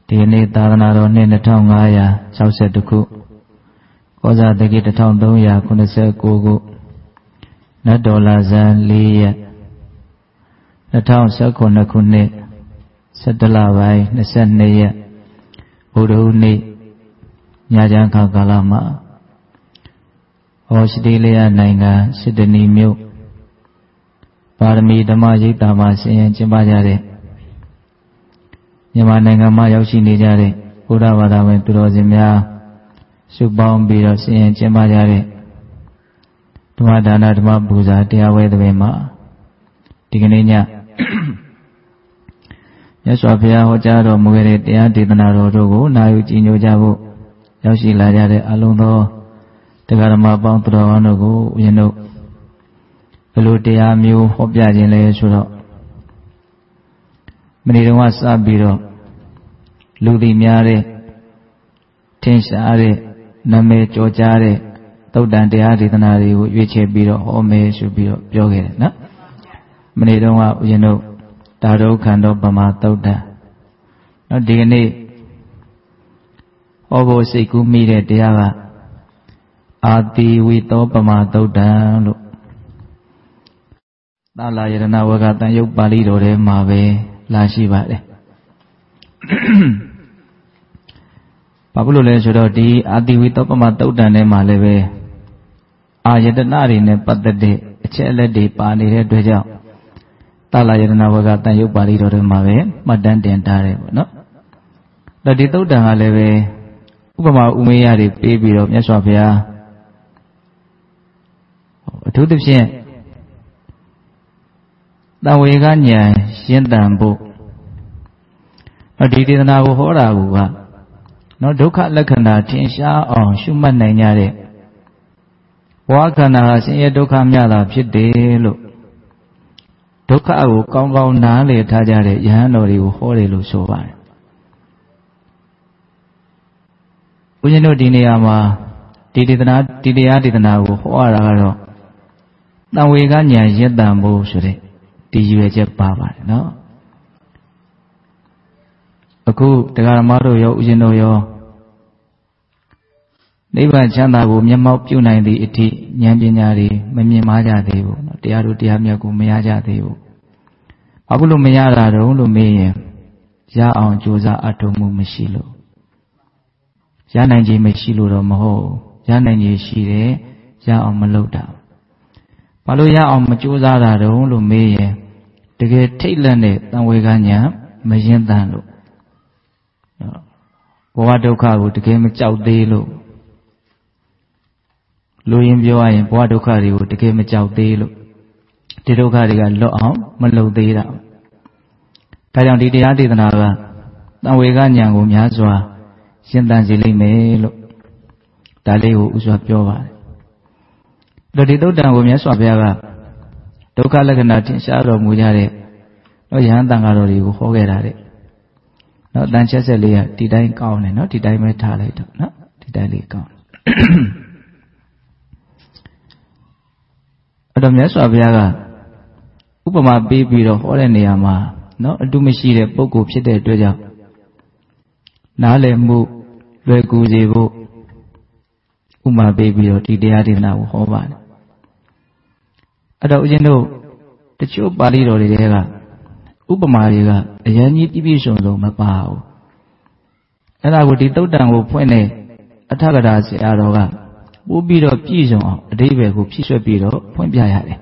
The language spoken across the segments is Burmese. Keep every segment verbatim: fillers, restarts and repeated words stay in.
ဒီနေ့သာသနာတော်နှစ်နှစ်ထောင်ငါးရာ၆၁ခုကောဇာတက္ကီတစ်ထောင်သုံးရာခုနှစ်ဆယ်ကိုခုနတ်တော်လာဇန်လေးရက်နှစ်ထောင်၁၉ခုနှစ်၁၇လပိုင်း၂၂ရက်ဗုဒ္ဓဟူးနေ့ညချမ်းခါကာလမှာဩစတြေးလျနိုင်ငံစစ်ဒနီမြို့ပါရမီဓမ္မရိပ်သာမှာဆင်ရင်ကျင်းပကြတဲ့မြန်မာနိုင်ငံမှာရောက်ရှိနေကြတဲ့ဘုရားဘာသာဝင်သူတော်စင်များစုပေါင်းပြီးတော့ဆင်ရင်ကျင်းပကြတဲ့ဓမ္မဒါနဓမ္မပူဇာတရားဝဲတဲ့မှာဒီကနေ့ညမြတ်စွာဘုရားဟောကြားတော်မူခဲ့တဲ့တရားဒေသနာတော်တို့ကိုနာယူကြည်ညိုကြဖို့ရောက်ရှိလာကြတဲ့အလုံးသောတရားဓမ္မပေါင်းသူတော်ကောင်းတို့ကိုဦးဇင်းတို့ဘယ်လိုတရားမျိုးဟောပြခြင်းလဲဆိုတော့မနေ့တုန်းကစပြီးတော့လူသိများတဲ့ထင်ရှားတဲ့နာမည်ကျော်ကြားတဲ့သုတ်တန်တရားဒေသနာတွေကိုရွေးချယ်ပြီးတော့ဟောမယ်ဆိုပြီးတော့ပြောခဲ့တယ်နော်မနေ့တုန်းကဦးဇင်းတို့တာရုခန္ဓောပမာသုတ်တန်နော်ဒီကနေ့ဟောဖို့စိတ်ကူးမိတဲ့တရားကအာတိဝိသောပမာသုတ်တန်လို့သာလယရဏဝဂတန်ယုတ်ပါဠိတော်ထဲမှာပဲလာရှိပါတယ်ဘာဖြစ်လို့လဲဆိုတော့ဒီအာတိဝိသောပမာသုတ်တန်ထဲမှာလည်းပဲအာယတနာတွေနဲ့ပတ်သက်တဲ့အချက်အလက်တွေပါနေတဲ့အတွက်ကြောင့်သာလယရဏဝဂတန်ယုတ်ပါဠိတော်ထဲမှာပဲမှတ်တမ်းတင်ထားတယ်ပေါ့နော်ဒါဒီသုတ်တန်ကလည်းပဲဥပမာဥမေယတွေပေးပြီးတော့မြတ်စွာဘုရားအထူးသဖြင့်တံဝေကဉာဏ်ရှင်းတန်ဖို့ဒီဒေသနာကိုဟောတာကနော်ဒုက္ခလက္ခဏာထင်ရှားအောင်ရှုမှတ်နိုင်ကြတဲ့ဘဝခန္ဓာဟာဆင်းရဲဒုက္ခမြတာဖြစ်တယ်လို့ဒုက္ခကိုကောင်းကောင်းနားလည်ထားကြတဲ့ယဟန်တော်တွေကိုဟောတယ်လို့ဆိုပါတယ်ဘုရားတို့ဒီနေရာမှာဒီဒေသနာဒီတရားဒေသနာကိုဟောရတာကတော့တံဝေကဉာဏ်ရင့်တန်ဖို့ဆိုတဲ့ဒီရွယ်ချက်ပါပါတယ်နော်အခုတရားဓမ္မတို့ရောဥရှင်တို့ရောနိဗ္ဗာန်ချမ်းသာကိုမျက်မှောက်ပြုနိုင်သည့်အထိဉာဏ်ပညာတွေမမြင်မာကြသေးဘူးနော်တရားတို့တရားမြတ်ကိုမရကြသေးဘူးဘာဖြစ်လို့မရတာတုံးလို့မေးရင်ရအောင်ကြိုးစားအထောက်မှုမရှိလို့ရနိုင်ခြင်းမရှိလို့တော့မဟုတ်ရနိုင်ခြင်းရှိတယ်ရအောင်မလုပ်တာဘာလို့ရအောင်မကြိုးစားတာတုံးလို့မေးရင်တကယ်ထိတ်လန့်တဲ့တံဝေကဉာဏ်မရင်တန်လို့ဘဝဒုက္ခကိုတကယ်မကြောက်သေးလို့လူရင်းပြောရရင်ဘဝဒုက္ခတွေကိုတကယ်မကြောက်သေးလို့ဒီဒုက္ခတွေကလွတ်အောင်မလုပ်သေးတာဒါကြောင့်ဒီတရားဒေသနာကတံဝေကဉာဏ်ကိုများစွာရှင်းတန်စေလိမ့်မယ်လို့ဒါလေးကိုဥစွာပြောပါတယ်ဒီသုတ်တန်ကိုမြတ်စွာဘုရားကဒုက္ခလက္ခဏာထင်ရှားတော်မူကြတဲ့နော်ယဟန်တန်ဃာတော်တွေကိုဟောခဲ့တာတဲ့နော်အတန်ချက်ဆက်လေးကဒီတိုင်းကောင်းတယ်နော်ဒီတိုင်းပဲထားလိုက်တော့နော်ဒီတိုင်းလေးကောင်းအဲ့တော့မြတ်စွာဘုရားကဥပမာပေးပြီးတော့ဟောတဲ့နေရာမှာနော်အတုမရှိတဲ့ပုဂ္ဂိုလ်ဖြစ်တဲ့အတွက်ကြောင့်နားလည်မှုလွယ်ကူစေဖို့ဥပမာပေးပြီးတော့ဒီတရားဒေသနာကိုဟောပါတယ်အဲ့တော့ဦးဇင်းတို့တချို့ပါဠိတော်တွေကဥပမာတွေကအရင်ကြီးပြည့်ပြည့်စုံစုံမပါဘူးအဲ့ဒါကိုဒီသုတ်တန်ကိုဖွင့်တဲ့အထကထာဆရာတော်ကပို့ပြီးတော့ပြည့်စုံအောင်အဓိပ္ပာယ်ကိုဖြည့်ဆွတ်ပြီးတော့ဖွင့်ပြရတယ်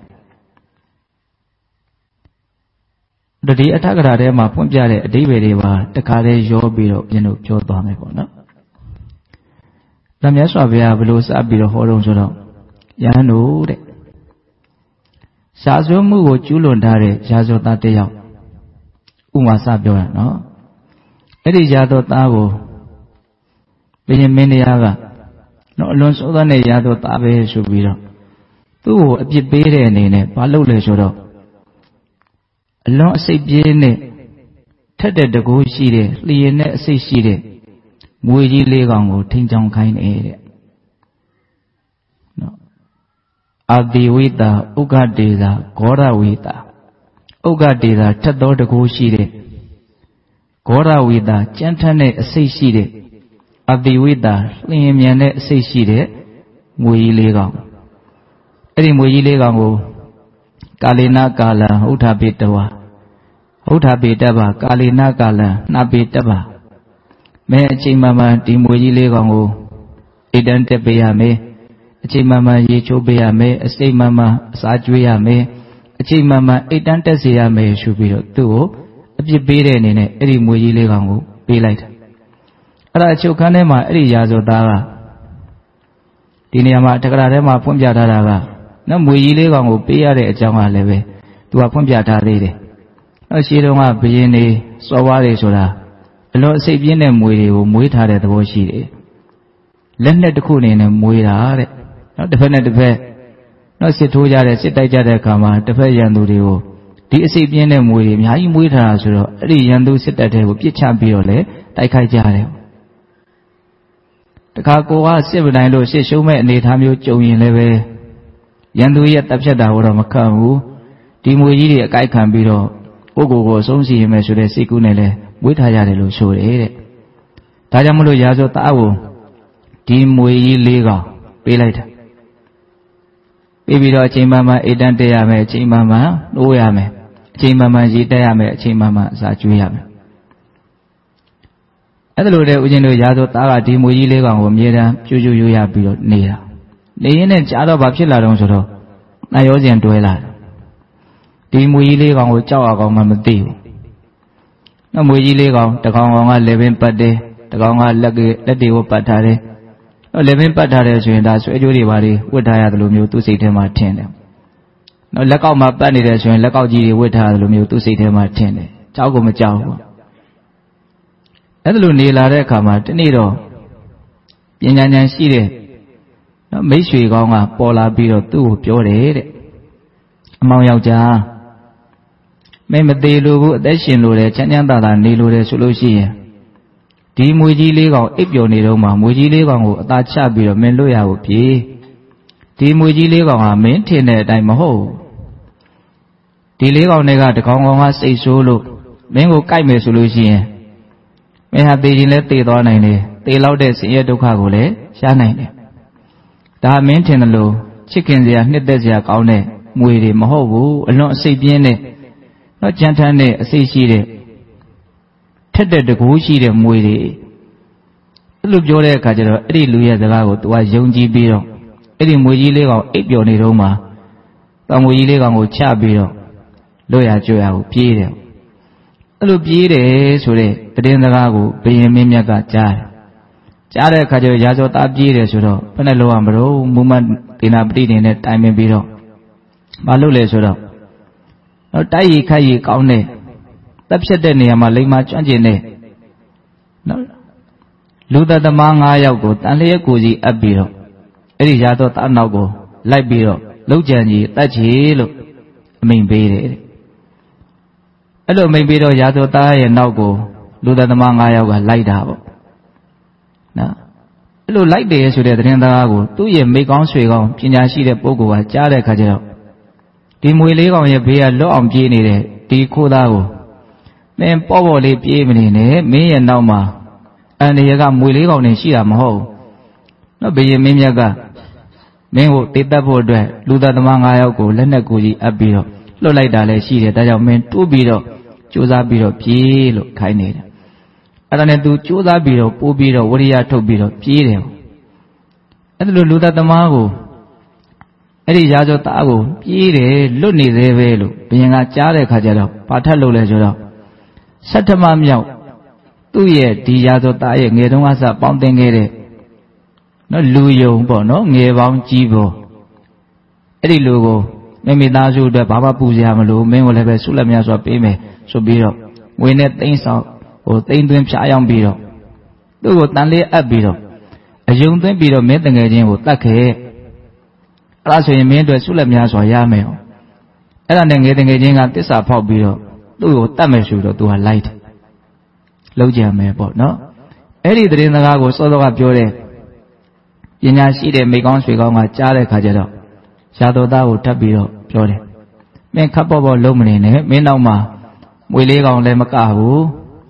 ဒီအထကထာထဲမှာဖွင့်ပြတဲ့အဓိပ္ပာယ်တွေပါတခါတည်းရောပြီးတော့ပြင်လို့ပြောသွားမယ်ပေါ့နော်။ဒါမြတ်စွာဘုရားဘယ်လိုစပြီးတော့ဟောတော့ဆိုတော့ယဟန်တို့တဲ့ရှားစွဲမှုကိုကျူးလွန်ထားတဲ့ရာဇဝသားတစ်ယောက်ဥမာစပြောတာနော်။အဲ့ဒီရာဇဝသားကိုဘုရင်မင်းတရားကနော်အလွန်စိုးသားတဲ့ရာဇဝသားပဲဆိုပြီးတော့သူ့ကိုအပြစ်ပေးတဲ့အနေနဲ့ဘာလုပ်လဲဆိုတော့အလွန်အစိတ်ပြေးနဲ့ထက်တဲ့တကူရှိတဲ့လျင်နဲ့အစိတ်ရှိတဲ့ငွေကြီးလေးကောင်ကိုထိန်ချောင်ခိုင်းနေတဲ့နော်အာတိဝိတာဥက္ကတေသာဂောရဝိတာဥက္ကတေသာထက်သောတကူရှိတဲ့ Gora Vida, Gentane, a say sheeted, Abdiwida, Limiane, a say sheeted, Mui Legal. Eddie Mui Legal, Kalina Gala, Uta Bitawa, Uta Bitaba, Kalina Gala, Nabitaba. Me Chimama, Dimui Legal, Idente Beame, Chimama Yicho Beame, a say mama, Sajuame, a Chimama, Idente Siame, should be two. If you beat in it, Eddie Muji Legango, be light. I chokanema, Eddie Yazodara. Diniama Takarama Pumbjadara. No Muji Legango, be at a Jama leve, to a Pumbjata lady. No, she don't have being so wide soda. The Lord say, Bien and Mui, who muita at the washi. Lend the cooling and muita, not dependent the bed. No sit to Jada, sit Jada Kama, the Fayandu. The Sabian and William, I am with her, Riandu sit at her, Pichabiole, Taikajare. The Kakoa, seven I know, say, show me and they time you join leve. Yandu yet Tapshada or Makamu, Timuji, a guy can be Ogo, so see him as should a Sikunele, with Hayalo, so eh. Tajamulo Yazo Tao, Timuji Lega, be later. Baby, Chimama, Edante Yame, Chimama, no Yame. Chimama Jitayame, Chimama, Sajuyame. At the Lord, we know Yado Tara, Timuji Legan, Mira, Juju Yuya Bilo, Nia. The in and Chado Babsilla don't so. Nayozian Duela. Timuji Legan with Chawa Mamadi. No Muji Legan, the Konga living per day, the Konga Lagi, the Dio Patare. No living Patare, so that's where you would I have the Lumio to say to my ten. No, look out my bandits and look out G with her Lumio to say to my ten. Chago Machago. Edluni La Recama, Tenido. Yanyan Sire. No, make sure you go on Pola Biro too, pure head. Among Yauja. Maybe they look that she loaded Chanyanda and Nilu Solution. Di Muji Legal, if your Nidoma, Muji Legal, that Chabi of Meloya would be. Di Muji Legal, maintain a time a hole. Di Legal Nega, the Congo say so look. Mengo Kaime solution. May have they let the donine, they loudest in Yadokagole, Shanine. That maintain a low, chicken there, knit their gaune, Muidi Mahobu, and not say Biene, not Jantane, say she. The Gushi de Muidi. Look Jore Kajero, Eddie Luya the Lago, was young G. Biro, Eddie Muji Lego, Epioni Roma, Tamuji Lego, Chabiro, Loya Joa, Pierre. Look Pierre, Sure, the Den the Lago, being Mimiaga Jar. Jare Kajo Yazo Tabjire Suro, Penelo Ambro, Muman Tina breeding at time in Biro. Malule Suro. No Tai Kai Kaune. Tapshedenia Malima Chanjene. No. Luda the Manga Yago, and Leakuzi Abiro. Erijato Tanago, Libiro, Lujanji, Tachi, look. I mean, Bede. Hello, maybe Yato Tai and Nago, Luda the Manga Yaga, light out. Now, hello, like the issue that Rendago, two year make on Swigon, Pinashi de Pogo, Jare Kajero. Timwili on your beer, low on Genie, T. Kudago. Men probably Piemini, me and Nauma, and the Yaga Muli on the Shiam Ho. No be a Mimiaga. Men will take that board, Luda the Mangago, Lenaguji, Abiro, Lola Dale, she that I meant two biro, Chosa biro, Pielo, Kained. I don't do Chosa biro, Pubiro, Waria to biro, Piero. And Luda the Mago. Eddie Yazo Tago, Piere, Luni Revelo, being a Jare Kajaro, Patalo Lejoro. Satamam Yao, two year, Diazo Tai, Nedonasa, Pounding it. No Luyo, no, Nevon Jibo. Eddie Lugo, maybe Nazu, the Baba Puziamalu, men will have a Sulamias or Pime, so biro. When it things out, or think to him Chayam Biro. Do what Nanley Abiro. A young thing Biro met the agent with Take. Also, you mean to a Sulamias or Yameo. And then getting agent at this up Biro. Do damage to a light. Logia may but no. Eddie the Rinago solo up your day. Yina see them make on speak on my Jare Kajero. Shadow Dao Tabiro, Pure. Men couple of lumine, Menoma. We live on Lemakahu.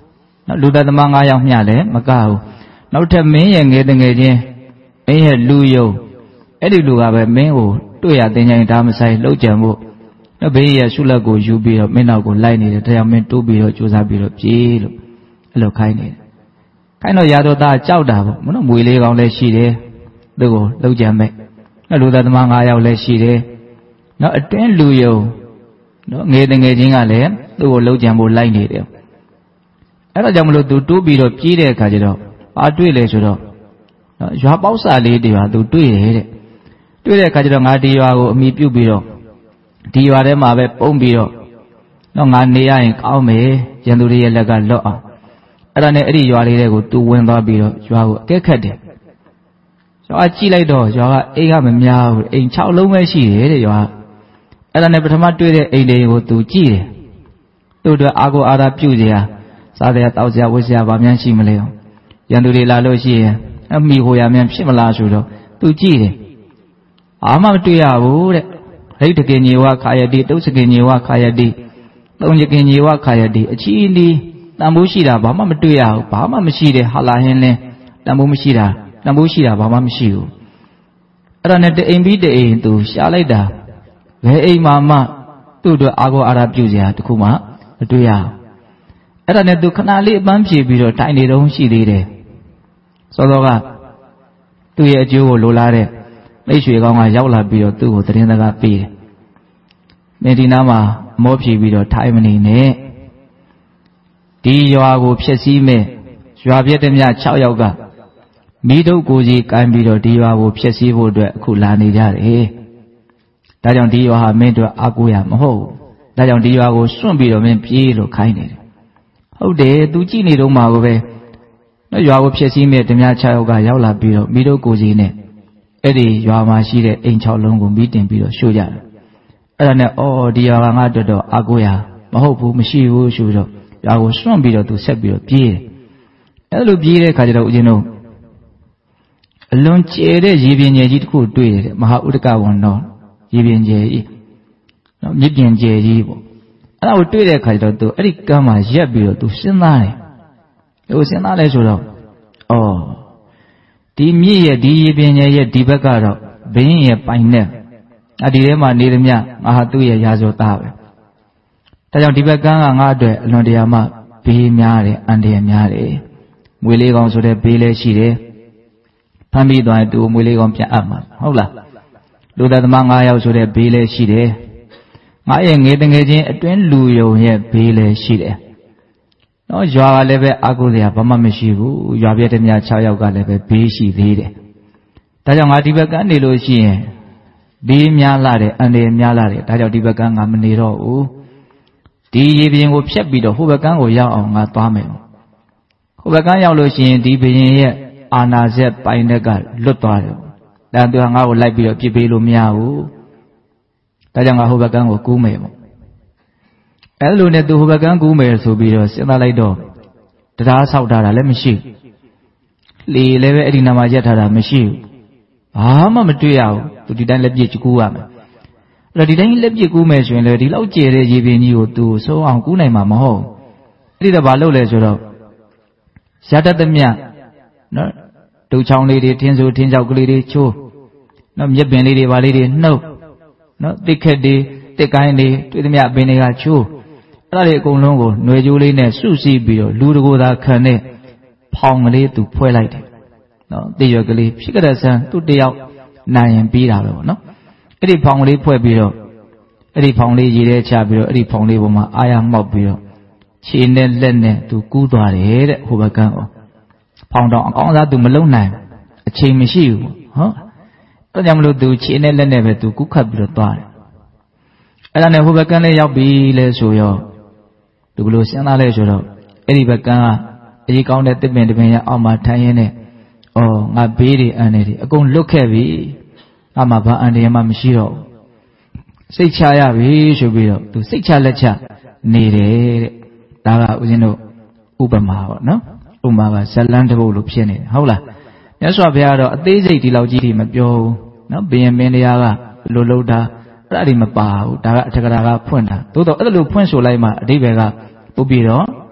လူသားသမား၅ယောက်မျှလည်းမကဘူးနောက်ထပ်မင်းရဲ့ငယ်တငယ်ချင်းမင်းရဲ့လူယုံအဲ့ဒီလူကပဲမင်းကိုတွေ့ရတင်ကြရင်ဒါမဆိုင်လှုပ်ကြံဖို့နော်ဘေးရဲ့ဆုလက်ကိုယူပြီးတော့မင်းနောက်ကိုလိုက်နေတယ်ဒါကြောင့်မင်းတိုးပြီးတော့ကြိုးစားပြီးတော့ပြေးလို့အဲ့လိုခိုင်းနေတယ်ခိုင်းတော့ရာတော်သားကြောက်တာပေါ့မနော်မွေလေးကောင်းလည်းရှိတယ်သူ့ကိုလှုပ်ကြံမဲ့နော်လူသားသမား၅ယောက်လည်းရှိတယ်နော်အတွင်းလူယုံနော်ငယ်တငယ်ချင်းကလည်းသူ့ကိုလှုပ်ကြံဖို့လိုက်နေတယ်အဲ့ဒါကြောင့်မလို့သူတိုးပြီးတော့ပြေးတဲ့အခါကျတော့ဘာတွေ့လဲဆိုတော့နော်ရွာပေါက်စာလေးတွေပါသူတွေ့တယ်တဲ့တွေ့တဲ့အခါကျတော့ငါဒီရွာကိုအမိပြုတ်ပြီးတော့ဒီရွာထဲမှာပဲပုံပြီးတော့နော်ငါနေရရင်ကောင်းမယ်ရန်သူတွေရဲ့လက်ကလွတ်အောင်အဲ့ဒါနဲ့အဲ့ဒီရွာလေးတွေကိုသူဝင်သွားပြီးတော့ရွာကိုအကဲခတ်တယ်ရွာကြည့်လိုက်တော့ရွာကအိမ်ကမများဘူးအိမ်၆လုံးပဲရှိတယ်တဲ့ရွာအဲ့ဒါနဲ့ပထမတွေ့တဲ့အိမ်တွေကိုသူကြည့်တယ်သူ့အတွက်အာကိုအာသာပြုတ်စရာစားစရာတောက်စရာဝတ်စရာဘာမှရှိမလဲရန်သူတွေလာလို့ရှိရင်အမိဟိုရမြန်ဖြစ်မလားဆိုတော့သူကြည့်တယ်အာမမတွေ့ရဘူးတဲ့ဟိတ်တကင်ညေဝခါယတိတုတ်စကင်ညေဝခါယတိသုံးစကင်ညေဝခါယတိအချီအနီးတန်ဖိုးရှိတာဘာမှမတွေ့ရဘူးဘာမှမရှိတယ်ဟာလာဟင်းလင်းတန်ဖိုးမရှိတာတန်ဖိုးရှိတာဘာမှမရှိဘူးအဲ့ဒါနဲ့တအိမ်ပြီးတအိမ်သူရှားလိုက်တာဘယ်အိမ်မှာမှသူ့အတွက်အာကိုအာရပြုစရာတခုမှမတွေ့ရဘူးအဲ့ဒါနဲ့သူခဏလေးအပန်းဖြေပြီးတော့တိုင်နေတော့ရှိသေးတယ်စောစောကသူ့ရဲ့အကျိုးကိုလိုလားတဲ့မိတ်ဆွေကောင်းကရောက်လာပြီးတော့သူ့ကိုသတင်းစကားပေးတယ်။နေဒီနားမှာမောဖြေပြီးတော့ထိုင်မနေနဲ့ဒီရွာကိုဖျက်ဆီးမဲ့ရွာပြည့်တဲ့မြ၆ယောက်ကမိတို့ကိုကြီးကိုင်းပြီးတော့ဒီရွာကိုဖျက်ဆီးဖို့အတွက်အခုလာနေကြတယ်။ဒါကြောင့်ဒီရွာဟာမင်းတို့အကူရမဟုတ်ဘူး။ဒါကြောင့်ဒီရွာကိုစွန့်ပြီးတော့မင်းပြေးလို့ခိုင်းနေတယ်။ဟုတ်တယ်သူကြည့်နေတော့မှာကိုပဲနော်ရွာကိုဖျက်ဆီးမဲ့ဓမြ၆ယောက်ကရောက်လာပြီးတော့မိတို့ကိုကြီးနဲ့အဲ့ဒီရွာမှာရှိတဲ့အိမ်၆လုံးကိုမိတင်ပြီးတော့ရှို့ကြတယ်အဲ့ဒါနဲ့အော်ဒီရွာကငါတော်တော်အကိုရမဟုတ်ဘူးမရှိဘူးဆိုတော့ရွာကိုစွန့်ပြီးတော့သူဆက်ပြီးတော့ပြေးတယ်အဲ့လိုပြေးတဲ့အခါကျတော့ဦးဇင်းတို့အလွန်ကျယ်တဲ့ရေပြင်ကျယ်ကြီးတစ်ခုတွေ့တယ်မဟာဥဒကဝန္တော်ရေပြင်ကျယ်ကြီးနော်မြစ်ပြင်ကျယ်ကြီးပေါ့အဲ့ဒါကိုတွေ့တဲ့အခါကျတော့သူအဲ့ဒီကမ်းမှာရက်ပြီးတော့သူစဉ်းစားတယ်ဟိုစဉ်းစားလဲဆိုတော့အော်ဒီမြစ်ရဲ့ဒီရေပြင်ရဲ့ဒီဘက်ကတော့ဘင်းရဲ့ပိုင်နဲ့အဒီထဲမှာနေသမျှငါဟာသူ့ရဲ့ရာဇဝသားပဲဒါကြောင့်ဒီဘက်ကန်းကငါအတွက်အလွန်တရာမှဘေးများတယ်အန္တရာယ်များတယ်မွေလေးကောင်ဆိုတဲ့ဘေးလည်းရှိတယ်ဖမ်းပြီးသွားရင်သူ့မွေလေးကောင်ပြန်အပ်မှာဟုတ်လားလူသားသမား၅ယောက်ဆိုတဲ့ဘေးလည်းရှိတယ်ငါရဲ့ငယ်တငယ်ချင်းအတွင်းလူယုံရဲ့ဘေးလည်းရှိတယ်နော်ရွာကလည်းပဲအာကိုစရာဘာမှမရှိဘူးရွာပြည့်တဲ့မြ၆ယောက်ကလည်းပဲဘေးရှိသေးတယ်ဒါကြောင့်ငါဒီဘက်ကနေလို့ရှိရင်ဘေးများလာတယ်အန္တရာယ်များလာတယ်ဒါကြောင့်ဒီဘက်ကငါမနေတော့ဘူးဒီရေပြင်ကိုဖြတ်ပြီးတော့ဟိုဘက်ကကိုရောက်အောင်ငါသွားမယ်ဟိုဘက်ကရောက်လို့ရှိရင်ဒီဘရင်ရဲ့အာနာဇက်ပိုင်တဲ့ကလွတ်သွားတယ်ဒါသူကငါ့ကိုလိုက်ပြီးတော့ပြစ်ပေးလို့မရဘူးဒါကြောင့်ငါဟိုဘက်ကကိုကူးမယ်ပေါ့အဲ့လိုနဲ့သူဟိုဘက်ကန်းကူးမယ်ဆိုပြီးတော့စဉ်းစားလိုက်တော့တရားဆောက်ထားတာလည်းမရှိဘူးလေလည်းပဲအဲ့ဒီနာမှာရက်ထားတာမရှိဘူးဘာမှမတွေ့ရဘူးသူဒီတိုင်းလက်ပြစ်ကူးရမယ်အဲ့တော့ဒီတိုင်းလက်ပြစ်ကူးမယ်ဆိုရင်လည်းဒီလောက်ကျယ်တဲ့ရေပြင်ကြီးကိုသူစိုးအောင်ကူးနိုင်မှာမဟုတ်အဲ့ဒီတော့ဘာလုပ်လဲဆိုတော့ရတတ်သမျှနော်ဒုချောင်းလေးတွေထင်းစိုးထင်းချောက်ကလေးတွေချိုးနော်မြက်ပင်လေးတွေဘာလေးတွေနှုတ်နော်တစ်ခက်တွေတစ်ကိုင်းတွေတွေ့သမျှပင်တွေကချိုးအဲ့ဒါတွေအကုန်လုံးကိုຫນွေကြိုးလေးနဲ့စုစည်းပြီးတော့လူတကိုယ်သာခံတဲ့ဖောင်ကလေးသူဖွဲလိုက်တယ်နော်တည့်ရွက်ကလေးဖြစ်ကြတဲ့ဆန်းသူတယောက်နိုင်ရင်ပြီးတာပဲပေါ့နော်အဲ့ဒီဖောင်ကလေးဖွဲပြီးတော့အဲ့ဒီဖောင်လေးရေထဲချပြီးတော့အဲ့ဒီဖောင်လေးပေါ်မှာအာရမှောက်ပြီးတော့ခြေနဲ့လက်နဲ့သူကူးသွားတယ်တဲ့ဟိုဘက်ကန်းကိုဖောင်တောင်အကောင်းစားသူမလုံနိုင်အချိန်မရှိဘူးဟုတ်အဲ့ဒါကြောင့်မလို့သူခြေနဲ့လက်နဲ့ပဲသူကူးခတ်ပြီးတော့သွားတယ်အဲ့ဒါနဲ့ဟိုဘက်ကန်းလေးရောက်ပြီလဲဆိုရောသူဘလို့စဉ်းစားလဲဆိုတော့အဲ့ဒီဘက်ကန်းကအရေးကောင်းတဲ့တစ်ပင်တစ်ပင်ရအောက်မှာထိုင်ရင်းနဲ့အော်ငါဘေးတွေအန္တရာယ်တွေအကုန်လွတ်ခဲ့ပြီငါမှဘာအန္တရာယ်မှမရှိတော့စိတ်ချရပြီဆိုပြီးတော့သူစိတ်ချလက်ချနေတယ်တဲ့ဒါကဦးဇင်းတို့ဥပမာပေါ့နော်ဥပမာကဇလန်းတစ်ပုဒ်လို့ဖြစ်နေတယ်ဟုတ်လားမြတ်စွာဘုရားကတော့အသေးစိတ်ဒီလောက်ကြီးတွေမပြောဘူးနော်ဘုရင်မင်းတရားကလိုလို့တာအဲ့ဒါတွေမပါဘူးဒါကအထက်ကရာကဖွင့်တာသို့တော့အဲ့လိုဖွင့်ဆိုလိုက်မှအဓိပ္ပာယ်ကပုပ်ပြီးတော့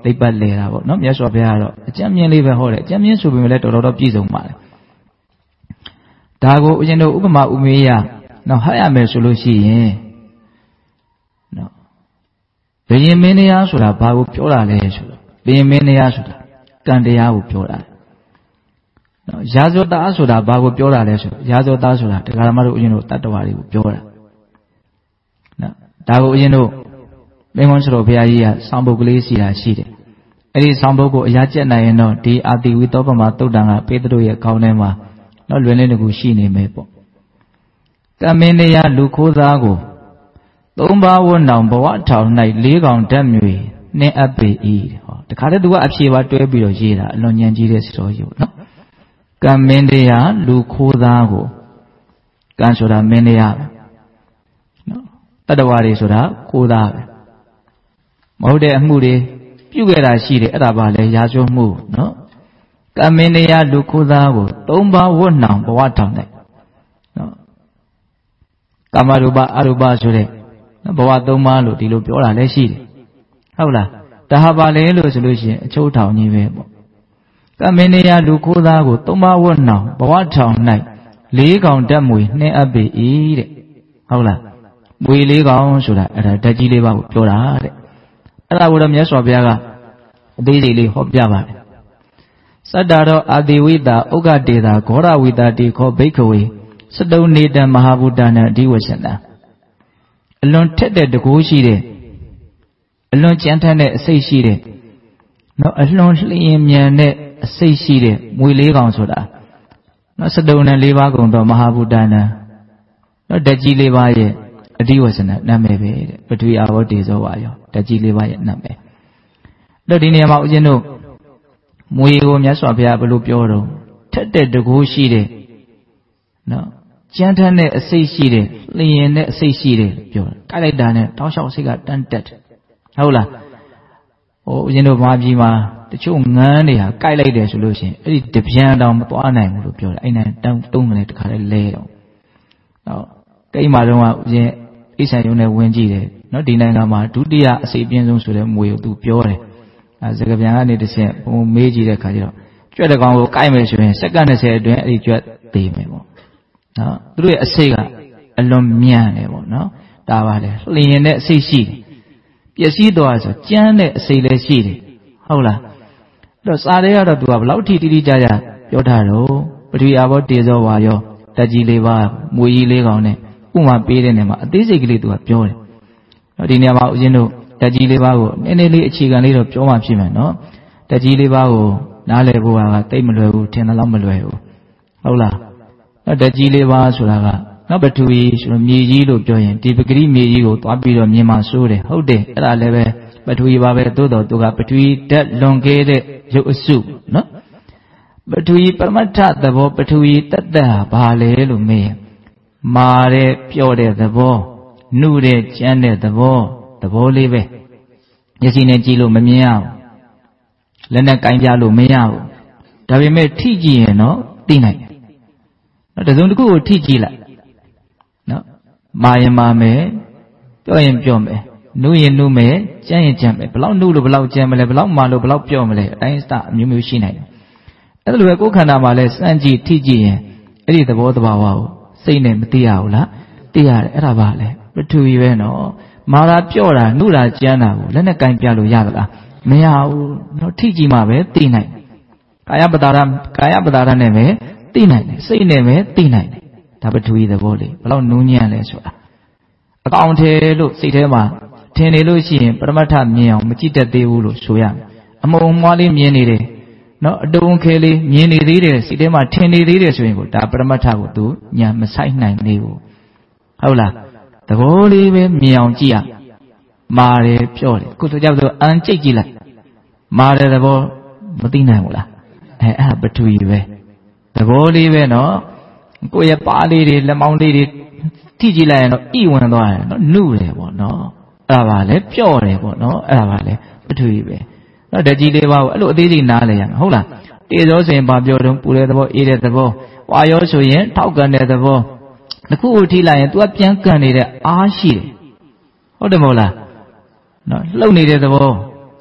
သိပ္ပလေတာပေါ့နော်မြတ်စွာဘုရားကတော့အကျဉ်းမြင့်လေးပဲဟောတယ်အကျဉ်းမြင့်ဆိုပေမဲ့လည်းတော်တော်တော့ပြည့်စုံပါလေဒါကိုဦးဇင်းတို့ဥပမာဥမေယနော်ဟတ်ရမယ်ဆိုလို့ရှိရင်နော်ဘယင်မင်းတရားဆိုတာဘာကိုပြောတာလဲဆိုတော့ဘယင်မင်းတရားဆိုတာကံတရားကိုပြောတာနော်ရာဇဝတ္တဆိုတာဘာကိုပြောတာလဲဆိုတော့ရာဇဝတ္တဆိုတာတရားဓမ္မတို့ဦးဇင်းတို့တတ္တဝါတွေကိုပြောတာနော်ဒါကိုဦးဇင်းတို့မင်းကွန်းစတော်ဘုရားကြီးကဆောင်းပုဒ်ကလေးစီတာရှိတယ်အဲ့ဒီဆောင်းပုဒ်ကိုအရာကျက်နိုင်ရင်တော့ဒီအာတိဝိသောပမသုတ်တံကပေတရုရဲ့ခေါင်းထဲမှာနော်လွယ်လင်းတကူရှိနေမယ်ပေါ့ကမင်းတရားလူခိုးသားကိုသုံးပါးဝတ်နောင်ဘဝထောင်၌လေးကောင်ဓာတ်မြေနှင်းအပ်ပေ၏ဟောတခါတည်းသူကအဖြေပါတွဲပြီးတော့ရေးတာအလွန်ဉာဏ်ကြီးတဲ့စတော်ကြီးပေါ့နော်ကမင်းတရားလူခိုးသားကိုကံဆိုတာမင်းတရားပဲနော်တတ္တဝါတွေဆိုတာခိုးသားပဲမဟုတ်တဲ့အမှုတွေပြုခဲ့တာရှိတယ်အဲ့ဒါပါလေရာဇဝတ်မှုနော်ကမင်းတရားလူခိုးသားကိုသုံးပါးဝတ်နောင်ဘဝထောင်၌နော်ကာမရူပအရူပဆိုတဲ့ဘဝသုံးပါးလို့ဒီလိုပြောတာလည်းရှိတယ်ဟုတ်လားဒါဟာပါလေလို့ဆိုလို့ရှိရင်အချုပ်ထောင်ကြီးပဲပေါ့ကမင်းတရားလူခိုးသားကိုသုံးပါးဝတ်နောင်ဘဝထောင်၌လေးကောင်ဓာတ်မွေနှင်းအပ်ပေ၏တဲ့ဟုတ်လားမွေလေးကောင်ဆိုတာအဲ့ဒါဓာတ်ကြီးလေးပါကိုပြောတာတဲ့အဲ့ဒါကိုတော့မြတ်စွာဘုရားကအသေးစိတ်လေးဟောပြပါတယ်စတ္တာရောအာတိဝိတာဥက္ကတေတာဂောရဝိတာတိခောဘိက္ခဝေစတုံနေတံမဟာဗုဒ္ဓနာအဓိဝဆန္ဒအလွန်ထက်တဲ့တကိုးရှိတဲ့အလွန်ကြမ်းထမ်းတဲ့အစိတ်ရှိတဲ့နော်အလွန်လျင်မြန်တဲ့အစိတ်ရှိတဲ့မွေလေးကောင်ဆိုတာနော်စတုံနံလေးပါးကုန်တော့မဟာဗုဒ္ဓနာနော်ဓာတ်ကြီးလေးပါးရဲ့အဓိဝဆန္ဒနာမည်ပဲတဲ့ပထဝီအာဘောတေဇောဝါယောဓာတ်ကြီးလေးပါးရဲ့နာမည်တော့ဒီနေရာမှာဦးဇင်းတို့မွေကိုမြတ်စွာဘုရားဘယ်လိုပြောတော့ထက်တဲ့တကိုးရှိတဲ့နော်ကြမ်းထမ်းတဲ့အစိတ်ရှိတဲ့လျင်တဲ့အစိတ်ရှိတဲ့ပြောတာကြိုက်လိုက်တာနဲ့တောင်းလျှောက်စိတ်ကတန်းတက်ဟုတ်လားဟိုဦးဇင်းတို့ဘာပြည်မှာတချို့ငန်းတွေဟာကြိုက်လိုက်တယ်ဆိုလို့ရှိရင်အဲ့ဒီတပြန်တောင်မသွားနိုင်ဘူးလို့ပြောတာအဲ့နဲ့တုံးတုံးကလေးတခါလေးလဲတော့ဟုတ်ကိန်းမှာတော့ဦးဇင်းအိဆန်ယုံနဲ့ဝင်ကြည့်တယ်နော်ဒီနိုင်ငံမှာဒုတိယအစိပ်ပြင်းဆုံးဆိုတဲ့မွေကိုသူပြောတယ်အဲစကပြန်ကနေတစ်ချက်ဘုံမေးကြည့်တဲ့ခါကျတော့ကြွက်တကောင်ကိုကိုက်မယ်ဆိုရင်စက္ကန့်၂၀အတွင်းအဲ့ဒီကြွက်သေးမယ်ပေါ့နော်သူတို့ရဲ့အစိတ်ကအလွန်မြန်တယ်ပေါ့နော်ဒါပါလေလျင်တဲ့အစိတ်ရှိတယ်ပျက်စီးသွားဆိုကြမ်းတဲ့အစိတ်လည်းရှိတယ်ဟုတ်လားအဲ့တော့စာတွေကတော့သူကဘလောက်ထိတိတိကျကျပြောထားတော့ပထဝီအာဘောတေဇောဝါယောဓာတ်ကြီးလေးပါမွေကြီးလေးကောင်နဲ့ဥမာပေးတဲ့နေရာမှာအသေးစိတ်ကလေးသူကပြောတယ်နော်ဒီနေရာမှာဦးဇင်းတို့ဓာတ်ကြီးလေးပါကိုနည်းနည်းလေးအခြေခံလေးတော့ပြောမှဖြစ်မယ်နော်ဓာတ်ကြီးလေးပါကိုနားလည်ဖို့ကတိတ်မလွယ်ဘူးထင်တယ်လို့မလွယ်ဘူးဟုတ်လားဓာတ်ကြီးလေးပါဆိုတာကနော်ပထဝီဆိုတော့မြေကြီးလို့ပြောရင်ဒီပဂရိမြေကြီးကိုသွားပြီးတော့မြင်မှစိုးတယ်ဟုတ်တယ်အဲ့ဒါလည်းပဲပထဝီပါပဲသို့တော်သူကပထဝီဓာတ်လွန်ခဲ့တဲ့ရုပ်အစုနော်ပထဝီပရမတ္ထသဘောပထဝီတတ္တဟာဘာလဲလို့မေးရင်မာတဲ့ပြော့တဲ့သဘောနှုတဲ့ကြမ်းတဲ့သဘောသဘောလေးပဲမျက်စိနဲ့ကြည့်လို့မမြင်ရဘူးလက်နဲ့ကင်ပြလို့မရဘူးဒါပေမဲ့ထိကြည့်ရင်တော့သိနိုင်တယ်နော်တစုံတစ်ခုကိုထိကြည့်လိုက်နော်မာရင်မာမယ်ပြောရင်ပြောမယ်နှုရင်နှုမယ်ကြမ်းရင်ကြမ်းမယ်ဘလောက်နှုလို့ဘလောက်ကြမ်းမလဲဘလောက်မာလို့ဘလောက်ပြောမလဲအတိုင်းစအမျိုးမျိုးရှိနိုင်တယ်အဲ့ဒါလိုပဲကိုယ်ခန္ဓာမှာလဲစမ်းကြည့်ထိကြည့်ရင်အဲ့ဒီသဘောတဘာဝကိုစိတ်နဲ့မသိရဘူးလားသိရတယ်အဲ့ဒါပါလေပထဝီပဲနော်မာတာပြော့တာနှုတာကြမ်းတာကိုလက်နဲ့ကင်ပြလို့ရသလားမရဘူးနော်ထိကြည့်မှပဲသိနိုင်ကာယပတာရကာယပတာရနဲ့ပဲသိနိုင်တယ်စိတ်နဲ့ပဲသိနိုင်တယ်ဒါပထဝီသဘောလေးဘယ်လောက်နူးညံ့လဲဆိုတာအကောင်ထဲလို့စိတ်ထဲမှာထင်နေလို့ရှိရင်ပရမတ္ထမြင်အောင်မကြည့်တတ်သေးဘူးလို့ဆိုရမယ်အမုံမွားလေးမြင်နေတယ်နော်အတုံးခဲလေးမြင်နေသေးတယ်စိတ်ထဲမှာထင်နေသေးတယ်ဆိုရင်ကိုဒါပရမတ္ထကိုသူညာမဆိုင်နိုင်သေးဘူးဟုတ်လားသဘောလေးပဲမြင်အောင်ကြည့်ရမာတယ်ပြော့တယ်ခုဆိုကြပါစို့အန်ကြိတ်ကြည့်လိုက်မာတယ်သဘောမသိနိုင်ဘူးလားအဲအဲ့ဒါပထဝီပဲသဘောလေးပဲနော်ကိုယ့်ရဲ့ပါးလေးတွေလက်မောင်းလေးတွေထိကြည့်လိုက်ရင်တော့ဣဝင်သွားတယ်နော်နှုတယ်ပေါ့နော်အဲ့ဒါပါလေပြော့တယ်ပေါ့နော်အဲ့ဒါပါလေပထဝီပဲနော်ဓာတ်ကြီးလေးပါကိုအဲ့လိုအသေးစိတ်နားလဲရမယ်ဟုတ်လားတေဇောဆိုရင်ဘာပြောတော့ပူတဲ့သဘောအေးတဲ့သဘောဝါယောဆိုရင်ထောက်ကန်တဲ့သဘောတစ်ခုကိုထိလိုက်ရင် तू ကပြန်ကန်နေတဲ့အားရှိတယ်ဟုတ်တယ်မဟုတ်လားနော်လှုပ်နေတဲ့သဘော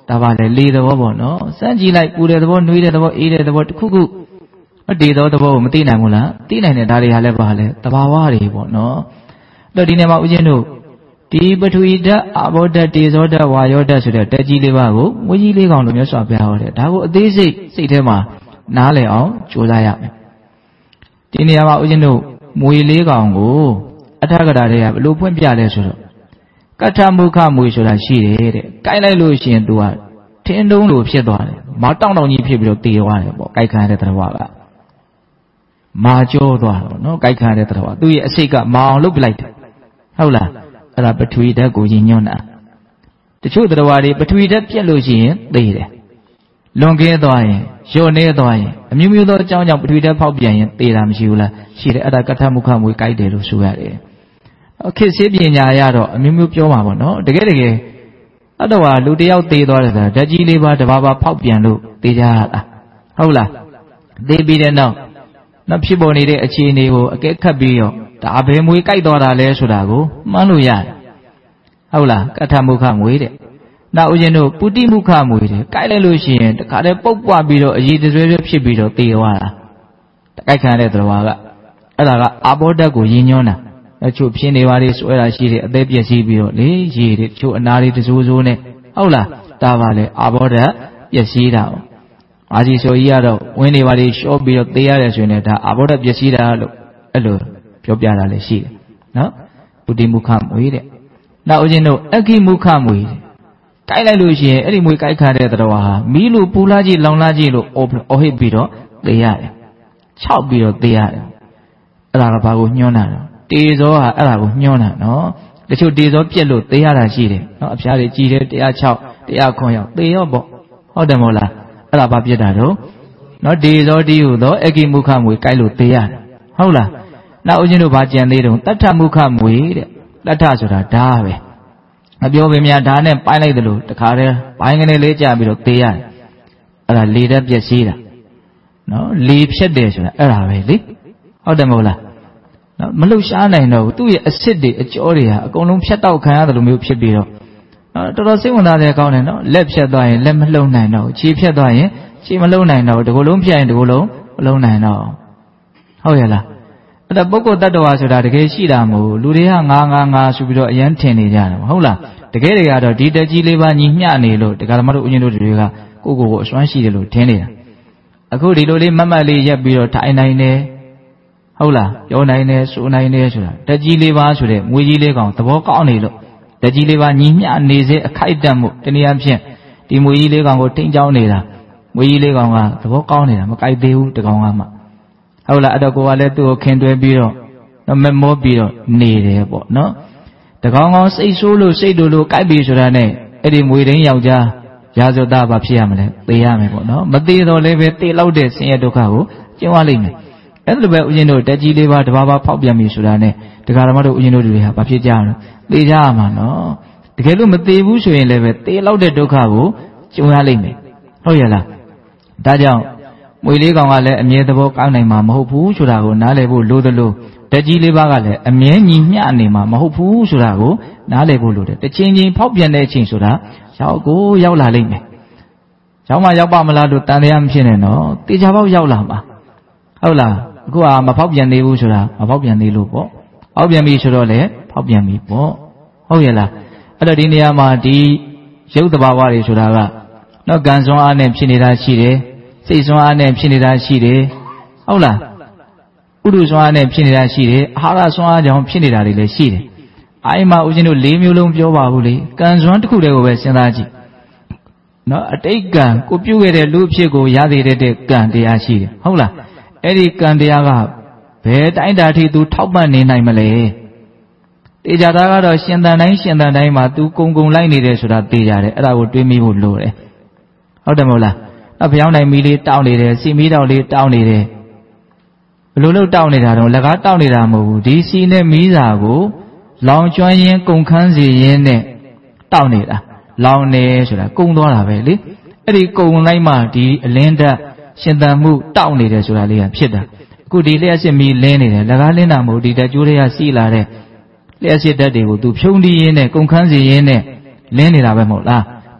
ဒါပါလေလေသဘောပေါ့နော်စမ်းကြည့်လိုက်ပူတဲ့သဘောနှွေးတဲ့သဘောအေးတဲ့သဘောတစ်ခုခုအတေသောသဘောကိုမသိနိုင်ဘူးလားသိနိုင်တဲ့ဒါတွေဟာလည်းပါလေတဘာဝတွေပေါ့နော်အဲ့တော့ဒီနေ့မှာဦးဇင်းတို့ဒီပထဝီဓာတ်အာဘောဓာတ်တေဇောဓာတ်ဝါယောဓာတ်ဆိုတဲ့ဓာတ်ကြီးလေးပါးကိုမွေးကြီးလေးကောင်လိုမျိုးစွာပြဟောတယ်ဒါကိုအသေးစိတ်စိတ်ထဲမှာနားလည်အောင်ကြိုးစားရမယ်ဒီနေရာမှာဦးဇင်းတို့မွေလေးကောင်ကိုအထကရာတွေကဘလို့ဖွင့်ပြလဲဆိုတော့ကထမုခမွေဆိုတာရှိတယ်တဲ့။ကိုက်လိုက်လို့ရှိရင် तू ကထင်းတုံးလိုဖြစ်သွားတယ်။မောက်တောင့်တောင့်ကြီးဖြစ်ပြီးတော့တည်သွားတယ်ပေါ့။ကိုက်ခံရတဲ့တရားကမာကျော်သွားတော့နော်။ကိုက်ခံရတဲ့တရားသူ့ရဲ့အစိတ်ကမာအောင်လုပ်ပလိုက်တယ်။ဟုတ်လား။အဲ့ဒါပထဝီဓာတ်ကိုညွှန်းတာ။တချို့တရားတွေပထဝီဓာတ်ပြက်လို့ရှိရင်သိတယ်။လွန်ကဲသွားရင်လျော့နေသွားရင်အမျိုးမျိုးသောအကြောင်းကြောင့်ပထဝီဓာတ်ဖောက်ပြန်ရင်သိတာမရှိဘူးလား။ရှိတယ်အဲ့ဒါကထမုခမွေကိုက်တယ်လို့ဆိုရတယ်။ခေတ်ဆေးပညာရတော့အမျိုးမျိုးပြောမှာပေါ့နော်တကယ်တကယ်အတော့ဟာလူတယောက်သေးသွားတယ်ဆိုတာဓာတ်ကြီးလေးပါးတစ်ပါးပါဖောက်ပြန်လို့သေကြရတာဟုတ်လားသေပြီးတဲ့နောက်နောက်ဖြစ်ပေါ်နေတဲ့အခြေအနေကိုအကဲခတ်ပြီးတော့ဒါဘယ်မွေကြိုက်သွားတာလဲဆိုတာကိုမှန်းလို့ရတယ်ဟုတ်လားကထမုခမွေတဲ့နောက်ဦးဇင်းတို့ပုတိမုခမွေတဲ့ကြိုက်လိုက်လို့ရှိရင်တခါတည်းပုတ်ပွားပြီးတော့အည်တဆွဲဆွဲဖြစ်ပြီးတော့သေသွားတာကြိုက်ခံရတဲ့သဘာဝကအဲ့ဒါကအာဘောဓာတ်ကိုရည်ညွှန်းတာအချို့ဖြစ်နေပါလေဆွဲတာရှိတယ်အသေးပြည့်စည်ပြီးတော့လေရေတွေချို့အနာတွေတစိုးစိုးနဲ့ဟုတ်လားဒါပါလေအာဘောဓာတ်ပြည့်စည်တာ哦အာကြီးဆိုကြီးကတော့ဝင်းနေပါလေရှော့ပြီးတော့သေရတယ်ဆိုရင်ဒါအာဘောဓာတ်ပြည့်စည်တာလို့အဲ့လိုပြောပြတာလည်းရှိတယ်နော်ပုတိမုခမွေတဲ့နောက်ဦးဇင်းတို့အခိမုခမွေတဲ့ကြိုက်လိုက်လို့ရှိရင်အဲ့ဒီမွေကြိုက်ခါတဲ့တော်ဟာမီးလို့ပူလာကြည့်လောင်လာကြည့်လို့အော်ဟစ်ပြီးတော့သေရတယ်ခြောက်ပြီးတော့သေရတယ်အဲ့ဒါကဘာကိုညွှန်းတာလဲတေဇောဟာအဲ့ဒါကိုညွှန်းတာနော်တချို့တေဇောပြက်လို့သေရတာရှိတယ်နော်အဖျားတွေကြီးတယ်တစ်ရာခြောက်တစ်ရာခွန်ရောက်သေရောပေါ့ဟုတ်တယ်မဟုတ်လားအဲ့ဒါဘာပြက်တာတော့နော်တေဇောတီးဟုသောအကိမုခမွေကြိုက်လို့သေရတယ်ဟုတ်လားနောက်ဦးဇင်းတို့ဘာကြံသေးတုံးတတ္ထမုခမွေတဲ့တတ္ထဆိုတာဓာပဲမပြောပေများဓာနဲ့ပိုင်းလိုက်တယ်လို့တခါတည်းပိုင်းကနေလေးကြပြီးတော့သေရတယ်အဲ့ဒါလေဓာတ်ပြက်စီးတာနော်လေဖြတ်တယ်ဆိုတာအဲ့ဒါပဲလေဟုတ်တယ်မဟုတ်လားနော်မလှုပ်ရှားနိုင်တော့ဘူးသူ့ရဲ့အစ်စ်တွေအကြောတွေဟာအကုန်လုံးဖြတ်တောက်ခံရတယ်လို့မျိုးဖြစ်ပြီးတော့နော်တော်တော်စိတ်ဝင်စားတယ်ကောင်းတယ်နော်လက်ဖြတ်သွားရင်လက်မလှုပ်နိုင်တော့ဘူးခြေဖြတ်သွားရင်ခြေမလှုပ်နိုင်တော့ဘူးဒီကိုယ်လုံးဖြတ်ရင်ဒီကိုယ်လုံးမလှုပ်နိုင်တော့ဟုတ်ရဲ့လားအဲ့ဒါပုဂ္ဂိုလ်တ attva ဆိုတာတကယ်ရှိတာမဟုတ်လူတွေကငါငါငါဆိုပြီးတော့အယမ်းထင်နေကြတယ်ဟုတ်လားတကယ်တကယ်ကတော့ဒီတက်ကြီးလေးပါညီမျှနေလို့ဒီကရမတို့ဦးဇင်းတို့တွေကကိုယ့်ကိုယ်ကိုအစွမ်းရှိတယ်လို့ထင်နေတာအခုဒီလိုလေးမတ်မတ်လေးရက်ပြီးတော့ထိုင်နိုင်တယ်ဟုတ်လားပြောနိုင်တယ်ဆိုနိုင်တယ်ဆိုတာတက်ကြီးလေးပါဆိုတဲ့မွေးကြီးလေးကောင်သဘောကောင်းနေလို့တက်ကြီးလေးပါညီမျှနေစေအခိုက်တန့်မှုတနည်းအားဖြင့်ဒီမွေးကြီးလေးကောင်ကိုထိန်းချောင်းနေတာမွေးကြီးလေးကောင်ကသဘောကောင်းနေတာမကြိုက်သေးဘူးတကောင်ကမှဟုတ်လားအဲ့တော့ကိုကလည်းသူ့ကိုခင်တွဲပြီးတော့မမောပြီးတော့နေတယ်ပေါ့နော်တကောင်ကောင်စိတ်ဆိုးလို့စိတ်တူလို့ကြိုက်ပြီဆိုတာနဲ့အဲ့ဒီမွေရင်းယောက်ျားရာဇဝတဘာဖြစ်ရမလဲသေရမယ်ပေါ့နော်မသေးတော့လည်းပဲသေလောက်တဲ့ဆင်းရဲဒုက္ခကိုကျင့်ဝလိမ့်မယ်အဲ့လိုပဲဦးဇင်းတို့တက်ကြီးလေးပါတဘာဘာဖောက်ပြန်ပြီဆိုတာနဲ့ဒကာဓမ္မတို့ဦးဇင်းတို့တွေဟာဘာဖြစ်ကြရမလဲသေကြရမှာနော်တကယ်လို့မသေဘူးဆိုရင်လည်းပဲသေလောက်တဲ့ဒုက္ခကိုကျင့်ရလိမ့်မယ်ဟုတ်ရဲ့လားဒါကြောင့်မွေလေးကောင်ကလည်းအမြဲသဘောကောင်းနိုင်မှာမဟုတ်ဘူးဆိုတာကိုနားလည်ဖို့လိုသလိုတက်ကြီးလေးပါကလည်းအမြဲညီမျှနေမှာမဟုတ်ဘူးဆိုတာကိုနားလည်ဖို့လိုတယ်တစ်ချိန်ချင်းဖောက်ပြန်တဲ့အချိန်ဆိုတာရောက်ကိုရောက်လာလိမ့်မယ်ရောက်မှရောက်ပါမလားလို့တန်တရားမဖြစ်နဲ့နော်တေချာပေါက်ရောက်လာမှာဟုတ်လားအခုကမဖောက်ပြန်သေးဘူးဆိုတာမဖောက်ပြန်သေးလို့ပေါ့ဖောက်ပြန်ပြီဆိုတော့လေဖောက်ပြန်ပြီပေါ့ဟုတ်ရဲ့လားအဲ့တော့ဒီနေရာမှာဒီရုပ်တဘာဝတွေဆိုတာကနော်ကံစွမ်းအားနဲ့ဖြစ်နေတာရှိတယ်စိတ်စွမ်းအားနဲ့ဖြစ်နေတာရှိတယ်ဟုတ်လားဥဒုစွမ်းအားနဲ့ဖြစ်နေတာရှိတယ်အာဟာရစွမ်းအားကြောင့်ဖြစ်နေတာတွေလည်းရှိတယ်အိုင်မှာဦးဇင်းတို့၄မျိုးလုံးပြောပါဘူးလေကံစွမ်းတစ်ခုတည်းကိုပဲစဉ်းစားကြည့်နော်အတိတ်ကံကိုပြုခဲ့တဲ့လူအဖြစ်ကိုရသေးတဲ့ကံတရားရှိတယ်ဟုတ်လားအဲ့ဒီကံတရားကဘယ်တိုင်းတာထိသူထောက်ပံ့နေနိုင်မလဲတေချာသားကတော့ရှင်သန်တိုင်းရှင်သန်တိုင်းမှာသူကုံကုံလိုက်နေတယ်ဆိုတာသိရတယ်အဲ့ဒါကိုတွေးမိဖို့လိုတယ်ဟုတ်တယ်မဟုတ်လားအဖျောင်းနိုင်မီလေးတောင်းနေတယ်စီမီတောက်လေးတောင်းနေတယ်ဘယ်လိုလုပ်တောင်းနေတာတော့လက်ကားတောင်းနေတာမဟုတ်ဘူးဒီစီနဲ့မီးစာကိုလောင်ကျွမ်းရင်းကုန်ခန်းစီရင်းနဲ့တောင်းနေတာလောင်နေဆိုတာကုံသွားတာပဲလေအဲ့ဒီကုံလိုက်မှဒီအလင်းတက်ရှင်သန်မှုတောက်နေတယ်ဆိုတာလေးကဖြစ်တာအခုဒီလျှက်စစ်မီလင်းနေတယ်လက်ကားလင်းတာမဟုတ်ဒီတက်ကျိုးတွေကစီလာတဲ့လျှက်စစ်တက်တွေကိုသူဖြုံးတီးရင်းနဲ့ကုန်ခန်းစီရင်းနဲ့လင်းနေတာပဲမဟုတ်လားတ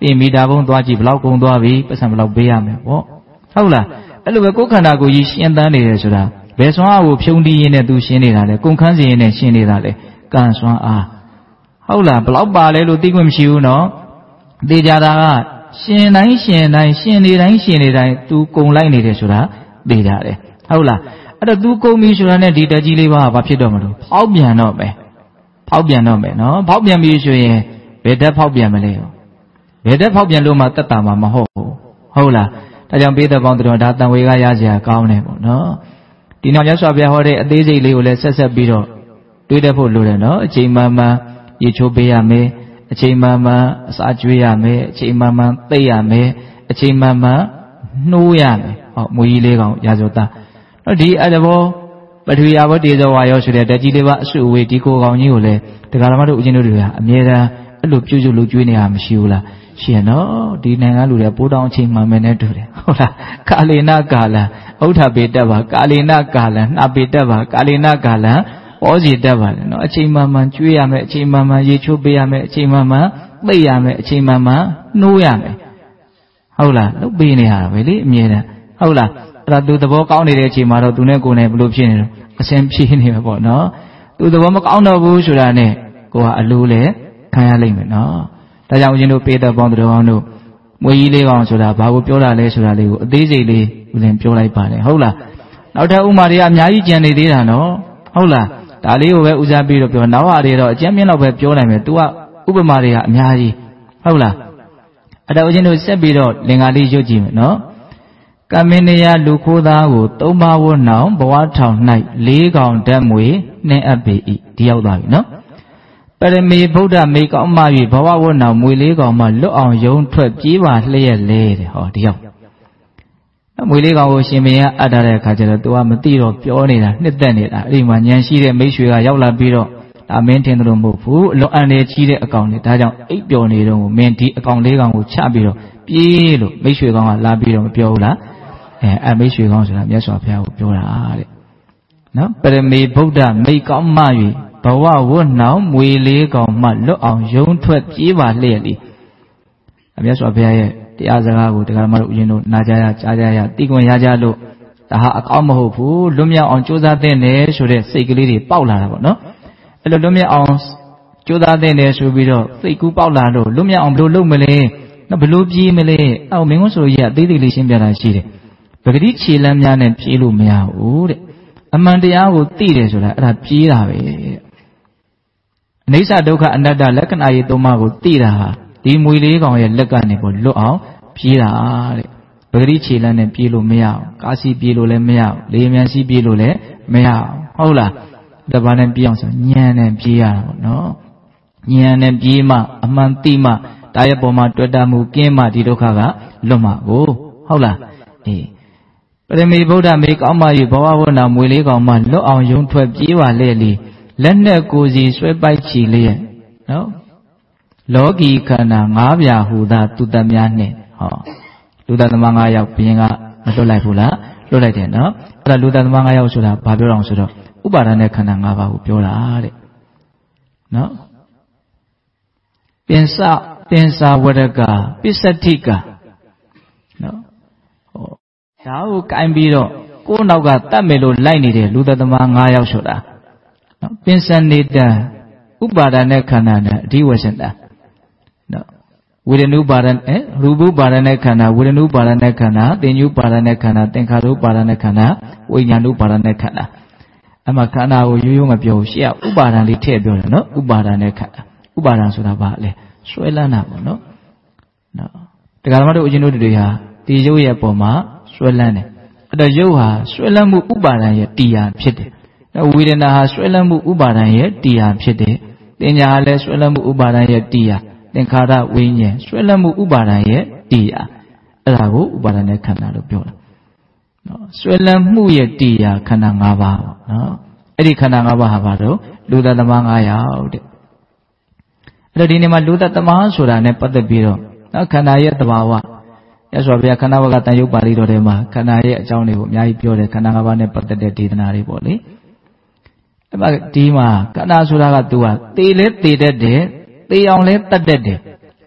ပြင်မီတာဘုံသွားကြည့်ဘလောက်ကုန်သွားပြီပတ်စံဘလောက်ပေးရမယ်ပေါ့ဟုတ်လားအဲ့လိုပဲကိုယ်ခန္ဓာကိုယ်ကြီးရှင်းတန်းနေတယ်ဆိုတာဘယ်စွမ်းအားကိုဖြုံးတီးရင်းနဲ့သူရှင်းနေတာလဲကုန်ခန်းစီရင်းနဲ့ရှင်းနေတာလဲကံစွမ်းအားဟုတ်လားဘလောက်ပါလဲလို့သိခွင့်မရှိဘူးနော်သိကြတာကရှင်တိုင်းရှင်တိုင်းရှင်နေတိုင်းရှင်နေတိုင်းသူကုန်လိုက်နေတယ်ဆိုတာသိကြတယ်ဟုတ်လားအဲ့တော့သူကုန်ပြီဆိုတာနဲ့ဒီတက်ကြီးလေးပါကဘာဖြစ်တော့မလို့ဖောက်ပြန်တော့မယ်ဖောက်ပြန်တော့မယ်နော်ဖောက်ပြန်ပြီဆိုရင်ဘယ်တက်ဖောက်ပြန်မလဲဘယ်တက်ဖောက်ပြန်လို့မှတက်တာမှမဟုတ်ဘူးဟုတ်လားဒါကြောင့်ပေးတဲ့ပေါင်းတော်ဒါတန်ဝေကရစရာကောင်းတယ်ပေါ့နော်ဒီနောက်မြတ်စွာဘုရားဟောတဲ့အသေးစိတ်လေးကိုလည်းဆက်ဆက်ပြီးတော့တွေးတတ်ဖို့လိုတယ်နော်အချိန်မှန်မှန်ရေချိုးပေးရမယ်အချိန်မှန်မှန်အစာကျွေးရမယ်အချိန်မှန်မှန်သိပ်ရမယ်အချိန်မှန်မှန်နှိုးရမယ်ဟောမွေးကြီးလေးကောင်ရာဇဝတတော့ဒီအတဘောပထဝီအဘောတေဇောဝါယောဆိုတဲ့တက်ကြီးလေးပါအစုအဝေးဒီကိုကောင်ကြီးကိုလည်းတရားဓမ္မတို့ဦးဇင်းတို့တွေကအမြဲတမ်းအဲ့လိုပြုစုလုပ်ကျွေးနေရမရှိဘူးလားရှင်နော်ဒီနိုင်ငံလူတွေပိုးတောင်းအချိန်မှန်မယ်နဲ့တူတယ်ဟုတ်လားကာလေနကာလံဥထပေတက်ပါကာလေနကာလံနှပေတက်ပါကာလေနကာလံဩစီတက်ပါလေနော်အချိန်မှန်မှန်ကျွေးရမယ်အချိန်မှန်မှန်ရေချိုးပေးရမယ်အချိန်မှန်မှန်သိရမယ်အချိန်မှန်မှန်နှိုးရမယ်ဟုတ်လားလုပ်ပေးနေရတာပဲလေအမြဲတမ်းဟုတ်လားအဲ့ဒါသူသဘောကောင်းနေတဲ့အချိန်မှာတော့သူနဲ့ကိုယ်နဲ့ဘယ်လိုဖြစ်နေလဲအစင်ဖြေးနေမှာပေါ့နော်သူသဘောမကောင်းတော့ဘူးဆိုတာနဲ့ကိုကအလိုလဲခံရလိမ့်မယ်နော်ဒါကြောင့်ဦးဇင်းတို့ပေးတဲ့ပေါင်းတော်အောင်တို့မွေကြီးလေးကောင်ဆိုတာဘာကိုပြောတာလဲဆိုတာလေးကိုအသေးစိတ်လေးဦးဇင်းပြောလိုက်ပါတယ်ဟုတ်လားနောက်ထပ်ဥမာတွေကအများကြီးကြံနေသေးတာနော်ဟုတ်လားဒါလေးကိုပဲဦးစားပြီးတော့ပြောနောက်ဟာတွေတော့အကျဉ်းမြင့်တော့ပဲပြောနိုင်မယ် तू ကဥပမာတွေကအများကြီးဟုတ်လားအဲ့ဒါဦးဇင်းတို့ဆက်ပြီးတော့လင်္ကာလေးရွတ်ကြည့်မယ်နော်ကမင်းနယလူခိုးသားကိုသုံးပါးဝတ်နောင်ဘဝထောင်၌လေးကောင်ဓာတ်မွေနှင်းအပ်ပေ၏ဒီရောက်သွားပြီနော်ပရမေဗုဒ္ဓမေကောင်းမှ၍ဘဝဝတ်နောင်မွေလေးကောင်မှလွတ်အောင်ယုံထွက်ပြေးပါလျက်လဲတဲ့ဟောဒီရောက်မွေလေးကောင်ကိုရှင်မင်းကအပ်ထားတဲ့အခါကျတော့ तू ကမသိတော့ပြောနေတာနှစ်သက်နေတာအဲ့ဒီမှာဉာဏ်ရှိတဲ့မိတ်ဆွေကရောက်လာပြီးတော့ဒါမင်းထင်တယ်လို့မဟုတ်ဘူးအလွန်အန္တရာယ်ကြီးတဲ့အကောင်တွေဒါကြောင့်အိပ်ပျော်နေတော့မင်းဒီအကောင်လေးကောင်ကိုချပြီးတော့ပြေးလို့မိတ်ဆွေကောင်ကလာပြီးတော့မပြောဘူးလားအဲအမိတ်ဆွေကောင်ဆိုတာမြတ်စွာဘုရားကိုပြောတာတဲ့နော်ပရမေဗုဒ္ဓမိကောင်းမှ၍ဘဝဝတ်နောင်မွေလေးကောင်မှလွတ်အောင်ယုံထွက်ပြေးပါလျက်လေအမြတ်စွာဘုရားရဲ့တရားစကားကိုတရားမတို့ဦးဇင်းတို့နာကြရကြားကြရသိခွင့်ရကြလို့ဒါဟာအကောင်းမဟုတ်ဘူးလွတ်မြောက်အောင်ကြိုးစားသင့်တယ်ဆိုတဲ့စိတ်ကလေးတွေပေါက်လာတာပေါ့နော်အဲ့လိုလွတ်မြောက်အောင်ကြိုးစားသင့်တယ်ဆိုပြီးတော့စိတ်ကူးပေါက်လာလို့လွတ်မြောက်အောင်ဘယ်လိုလုပ်မလဲဘယ်လိုပြေးမလဲအော်မင်းကဆိုကြီးကအသေးသေးလေးရှင်းပြတာရှိတယ်ပဂတိခြေလမ်းများနဲ့ပြေးလို့မရဘူးတဲ့အမှန်တရားကိုသိတယ်ဆိုတာအဲ့ဒါပြေးတာပဲတဲ့အနိစ္စဒုက္ခအနတ္တလက္ခဏာရေးသုံးပါးကိုသိတာဟာဒီမွေလေးကောင်ရဲ့လက်ကနေကိုလွတ်အောင်ပြေးတာတဲ့ပဂတိခြေလမ်းနဲ့ပြေးလို့မရအောင်ကားစီးပြေးလို့လည်းမရအောင်လေမြန်စီးပြေးလို့လည်းမရအောင်ဟုတ်လားဒါဘာနဲ့ပြေးအောင်ဆိုဉာဏ်နဲ့ပြေးရတာပေါ့နော်ဉာဏ်နဲ့ပြေးမှအမှန်သိမှဒါရဲ့ပုံမှာတွေ့တာမှုကင်းမှဒီဒုက္ခကလွတ်မှာကိုဟုတ်လားအေးပရမေဗုဒ္ဓမေကောင်းမှ၍ဘဝဝနာမွေလေးကောင်မှလွတ်အောင်ယုံထွက်ပြေးပါလေလေလက်နဲ့ကိုယ်စီဆွဲပိုက်ချီလျက်နော်လောကီခန္ဓာ၅ပြာဟူသာသူတများနှင့်ဟောလူသားသမား၅ယောက်ဘုရင်ကမလွတ်လိုက်ဘူးလားလွတ်လိုက်တယ်နော်အဲ့ဒါလူသားသမား၅ယောက်ဆိုတာဘာပြောတော့ဆိုတော့ဥပါဒณะခန္ဓာ၅ပါးကိုပြောတာတဲ့နော်ပင်စပင်စာဝရကပစ္စတိကနော်ဟောဒါကိုကင်ပြီးတော့ကိုယ်နောက်ကတတ်မယ်လို့လိုက်နေတဲ့လူသားသမား၅ယောက်ဆိုတာနော်ပင်စနေတံဥပါဒณะခန္ဓာနဲ့အဓိဝဆန္ဒနော်ဝေဒနုပါဒณะအဲရူပပါဒณะခန္ဓာဝေဒနုပါဒณะခန္ဓာသင်္ညုပါဒณะခန္ဓာသင်္ခါရုပါဒณะခန္ဓာဝိညာဏုပါဒณะခန္ဓာအမှခန္ဓာကိုရိုးရိုးမပြောဘူးရှေ့ကဥပါဒံလေးထည့်ပြောတယ်နော်ဥပါဒံနဲ့ခန္ဓာဥပါဒံဆိုတာဘာလဲဆွဲလန်းတာပေါ့နော်နော်တရားဓမ္မတို့အရှင်တို့တွေဟာဒီရုပ်ရဲ့ပုံမှာဆွဲလန်းတယ်အဲ့တော့ရုပ်ဟာဆွဲလန်းမှုဥပါဒံရဲ့တရားဖြစ်တယ်နော်ဝေဒနာဟာဆွဲလန်းမှုဥပါဒံရဲ့တရားဖြစ်တယ်တင်ညာဟာလည်းဆွဲလန်းမှုဥပါဒံရဲ့တရားသင်္ခါရဝိညာဉ်ဆွဲလန်းမှုဥပါဒံရဲ့တရားအဲ့ဒါကိုဥပါဒံနဲ့ခန္ဓာလို့ပြောတာနော်ဆွဲလန်းမှုရဲ့တရားခန္ဓာ၅ပါးပေါ့နော်အဲ့ဒီခန္ဓာ၅ပါးဟာဘာလို့လူသားသမား၅ယောက်တဲ့အဲ့တော့ဒီနေ့မှာလူသားသမားဆိုတာနဲ့ပတ်သက်ပြီးတော့နော်ခန္ဓာရဲ့သဘာဝရသော်ဗျာခန္ဓာဝကတန်ရုပ်ပါဠိတော်ထဲမှာခန္ဓာရဲ့အကြောင်းတွေကိုအများကြီးပြောတယ်ခန္ဓာ၅ပါးနဲ့ပတ်သက်တဲ့ဒေသနာတွေပေါ့လေအဲ့မှာဒီမှာခန္ဓာဆိုတာက तू ကသေလဲသေတတ်တယ်သေအောင်လဲတတ်တတ်တယ်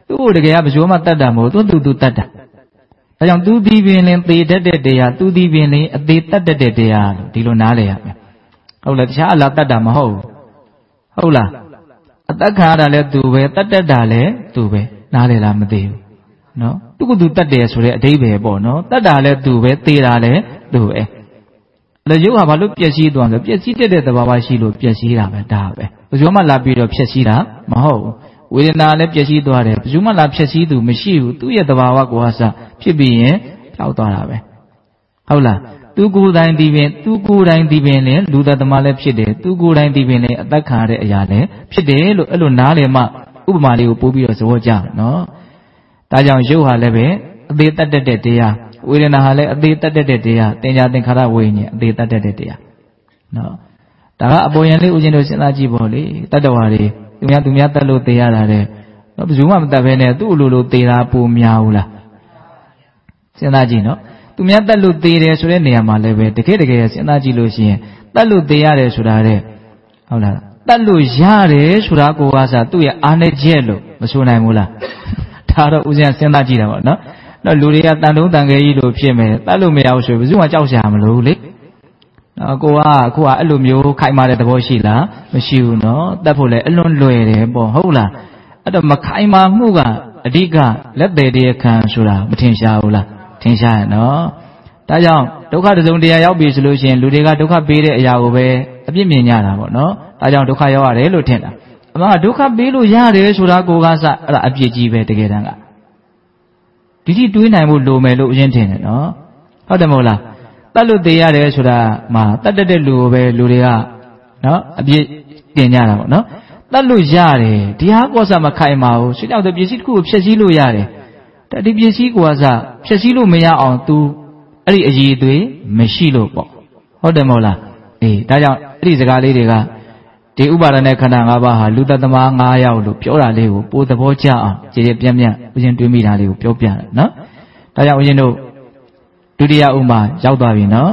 သူ့တကယ်ကဘယ်သူမှတတ်တာမဟုတ်သူသူသူတတ်တာဒါကြောင့်သူဒီပင်လင်သေတတ်တဲ့တရားသူဒီပင်လင်အသေးတတ်တဲ့တရားလို့ဒီလိုနားလည်ရမယ်ဟုတ်လားတခြားအလားတတ်တာမဟုတ်ဟုတ်လားအသက်ခံရတာလည်းသူပဲတတ်တတ်တာလည်းသူပဲနားလည်လားမသိဘူးနော်သူကသူတတ်တယ်ဆိုတဲ့အဓိပ္ပာယ်ပေါ့နော်တတ်တာလည်းသူပဲသေတာလည်းသူပဲလေရုပ်ဟာဘာလို့ပျက်စီးသွားလဲပျက်စီးတတ်တဲ့သဘာဝရှိလို့ပျက်စီးတာပဲဒါပဲဘယ်သူမှလာပြီးတော့ဖျက်ဆီးတာမဟုတ်ဘူးဝေဒနာလည်းပျက်စီးသွားတယ်ဘယ်သူမှလာဖျက်ဆီးသူမရှိဘူးသူ့ရဲ့သဘာဝကိုအစဖြစ်ပြီးရင်ပျောက်သွားတာပဲဟုတ်လားသူကိုယ်တိုင်ဒီပင်သူကိုယ်တိုင်ဒီပင်လည်းလူသက်သမားလည်းဖြစ်တယ်သူကိုယ်တိုင်ဒီပင်လည်းအသက်ခံရတဲ့အရာလည်းဖြစ်တယ်လို့အဲ့လိုနားလည်မှဥပမာလေးကိုပို့ပြီးတော့သဘောကျနော်ဒါကြောင့်ရုပ်ဟာလည်းပဲအသေးတတ်တဲ့တရားဝေဒနာဟာလည်းအသေးတတ်တဲ့တရားသင်္ညာသင်္ခါရဝိညာဉ်အသေးတတ်တဲ့တရားနော်ဒါကအပေါ်ယံလေးဦးဇင်းတို့စဉ်းစားကြည့်ပေါ့လေတတ္တဝါတွေသူများသူများတတ်လို့သေရတာတဲ့ဘယ်သူမှမတတ်ဘဲနဲ့သူ့လိုလိုသေတာပိုများဘူးလားစဉ်းစားကြည့်နော်သူများတတ်လို့သေတယ်ဆိုတဲ့နေရာမှာလည်းပဲတကယ်တကယ်စဉ်းစားကြည့်လို့ရှိရင်တတ်လို့သေရတယ်ဆိုတာတဲ့ဟုတ်လားတတ်လို့ရတယ်ဆိုတာကိုကစားသူ့ရဲ့အာဏာချက်လို့မဆိုနိုင်ဘူးလားဒါတော့ဦးဇင်းစဉ်းစားကြည့်တာပေါ့နော်တော့လူတွေကတန်တုံးတန်ခဲကြီးလို့ဖြစ်မယ်တတ်လို့မရဘူးဆိုဘယ်သူမှကြောက်ရှာမလို့လေနော်ကိုကအခုကအဲ့လိုမျိုးခိုင်မာတဲ့သဘောရှိလားမရှိဘူးနော်တတ်ဖို့လည်းအလွန်လွယ်တယ်ပေါ့ဟုတ်လားအဲ့တော့မခိုင်မာမှုကအဓိကလက်သေးတရားခံဆိုတာမထင်ရှားဘူးလားထင်ရှားရနော်ဒါကြောင့်ဒုက္ခတစုံတရားရောက်ပြီဆိုလို့ရှိရင်လူတွေကဒုက္ခပေးတဲ့အရာကိုပဲအပြစ်မြင်ကြတာပေါ့နော်ဒါကြောင့်ဒုက္ခရောက်ရတယ်လို့ထင်တာအမှန်ကဒုက္ခပေးလို့ရတယ်ဆိုတာကိုကစအဲ့ဒါအပြစ်ကြီးပဲတကယ်တမ်းကဒီတိတွေးနိုင်ဖို့လိုမယ်လို့အရင်ထင်တယ်နော်ဟုတ်တယ်မဟုတ်လားတတ်လို့သေရတယ်ဆိုတာမှာတတ်တတ်တဲ့လူကိုပဲလူတွေကနော်အပြစ်တင်ကြတာပေါ့နော်တတ်လို့ရတယ်ဒီဟာကောစမခိုင်ပါဘူးဆွေးကြောက်တဲ့ပစ္စည်းတစ်ခုကိုဖျက်ဆီးလို့ရတယ်ဒီပစ္စည်းကိုကစဖျက်ဆီးလို့မရအောင် तू အဲ့ဒီအည်အသွေးမရှိလို့ပေါ့ဟုတ်တယ်မဟုတ်လားအေးဒါကြောင့်အဲ့ဒီစကားလေးတွေကဒီဥပါဒณะခန္ဓာ၅ပါးဟာလူတသမ၅ယောက်လို့ပြောတာလေးကိုပိုသဘောကျအောင်ကြည်ကြည်ပြန့်ပြန့်ဦးဇင်းတွေးမိတာလေးကိုပြောပြတယ်နော်ဒါကြောင့်ဦးဇင်းတို့ဒုတိယဥမာရောက်သွားပြီနော်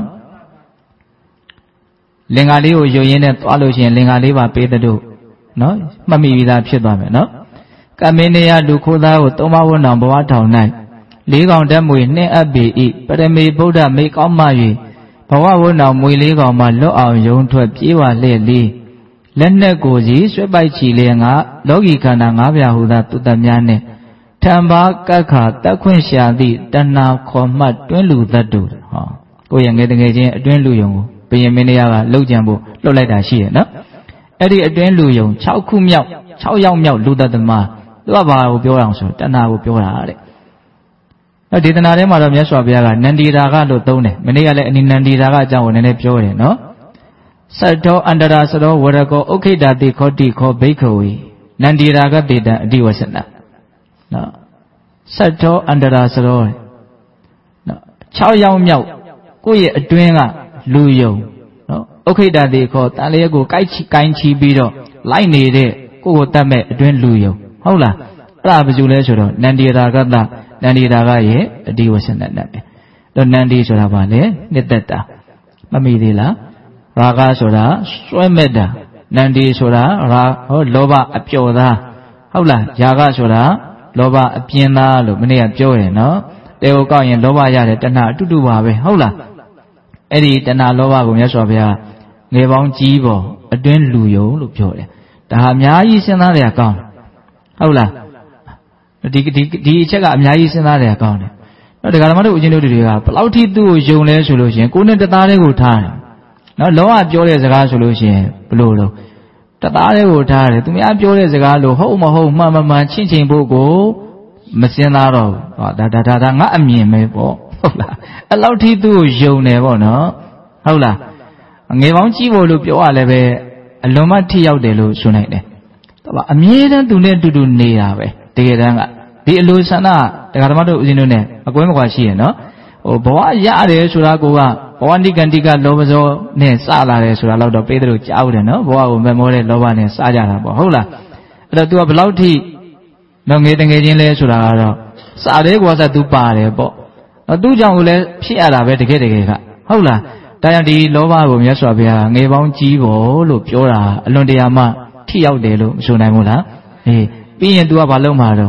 လင်္ကာလေးကိုယုံရင်းနဲ့သွားလို့ရှိရင်လင်္ကာလေးပါပေးတဲ့တို့နော်မှတ်မိပြီးသားဖြစ်သွားမယ်နော်ကမေနယလူခိုးသားကိုသုံးပါးဝန်းတော်ဘဝထောင်၌လေးကောင်တက်မွေနှင်းအပ်ပေ၏ပရမေဗုဒ္ဓမေကောင်းမှ၍ဘဝဝန်းတော်မွေလေးကောင်မှလွတ်အောင်ယုံထွက်ပြေးပါလျက်လေးလက်နဲ့ကိုစီဆွဲပိုက်ချီလေငါလောကီခန္ဓာ၅ပြားဟူသောသူတများနှင့်ထံပါကက္ခတက်ခွင့်ရှာသည့်တဏှာခေါ်မှတ်တွင်းလူသတ္တုဟောကိုယ့်ရဲ့ငယ်တငယ်ချင်းအတွင်းလူယုံကိုဘုရင်မင်းတရားကလှုပ်ကြံဖို့လှုပ်လိုက်တာရှိတယ်နော်အဲ့ဒီအတွင်းလူယုံ၆ခုမြောက်၆ယောက်မြောက်လူသတ္တမသူကဘာကိုပြောအောင်ဆိုတဏှာကိုပြောတာတဲ့အဲ့ဒေသနာထဲမှာတော့မြတ်စွာဘုရားကနန္ဒီရာဂလို့သုံးတယ်မနေ့ကလည်းအနိနန္ဒီရာဂအကြောင်းကိုနည်းနည်းပြောတယ်နော်သတ္တောအန္တရာစရောဝရကောဥခိတာတိခောတိခောဘိက္ခဝေနန္ဒီရာဂတေတံအဓိဝဆနနော်သတ္တောအန္တရာစရောနော်၆ယောက်မြောက်ကိုယ့်ရဲ့အတွင်းကလူယုံနော်ဥခိတာတိခောတန်လျက်ကိုကိုက်ချီကိုင်းချီပြီးတော့လိုက်နေတဲ့ကိုယ့်ကိုတတ်မဲ့အတွင်းလူယုံဟုတ်လားအဲ့ဒါဘာလို့လဲဆိုတော့နန္ဒီရာဂတနန္ဒီရာဂရဲ့အဓိဝဆနနဲ့ပဲတော့နန္ဒီဆိုတာဘာလဲနှစ်သက်တာမမိသေးလားရာဂဆိုတာစွဲမဲ့တာနန္ဒီဆိုတာရာဟောလောဘအပျော်သားဟုတ်လားယာဂဆိုတာလောဘအပြင်းသားလို့မနေ့ကပြောရင်နော်တေကိုကောက်ရင်လောဘရတယ်တဏှာအတူတူပါပဲဟုတ်လားအဲ့ဒီတဏှာလောဘကိုမြတ်စွာဘုရားငယ်ပေါင်းကြီးပေါ်အတွင်းလူယုံလို့ပြောတယ်ဒါဟာအများကြီးစဉ်းစားရကောင်းဟုတ်လားဒီဒီဒီအချက်ကအများကြီးစဉ်းစားရကောင်းတယ်တော့ဒကာဓမ္မတို့ဦးဇင်းတို့တွေကဘယ်လောက်ထိသူ့ကိုယုံလဲဆိုလို့ရှိရင်ကိုယ်နဲ့တသားလေးကိုထားတယ်နော်လောကပြောတဲ့စကားဆိုလို့ရှိရင်ဘလို့လို့တသားလေးကိုထားတယ်သူများပြောတဲ့စကားလို့ဟုတ်မဟုတ်မှန်မမှန်ချင်းချင်းဖို့ကိုမစင်သားတော့ဟောဒါဒါဒါဒါငါအမြင်ပဲပေါ့ဟုတ်လားအဲ့လောက်ထိသူ့ကိုယုံတယ်ပေါ့နော်ဟုတ်လားငယ်ပေါင်းကြီးဖို့လို့ပြောရလဲပဲအလွန်မှထိရောက်တယ်လို့ဆိုနိုင်တယ်တော့အမြဲတမ်းသူနဲ့အတူတူနေတာပဲတကယ်တမ်းကဒီအလိုဆန္ဒတရားဓမ္မတို့ဦးဇင်းတို့ ਨੇ အကွဲမကွာရှိရင်နော်ဟိုဘဝရတယ်ဆိုတာကိုကဘဝနိကန္တိကလောဘဇောနဲ့စလာတယ်ဆိုတာတော့ပေးတယ်ကြားဦးတယ်နော်ဘဝကိုမမောတဲ့လောဘနဲ့စကြတာပေါ့ဟုတ်လားအဲ့တော့ तू ကဘယ်လောက်ထိတော့ငယ်တငယ်ချင်းလဲဆိုတာကတော့စတဲ့ကွာစ तू ပါတယ်ပေါ့နော်သူ့ကြောင့်ကိုလည်းဖြစ်ရတာပဲတကယ်တကယ်ကဟုတ်လားဒါကြောင့်ဒီလောဘကိုမြတ်စွာဘုရားငယ်ပေါင်းကြီးဖို့လို့ပြောတာအလွန်တရာမှထိရောက်တယ်လို့မဆိုနိုင်ဘူးလားအေးပြီးရင် तू ကဘာလုပ်မှာတော့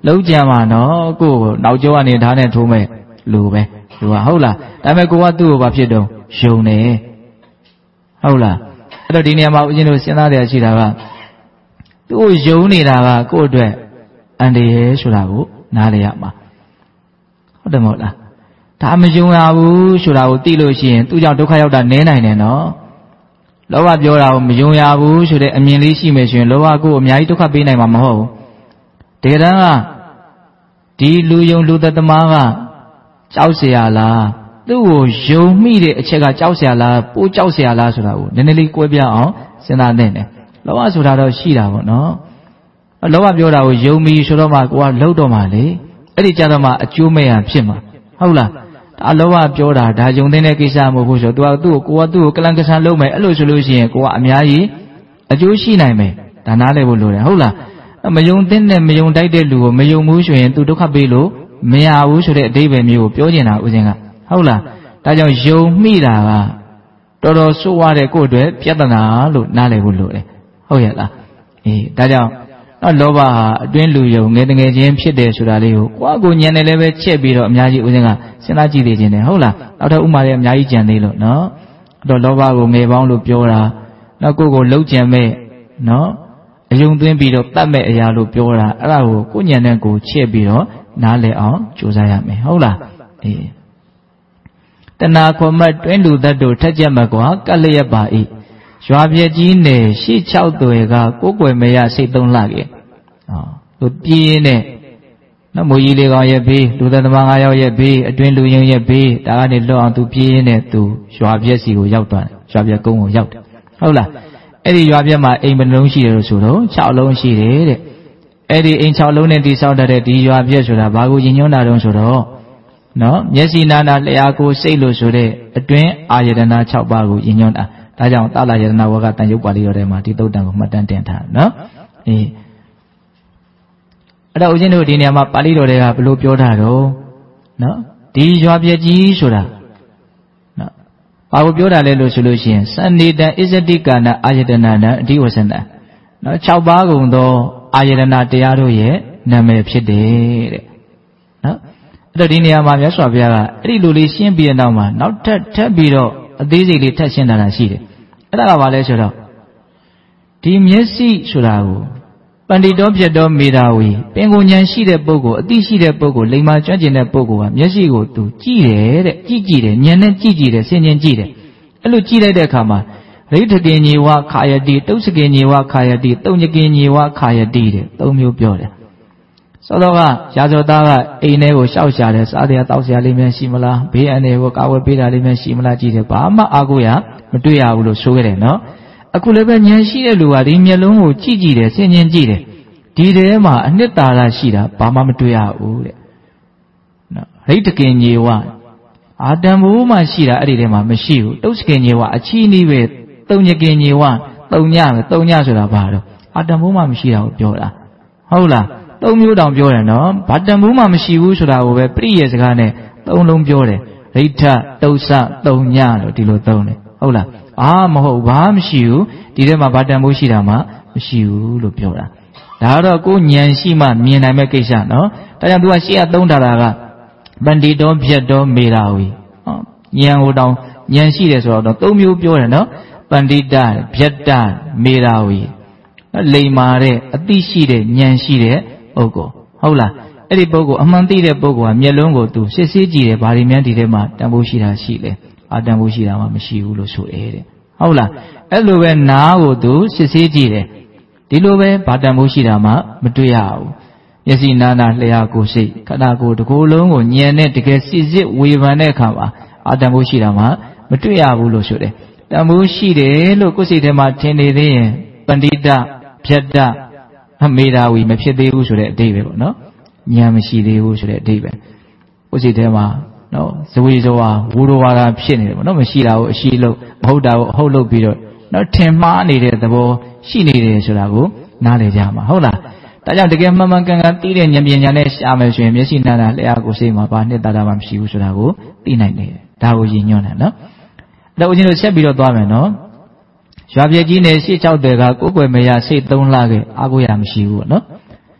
လုံးကြံမှာနော်ကိုကိုနောက်ကျောကနေဓာတ်နဲ့ထိုးမဲ့လူပဲလူကဟုတ်လားဒါပေမဲ့ကိုကသူ့ကိုဘာဖြစ်တော့ယုံနေဟုတ်လားအဲ့တော့ဒီနေရာမှာဦးဇင်းတို့စဉ်းစားရရှိတာကသူ့ကိုယုံနေတာကကိုယ့်အတွက်အန္တရာယ်ဆိုတာကိုနားလည်ရမှာဟုတ်တယ်မဟုတ်လားဒါမယုံရဘူးဆိုတာကိုသိလို့ရှိရင်သူ့ကြောင့်ဒုက္ခရောက်တာနည်းနိုင်တယ်နော်လောဘပြောတာကိုမယုံရဘူးဆိုတဲ့အမြင်လေးရှိမယ်ဆိုရင်လောဘကိုအများကြီးဒုက္ခပေးနိုင်မှာမဟုတ်ဘူးတကယ်တမ်းကဒီလူယုံလူသက်သမားကကြောက်เสียလားသူ့ကိုယုံမိတဲ့အချက်ကကြောက်เสียလားပိုးကြောက်เสียလားဆိုတာကိုနည်းနည်းလေးကွဲပြားအောင်စဉ်းစားနေတယ်လောဘဆိုတာတော့ရှိတာပေါ့နော်လောဘပြောတာကိုယုံမိဆိုတော့မှကိုကလှုပ်တော့မှလေအဲ့ဒီကြတော့မှအကျိုးမဲ့ရဖြစ်မှာဟုတ်လားဒါလောဘပြောတာဒါယုံတဲ့ကိစ္စမဟုတ်ဘူးဆိုတော့ तू ကသူ့ကိုကိုကသူ့ကိုကလန်ကဆန်လုပ်မယ်အဲ့လိုဆိုလို့ရှိရင်ကိုကအများကြီးအကျိုးရှိနိုင်မယ်ဒါနားလည်ဖို့လိုတယ်ဟုတ်လားမယုံတဲ့နဲ့မယုံတိုက်တဲ့လူကိုမယုံဘူးဆိုရင် तू ဒုက္ခပေးလို့မရဘူးဆိုတဲ့အဓိပ္ပာယ်မျိုးကိုပြောနေတာဦးဇင်းကဟုတ်လားဒါကြောင့်ယုံမိတာကတော်တော်ဆိုးရတဲ့ကိုယ့်အတွက်ပြဿနာလို့နားလည်ဖို့လိုတယ်ဟုတ်ရဲ့လားအေးဒါကြောင့်နော်လောဘဟာအတွင်းလူယုံငယ်တငယ်ချင်းဖြစ်တယ်ဆိုတာလေးကိုကိုယ့်ကိုညံတယ်လည်းပဲချက်ပြီးတော့အများကြီးဦးဇင်းကစဉ်းစားကြည့်သေးခြင်းတယ်ဟုတ်လားနောက်တော့ဥမာလည်းအများကြီးကြံသေးလို့နော်အဲ့တော့လောဘကိုငယ်ပေါင်းလို့ပြောတာနော်ကိုယ့်ကိုလှုပ်ကြံမဲ့နော်အယုံသွင်းပြီးတော့တတ်မဲ့အရာလို့ပြောတာအဲ့ဒါကိုကိုညံတဲ့ကိုချက်ပြီးတော့နားလည်အောင်ကြိုးစားရမယ်ဟုတ်လားအေးတဏှာခွန်မတ်တွင်းလူသက်တို့ထက်ကြက်မကွာကလျက်ပါ၏ရွာပြည့်ကြီးနယ်ရှေ့၆သွယ်ကကိုယ်ွယ်မရစိတ်သုံးလှခဲ့ဟောသူပြင်းနဲ့နော်မူကြီးလေးကောင်ရဲ့ဘေးလူသက်သမား၅ယောက်ရဲ့ဘေးအတွင်းလူယုံရဲ့ဘေးဒါကနေလွတ်အောင်သူပြင်းနဲ့သူရွာပြည့်စီကိုရောက်သွားတယ်ရွာပြည့်ကုန်းကိုရောက်တယ်ဟုတ်လားအဲ့ဒီရွာပြည့်မှာအိမ်ဘယ်နှလုံးရှိတယ်လို့ဆိုတော့၆လုံးရှိတယ်တဲ့အဲ့ဒီအိမ်၆လုံးနဲ့တိဆောက်တဲ့ဒီရွာပြည့်ဆိုတာဘာကိုညင်ညွှန်းတာတုံးဆိုတော့နော်မျက်စိနာနာလျှာကိုစိတ်လို့ဆိုတဲ့အတွင်းအာယတနာ၆ပါးကိုညင်ညွှန်းတာဒါကြောင့်သလယတနာဝကတန်ရုပ်ပါဠိတော်ထဲမှာဒီသုတ်တံကိုမှတ်တမ်းတင်ထားနော်အေးအဲ့တော့ဦးဇင်းတို့ဒီနေရာမှာပါဠိတော်တွေကဘယ်လိုပြောထားတော့နော်ဒီရွာပြည့်ကြီးဆိုတာနော်ဘာကိုပြောတာလဲလို့ဆိုလို့ရှိရင်စနေတံအစ္စတိကာနအာယတနာနံအဓိဝဆနံနော်၆ပါးကုန်သောအာယတနာတရားတို့ရဲ့နာမည်ဖြစ်တယ်တဲ့နော်အဲ့တော့ဒီနေရာမှာမြတ်စွာဘုရားကအဲ့ဒီလိုလေးရှင်းပြီးတဲ့နောက်မှာနောက်ထပ်ထပ်ပြီးတော့အသေးစိတ်လေးထပ်ရှင်းတာရှိတယ်အဲ့ဒါကဘာလဲဆိုတော့ဒီမျက်စိဆိုတာကိုပန္တိတောပြတ်တော်မေတာဝီပင်ကိုဉာဏ်ရှိတဲ့ပုဂ္ဂိုလ်အသိရှိတဲ့ပုဂ္ဂိုလ်လိမ္မာကျွမ်းကျင်တဲ့ပုဂ္ဂိုလ်ကမျက်စိကိုသူကြည့်တယ်တဲ့ကြည့်ကြည့်တယ်ဉာဏ်နဲ့ကြည့်ကြည့်တယ်ဆင်ခြင်ကြည့်တယ်အဲ့လိုကြည့်လိုက်တဲ့အခါမှာရိဋ္ဌကေညေဝခာယတိတုတ်စကေညေဝခာယတိတုံညကေညေဝခာယတိတဲ့သုံးမျိုးပြောတယ်စောတော့ကရာဇဝသားကအိမ်ထဲကိုရှောက်ရှာတယ်စားတရားတောက်စရာလေးများရှိမလားဘေးအန္တရာယ်ကိုကာဝယ်ပေးတာလေးများရှိမလားကြည့်တယ်ဘာမှအားကိုးရမတွေ့ရဘူးလို့ဆိုခဲ့တယ်နော်အခုလည်းပဲဉာဏ်ရှိတဲ့လူကဒီမျက်လုံးကိုကြည့်ကြည့်တယ်ဆင်ခြင်ကြည့်တယ်ဒီထဲမှာအနှစ်သာရရှိတာဘာမှမတွေ့ရဘူးတဲ့နော်ရိဋ္ဌကေညေဝအာတံဘူးမှရှိတာအဲ့ဒီထဲမှာမရှိဘူးတုတ်စကေညေဝအချီးနီးပဲတုံညကေညေဝတုံညပဲတုံညဆိုတာဘာတော့အာတံဘူးမှမရှိတာကိုပြောတာဟုတ်လားသုံးမျိုးတောင်ပြောတယ်နော်ဘာတံဘူးမှမရှိဘူးဆိုတာကိုပဲပြည့်ရဲ့စကားနဲ့သုံးလုံးပြောတယ်ရိဋ္ဌတုတ်ဆတုံညလို့ဒီလိုသုံးတယ်ဟုတ်လားအာမဟုတ်ဘာမှမရှိဘူးဒီထဲမှာဘာတံဘူးရှိတာမှမရှိဘူးလို့ပြောတာဒါတော့ကိုဉာဏ်ရှိမှမြင်နိုင်မဲ့ကိစ္စနော်ဒါကြောင့်သူကရှေ့ကသုံးထားတာကပန္တိတောပြတ်တော်မေတာဝီဟောဉာဏ်ဟိုတောင်ဉာဏ်ရှိတယ်ဆိုတော့သုံးမျိုးပြောတယ်နော်ပန္တိတပြတ်တမေတာဝီလိမ္မာတဲ့အသိရှိတဲ့ဉာဏ်ရှိတဲ့ပုဂ္ဂိုလ်ဟုတ်လားအဲ့ဒီပုဂ္ဂိုလ်အမှန်သိတဲ့ပုဂ္ဂိုလ်ကမျက်လုံးကိုသူစစ်ဆေးကြည့်တယ်ဘာတွေများဒီထဲမှာတန်ဖိုးရှိတာရှိလဲအာတန်ဖိုးရှိတာမှမရှိဘူးလို့ဆိုတယ်တဲ့ဟုတ်လားအဲ့လိုပဲနားကိုသူစစ်ဆေးကြည့်တယ်ဒီလိုပဲဘာတန်ဖိုးရှိတာမှမတွေ့ရဘူးမျက်စိနာနာလျှာကိုယ်စိတ်ခန္ဓာကိုယ်တစ်ကိုယ်လုံးကိုဉာဏ်နဲ့တကယ်စစ်စစ်ဝေဖန်တဲ့အခါမှာအာတန်ဖိုးရှိတာမှမတွေ့ရဘူးလို့ဆိုတယ်တန်ဖိုးရှိတယ်လို့ကိုယ်စိတ်ထဲမှာထင်နေသေးရင်ပန္တိတဖြတ်တမေတာဝီမဖြစ်သေးဘူးဆိုတဲ့အဓိပ္ပာယ်ပေါ့နော်ဉာဏ်မရှိသေးဘူးဆိုတဲ့အဓိပ္ပာယ်ကိုယ်စိတ်ထဲမှာနော်ဇဝေဇဝါဝူရဝါဒဖြစ်နေတယ်ပေါ့နော်မရှိတာကိုအရှိလို့မဟုတ်တာကိုအဟုတ်လို့ပြီးတော့နော်ထင်မှားနေတဲ့သဘောရှိနေတယ်ဆိုတာကိုနားလည်ကြမှာဟုတ်လားဒါကြောင့်တကယ်မှန်မှန်ကန်ကန်သိတဲ့ဉာဏ်ပညာနဲ့ရှာမယ်ဆိုရင်မျက်စိနာနာလျှာကိုယ်စိတ်မှာဘာနှစ်သာရမှမရှိဘူးဆိုတာကိုသိနိုင်တယ်ဒါကိုရည်ညွှန်းတယ်နော်အဲ့တော့ဦးဇင်းတို့ဆက်ပြီးတော့သွားမယ်နော်ရွာပြည့်ကြီးနယ်ရှေ့၆တယ်ကကိုယ်ွယ်မရစိတ်သုံးလှခဲ့အားကိုးရမရှိဘူးပေါ့နော်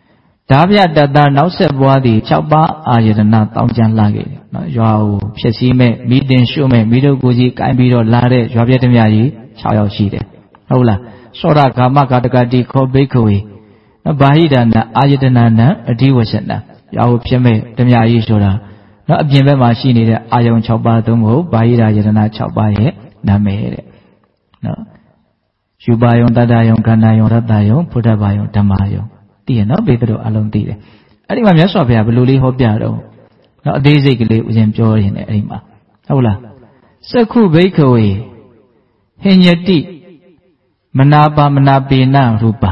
Dabia Dada now said Wadi, Chapa, Ayadana, Townjan Lagi, Joao, Pesime, Midin Shume, Mido Guzi, Kaimiro, Lade, Javiatamiari, Chao Shide. Hola, Sora Gamaka, the Gadi, called Bakery. A Bahida, Ayadana, a Diwasana, Yao Peme, the Mia Shora. No abjembe machine de ayon chapa domo bahira yadana chapa ye name no Shubayon dadayon kanayon ratayon pudabayon damayon tiye no bedro alon tiye adi ma myaswa bhaya belu li ho pya do no adei siat kale usin pyo yin ne adi maဟုတ်လားsakhu bhikkhave hinyati manapa manapena rupa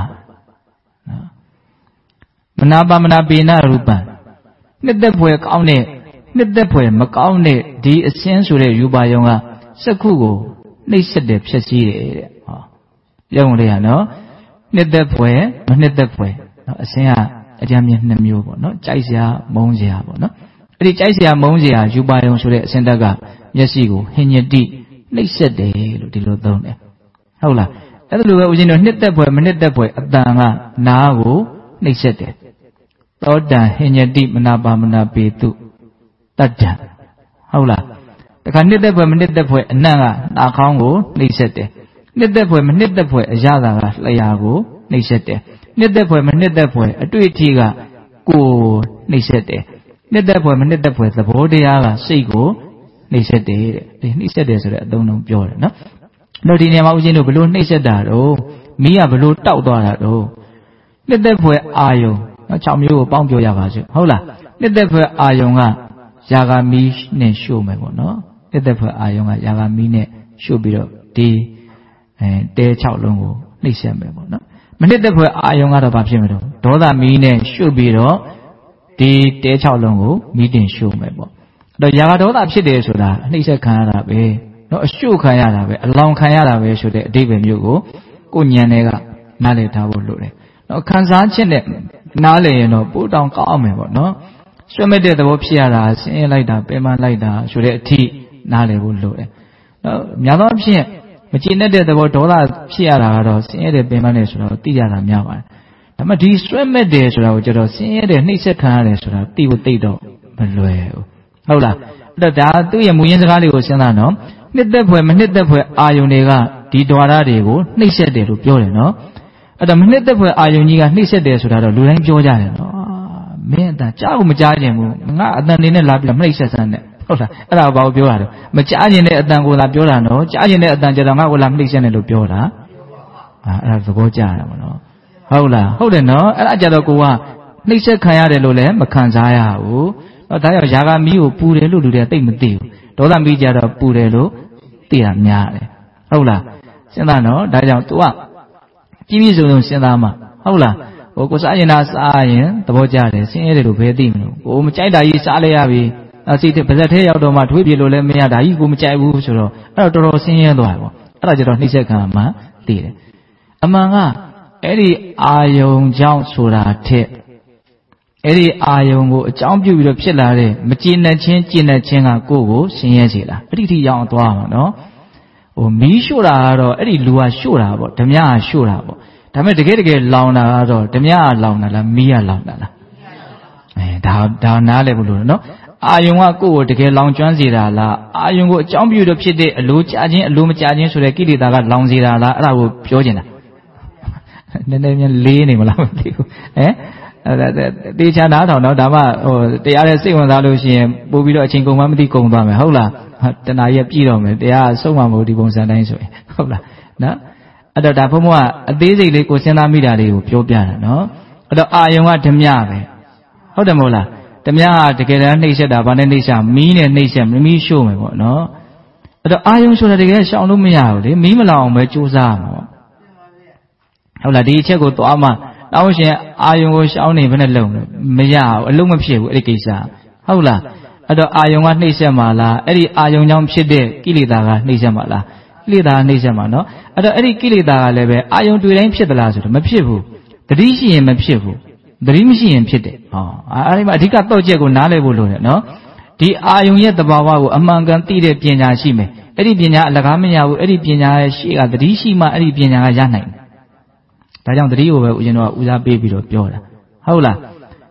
manapa manapena rupa နှစ်သက်ဖွယ်ကောင်းတဲ့နှစ်သက်ဖွယ်မကောင်းတဲ့ဒီအစင်းဆိုတဲ့ယူပါယုံကစက္ခုကိုနှိပ်စက်တယ်ဖြည့်ဆည်းတယ်တဲ့ဟောပြောင်းလေရနော်နှစ်သက်ဖွယ်မနှစ်သက်ဖွယ်နော်အစင်းကအကြမ်းမြင့်နှစ်မျိုးပေါ့နော်ကြိုက်စရာမုန်းစရာပေါ့နော်အဲ့ဒီကြိုက်စရာမုန်းစရာယူပါယုံဆိုတဲ့အစင်းတက်ကမျက်စိကိုဟင်ညတိနှိပ်စက်တယ်လို့ဒီလိုသုံးတယ်ဟုတ်လားအဲ့ဒါလိုပဲဦးဇင်းတို့နှစ်သက်ဖွယ်မနှစ်သက်ဖွယ်အတန်ကနားကိုနှိပ်စက်တယ်သောတံဟင်ညတိမနာပါမနာပေတုတတ္တဟုတ်လားတခါနှစ်သက်ဖွယ်မနှစ်သက်ဖွယ်အနံ့ကနာခေါင်းကိုနှိပ်စက်တယ်နှစ်သက်ဖွယ်မနှစ်သက်ဖွယ်အရသာကလျှာကိုနှိပ်စက်တယ်နှစ်သက်ဖွယ်မနှစ်သက်ဖွယ်အတွေ့အထိကကိုယ်နှိပ်စက်တယ်နှစ်သက်ဖွယ်မနှစ်သက်ဖွယ်သဘောတရားကစိတ်ကိုနှိပ်စက်တယ်တဲ့ဒီနှိပ်စက်တယ်ဆိုတဲ့အသုံးလုံးပြောတယ်နော်တို့ဒီနေရာမှာဦးဇင်းတို့ဘလို့နှိပ်စက်တာတော့မီးကဘလို့တောက်သွားတာတော့နှစ်သက်ဖွယ်အာယုံနော်၆မျိုးကိုပေါင်းပြောရပါစို့ဟုတ်လားနှစ်သက်ဖွယ်အာယုံကယာဂမီးနဲ့ရှို့မယ်ပေါ့နော်နှစ်သက်ဖွယ်အာယုံကယာဂမီးနဲ့ရှို့ပြီးတော့ဒီအဲတဲ၆လုံးကိုနှိပ်စက်မယ်ပေါ့နော်မနှစ်သက်ဖွယ်အာယုံကတော့ဘာဖြစ်မလို့ဒေါသမီးနဲ့ရှို့ပြီးတော့ဒီတဲ၆လုံးကိုမီးတင်ရှို့မယ်ပေါ့အဲ့တော့ယာဂဒေါသဖြစ်တယ်ဆိုတာနှိပ်စက်ခံရတာပဲနော်အရှို့ခံရတာပဲအလောင်ခံရတာပဲဆိုတဲ့အဓိပ္ပာယ်မျိုးကိုကိုဉာဏ်တွေကနားလည်ထားဖို့လိုတယ်နော်ခံစားချက်နဲ့နားလည်ရင်တော့ပို့တောင်ကောက်အောင်မယ်ပေါ့နော်ဆွဲမဲ့တဲ့သဘောဖြစ်ရတာဆင်းရဲလိုက်တာပင်ပန်းလိုက်တာဆိုတဲ့အထိနားလည်ဖို့လိုတယ်နော်များသောအားဖြင့်မကျေနပ်တဲ့သဘောဒေါသဖြစ်ရတာကတော့ဆင်းရဲတဲ့ပင်ပန်းတယ်ဆိုတော့သိရတာများပါတယ်ဒါမှဒီဆွဲမဲ့တယ်ဆိုတာကိုကျတော့ဆင်းရဲတဲ့နှိပ်စက်ခံရတယ်ဆိုတာသိဖို့သိတော့မလွယ်ဘူးဟုတ်လားအဲ့တော့ဒါသူ့ရဲ့မူရင်းစကားလေးကိုစဉ်းစားနော်နှစ်သက်ဖွယ်မနှစ်သက်ဖွယ်အာယုန်တွေကဒီဓဝါရတွေကိုနှိပ်စက်တယ်လို့ပြောတယ်နော်အဲ့တော့မနှစ်သက်ဖွယ်အာယုန်ကြီးကနှိပ်စက်တယ်ဆိုတာတော့လူတိုင်းပြောကြတယ်နော်မင်းအတန်ကြားကိုမကြားခြင်းဘူးငါအတန်နေနဲ့လာပြီးနှိပ်စက်စမ်းနဲ့ဟုတ်လားအဲ့ဒါဘာကိုပြောတာလဲမကြားခြင်းတဲ့အတန်ကိုသာပြောတာနော်ကြားခြင်းတဲ့အတန်ကြတော့ငါကိုလာနှိပ်စက်နေလို့ပြောတာအာအဲ့ဒါသဘောကျတာပေါ့နော်ဟုတ်လားဟုတ်တယ်နော်အဲ့ဒါကြတော့ကိုကနှိပ်စက်ခံရတယ်လို့လည်းမခံစားရဘူးတော့ဒါကြောင့်ယာဂမီးကိုပူတယ်လို့လူတွေကသိမသိဘူးဒေါသမီးကြတော့ပူတယ်လို့သိတာများတယ်ဟုတ်လားစဉ်းစားနော်ဒါကြောင့် तू ကပြည့်ပြည့်စုံစုံစဉ်းစားမှဟုတ်လားဟိုကိုစားရင်သာစားရင်သဘောကျတယ်ဆင်းရဲတယ်လို့ဘယ်သိမလို့ကိုမကြိုက်တာကြီးစားလိုက်ရပြီအစီပါဇက်ထဲရောက်တော့မှထွေးပြေလို့လည်းမရဒါကြီးကိုမကြိုက်ဘူးဆိုတော့အဲ့တော့တော်တော်ဆင်းရဲသွားတယ်ပေါ့အဲ့ဒါကြတော့နှိမ့်ဆက်ခံမှသိတယ်အမှန်ကအဲ့ဒီအာယုံကြောင့်ဆိုတာထက်အဲ့ဒီအာယုံကိုအကြောင်းပြုပြီးတော့ဖြစ်လာတဲ့မကျေနပ်ခြင်းကျေနပ်ခြင်းကကိုယ့်ကိုဆင်းရဲစေတာအဲ့ဒီထိရောက်သွားမှာနော်ဟိုမီးရှို့တာကတော့အဲ့ဒီလူကရှို့တာပေါ့ဓမြကရှို့တာပေါ့ဒါပေမဲ့တကယ်တကယ်လောင်တာကတော့ဓမြကလောင်တာလားမီးကလောင်တာလားအဲဒါဒါနားလည်ဖို့လိုတယ်နော်အာယုံကကိုယ့်ကိုတကယ်လောင်ကျွမ်းစေတာလားအာယုံကိုအကြောင်းပြုလို့ဖြစ်တဲ့အလိုကြခြင်းအလိုမကြခြင်းဆိုတဲ့ကိလေသာကလောင်စေတာလားအဲ့ဒါကိုပြောချင်တာနည်းနည်းများလေးနေမလားမသိဘူးဟမ်တေချာနားထောင်တော့ဒါမှဟိုတရားနဲ့စိတ်ဝင်စားလို့ရှိရင်ပို့ပြီးတော့အချိန်ကုန်မှမသိကုန်သွားမယ်ဟုတ်လားတဏှာကြီးပြည့်တော့မယ်တရားဆုံးမှာမဟုတ်ဒီပုံစံတိုင်းဆိုရင်ဟုတ်လားနော်အဲ့တော့ဒါဘုံဘုံကအသေးစိတ်လေးကိုစဉ်းစားမိတာလေးကိုပြောပြတာနော်အဲ့တော့အာယုံကဓမြပဲဟုတ်တယ်မဟုတ်လားဓမြကတကယ်တမ်းနှိမ့်ဆက်တာဘာနဲ့နှိမ့်ဆက်မီးနဲ့နှိမ့်ဆက်မမီးရှို့မယ်ပေါ့နော်အဲ့တော့အာယုံဆိုတာတကယ်ရှောင်လို့မရဘူးလေမီးမလောင်အောင်ပဲကြိုးစားရမှာပေါ့ဟုတ်လားဒီအချက်ကိုသွားမှတောင်းရှင်အာယုံကိုရှောင်နေဘယ်နဲ့လုံလဲမရဘူးအလုံးမဖြစ်ဘူးအဲ့ဒီကိစ္စဟုတ်လားအဲ့တော့အာယုံကနှိမ့်ဆက်မှာလားအဲ့ဒီအာယုံကြောင့်ဖြစ်တဲ့ကိလေသာကနှိမ့်ဆက်မှာလားကိလေသာနှိမ့်ဆက်မှာနော်အဲ့တော့အဲ့ဒီကိလေသာကလည်းပဲအာယုံတွေ့တိုင်းဖြစ်သလားဆိုတော့မဖြစ်ဘူးတတိရှိရင်မဖြစ်ဘူးတတိမရှိရင်ဖြစ်တယ်ဟောအဲ့ဒီမှာအဓိကတော့ချက်ကိုနားလည်ဖို့လိုတယ်နော်ဒီအာယုံရဲ့သဘာဝကိုအမှန်ကန်သိတဲ့ပညာရှိမယ်အဲ့ဒီပညာအလကားမရဘူးအဲ့ဒီပညာရဲ့ရှိကတတိရှိမှအဲ့ဒီပညာကရနိုင်တယ်ဒါကြောင့်တတိကိုပဲဦးဇင်းတို့ကဦးစားပေးပြီးတော့ပြောတာဟုတ်လား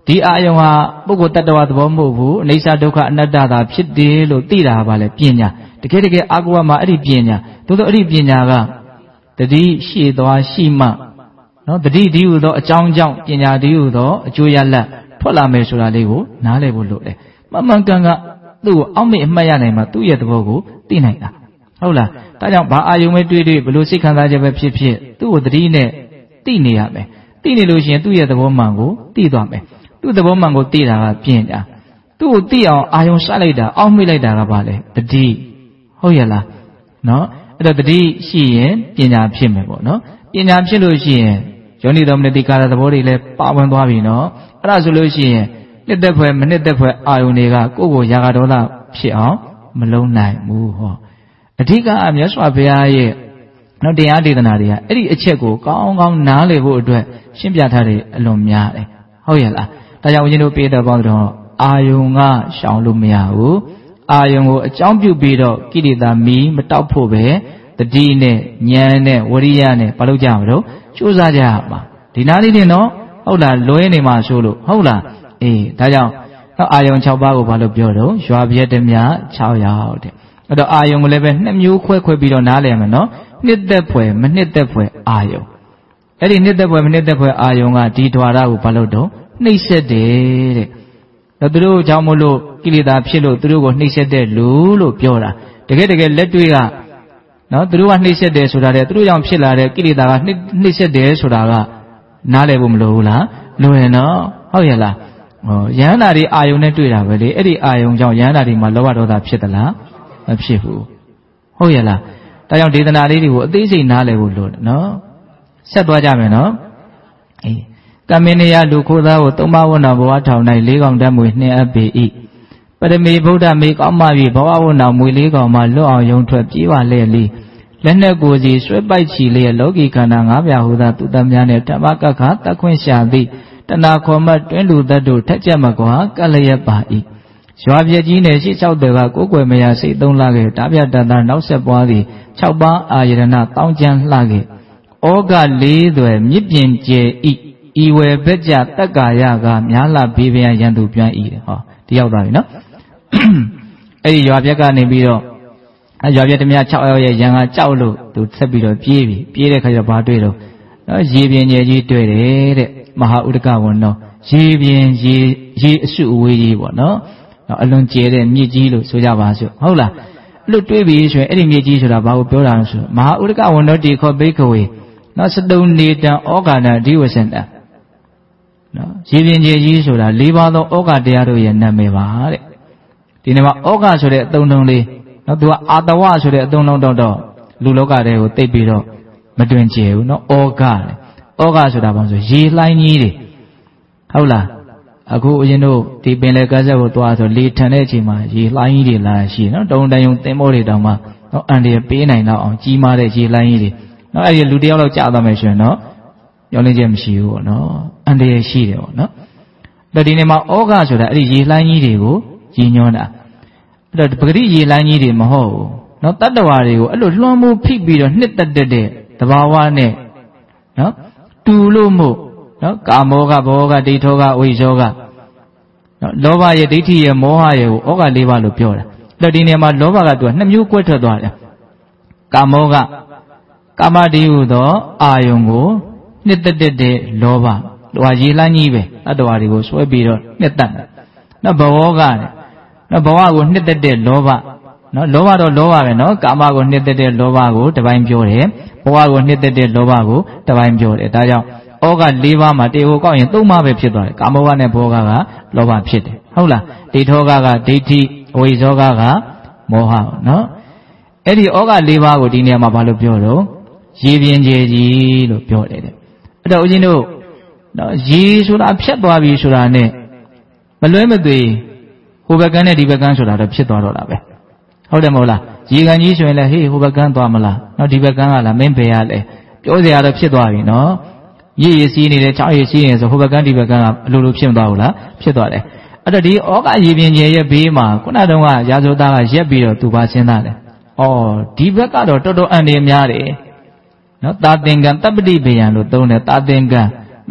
ဒီအာယုံဟာပုဂ္ဂိုလ်တ attva သဘောမဟုတ်ဘူးအိဋ္ဌဒုက္ခအနတ္တသာဖြစ်တယ်လို့သိတာပါလေပညာတကယ်တကယ်အာကိုဝမှာအဲ့ဒီပညာသို့သောအဲ့ဒီပညာကတတိရှေ့သွားရှိမှနော်တတိဒီဟုသောအကြောင်းကြောင့်ပညာဒီဟုသောအကျိုးရလတ်ထွက်လာမယ်ဆိုတာလေးကိုနားလည်ဖို့လိုတယ်မှန်မှန်ကန်ကန်သူ့ကိုအောက်မေ့အမှတ်ရနိုင်မှသူ့ရဲ့သဘောကိုသိနိုင်တာဟုတ်လားဒါကြောင့်ဘာအာယုံပဲတွေ့တွေ့ဘလို့စိတ်ခံစားချက်ပဲဖြစ်ဖြစ်သူ့ကိုတတိနဲ့သိနေရမယ်သိနေလို့ရှိရင်သူ့ရဲ့သဘောမှန်ကိုသိသွားမယ်သူ့သဘောမှန်ကိုသိတာကပညာသူ့ကိုသိအောင်အာယုံစလိုက်တာအောက်မေ့လိုက်တာကဘာလဲတတိဟုတ်ရဲ့လားနော်အဲ့တော့တတိရှိရင်ပညာဖြစ်မယ်ပေါ့နော်ပညာဖြစ်လို့ရှိရင်ယောနိသောမနတိကာရသဘောတွေလည်းပါဝင်သွားပြီနော်အဲ့ဒါဆိုလို့ရှိရင်နှစ်သက်ဖွယ်မနှစ်သက်ဖွယ်အာယုန်တွေကကိုယ့်ကိုရာဂဒေါသဖြစ်အောင်မလုံးနိုင်ဘူးဟောအဓိကအမြတ်စွာဘုရားရဲ့နော်တရားဒေသနာတွေကအဲ့ဒီအချက်ကိုကောင်းကောင်းနားလည်ဖို့အတွက်ရှင်းပြထားတယ်အလွန်များတယ်ဟုတ်ရဲ့လားဒါကြောင့်ဦးဇင်းတို့ပြေတော်ပေါင်းတော့အာယုန်ကရှောင်လို့မရဘူးအာယုန်ကိုအကြောင်းပြုပြီးတော့ကိလေသာမီးမတောက်ဖို့ပဲတတိနဲ့ဉာဏ်နဲ့ဝရိယနဲ့ဘာလို့ကြမလို့ကြိုးစားကြရမှာဒီနားလေးတင်တော့ဟုတ်လားလွဲနေမှာဆိုလို့ဟုတ်လားအေးဒါကြောင့်အာယုံ၆ပါးကိုဘာလို့ပြောတော့ရွာပြည့်တည်းများ၆ရောက်တဲ့အဲ့တော့အာယုံကိုလည်းပဲနှစ်မျိုးခွဲခွဲပြီးတော့နားလည်မယ်နော်နှစ်သက်ဖွယ်မနှစ်သက်ဖွယ်အာယုံအဲ့ဒီနှစ်သက်ဖွယ်မနှစ်သက်ဖွယ်အာယုံကဒီဓဝါရကိုဘာလို့တော့နှိမ့်ဆက်တယ်တဲ့သူတို့ကြောင့်မို့လို့ကိလေသာဖြစ်လို့သူတို့ကိုနှိမ့်ဆက်တဲ့လူလို့ပြောတာတကယ်တကယ်လက်တွေ့ကနော်သူတို့ကနှိမ့်ဆက်တယ်ဆိုတာတဲ့သူတို့ကြောင့်ဖြစ်လာတဲ့ကိလေသာကနှိမ့်ဆက်တယ်ဆိုတာကနားလည်ဖို့မလိုဘူးလားလိုရင်တော့ဟုတ်ရဲ့လားဟောယန္တာတွေအာယုံနဲ့တွေ့တာပဲလေအဲ့ဒီအာယုံကြောင့်ယန္တာတွေမှာလောဘဒေါသဖြစ်သလားမဖြစ်ဘူးဟုတ်ရဲ့လားဒါကြောင့်ဒေသနာလေးတွေကိုအသေးစိတ်နားလည်ဖို့လိုတယ်နော်ဆက်သွားကြမယ်နော်အေးကမင်းနေရလူခိုးသားကိုသုံးပါးဝဏ္ဏဘဝထောင်၌လေးကောင်တတ်မွေနှင်အပ်ပေ၏ပရမေဗုဒ္ဓမေကောင်းမှပြီဘဝဝဏ္ဏမွေလေးကောင်မှလွတ်အောင်ယုံထွက်ပြေးပါလေလီလက်နဲ့ကိုယ်စီဆွဲပိုက်ချီလျက်လောကီခန္ဓာ၅ပြားဟူသောသူတတ်များနဲ့ဓမ္မကခတတ်ခွင့်ရှာသည်တဏခေါ်မှတွင်းလူတတ်တို့ထက်ကြမကွာကလျက်ပါ၏ရွာပြည့်ကြီးနဲ့ရှစ်၆တဲကကိုယ်ွယ်မရစိတ်သုံးလှခဲ့တာပြတတ်တာနောက်ဆက်ပွားသည်၆ပါးအာယရဏတောင်းကျမ်းလှခဲ့ဩဃလေးသွယ်မြစ်ပြင်ကျဲဤဤဝယ်ဘက်ကြတက္ကာယကများလှဘေးပင်ရန်သူပြန့်ဤဟောဒီရောက်သွားပြီနော်အဲ့ဒီရွာပြက်ကနေပြီးတော့အဲရွာပြက်တမ၆ယောက်ရဲ့ရန်ကကြောက်လို့သူဆက်ပြီးတော့ပြေးပြီပြေးတဲ့ခါကျတော့ဘာတွေ့တော့နော်ရေပြင်ကျဲကြီးတွေ့တယ်တဲ့မဟာဥဒကဝဏ္ဏရေပြင်ရေရေအစုအဝေးကြီးပေါ့နော်အလွန်ကျဲတဲ့မြစ်ကြီးလို့ဆိုကြပါစို့ဟုတ်လားအဲ့လိုတွေးပြီးဆိုရင်အဲ့ဒီမြစ်ကြီးဆိုတာဘာကိုပြောတာလဲဆိုမဟာဥဒကဝဏ္ဏတိခောဘိက္ခဝေနော်စတုံနေတံဩဃာဏဒီဝစန္တနော်ရေပြင်ကျဲကြီးဆိုတာ၄ပါးသောဩဃတရားတို့ရဲ့နာမည်ပါတဲ့ဒီနေ့မှာဩဃဆိုတဲ့အသုံးလုံးလေးနော်သူကအာတဝဆိုတဲ့အသုံးလုံးတော့တော့လူလောကတွေကိုသိပြီးတော့မတွင်ကျဲဘူးနော်ဩဃတဲ့ဩဃဆိုတာဘာလို့ဆိုရေလှိုင်းကြီးတွေဟုတ်လားအခုအရင်တို့ဒီပင်လယ်ကမ်းစပ်ကိုသွားဆိုလေထန်တဲ့အချိန်မှာရေလှိုင်းကြီးတွေလာရှိနော်တုံတန်ယုံသင်္ဘောတွေတောင်မှနော်အန်ဒီပေးနိုင်တော့အောင်ကြီးမားတဲ့ရေလှိုင်းကြီးတွေနော်အဲ့ဒီလူတယောက်လောက်ကြာသွားမယ်ဆိုရင်တော့ရောလင်းချက်မရှိဘူးပေါ့နော်အန်ဒီရှိတယ်ပေါ့နော်အဲ့ဒီနေ့မှာဩဃဆိုတာအဲ့ဒီရေလှိုင်းကြီးတွေကိုကြီးညွှန်းတာအဲ့တော့ပဂတိရေလှိုင်းကြီးတွေမဟုတ်ဘူးနော်တတ္တဝါတွေကိုအဲ့လိုလွှမ်းမိုးဖိပြီးတော့နှစ်သက်တဲ့သဘာဝနဲ့နော်တူလို့မို့နော်ကာမောကဘောကဒိဋ္ဌောကဝိဇောကနော်လောဘရဲ့ဒိဋ္ဌိရဲ့မောဟရဲ့ကိုဩဃ၄ပါးလို့ပြောတာအဲ့တော့ဒီနေရာမှာလောဘကသူကနှစ်မျိုးကွဲထွက်သွားတယ်ကာမောကကာမတိဟုသောအာယုံကိုနှစ်သက်တဲ့လောဘသူကရေလှမ်းကြီးပဲတတ္တဝါတွေကိုဆွဲပြီးတော့နှစ်သက်တယ်နော်ဘဝကတဲ့နော်ဘဝကိုနှစ်သက်တဲ့လောဘနော်လောဘတော့လောဘပဲနော်ကာမကိုနှစ်သက်တဲ့လောဘကိုတစ်ပိုင်းပြောတယ်ဘဝကိုနှစ်သက်တဲ့လောဘကိုတစ်ပိုင်းပြောတယ်ဒါကြောင့်ဩဃ၄ပါးမှာတေကိုကောက်ရင်၃ပါးပဲဖြစ်သွားတယ်ကာမောကနဲ့ဘောကကလောဘဖြစ်တယ်ဟုတ်လားဒိဋ္ဌောကကဒိဋ္ဌိအဝိဇ္ဇောကကမောဟနော်အဲ့ဒီဩဃ၄ပါးကိုဒီနေရာမှာဘာလို့ပြောတော့ရေပြင်ကျဲကြီးလို့ပြောတယ်တဲ့အဲ့တော့ဦးဇင်းတို့နော်ရေဆိုတာဖြတ်သွားပြီဆိုတာနဲ့မလွဲမသွေဟိုဘက်ကန်းနဲ့ဒီဘက်ကန်းဆိုတာတော့ဖြစ်သွားတော့တာပဲဟုတ်တယ်မဟုတ်လားရေကန်ကြီးဆိုရင်လည်းဟေးဟိုဘက်ကန်းသွားမလားနော်ဒီဘက်ကန်းကလားမင်းဘယ်ရလဲပြောစရာတော့ဖြစ်သွားပြီနော်ရည်ရည်စီးနေတယ်ချောင်းရည်စီးနေဆိုဟိုဘက်ကန်းဒီဘက်ကန်းကအလိုလိုဖြစ်မသွားဘူးလားဖြစ်သွားတယ်အဲ့တော့ဒီဩဃရေပြင်ကျဲရဲ့ဘေးမှာခုနတုန်းကရာဇဝသားကရက်ပြီးတော့သူပါရှင်းသားတယ်ဩဒီဘက်ကတော့တော်တော်အန္တရာယ်များတယ်နော်တာသင်္ကံတပ္ပတိဘေယံလို့သုံးတယ်တာသင်္ကံ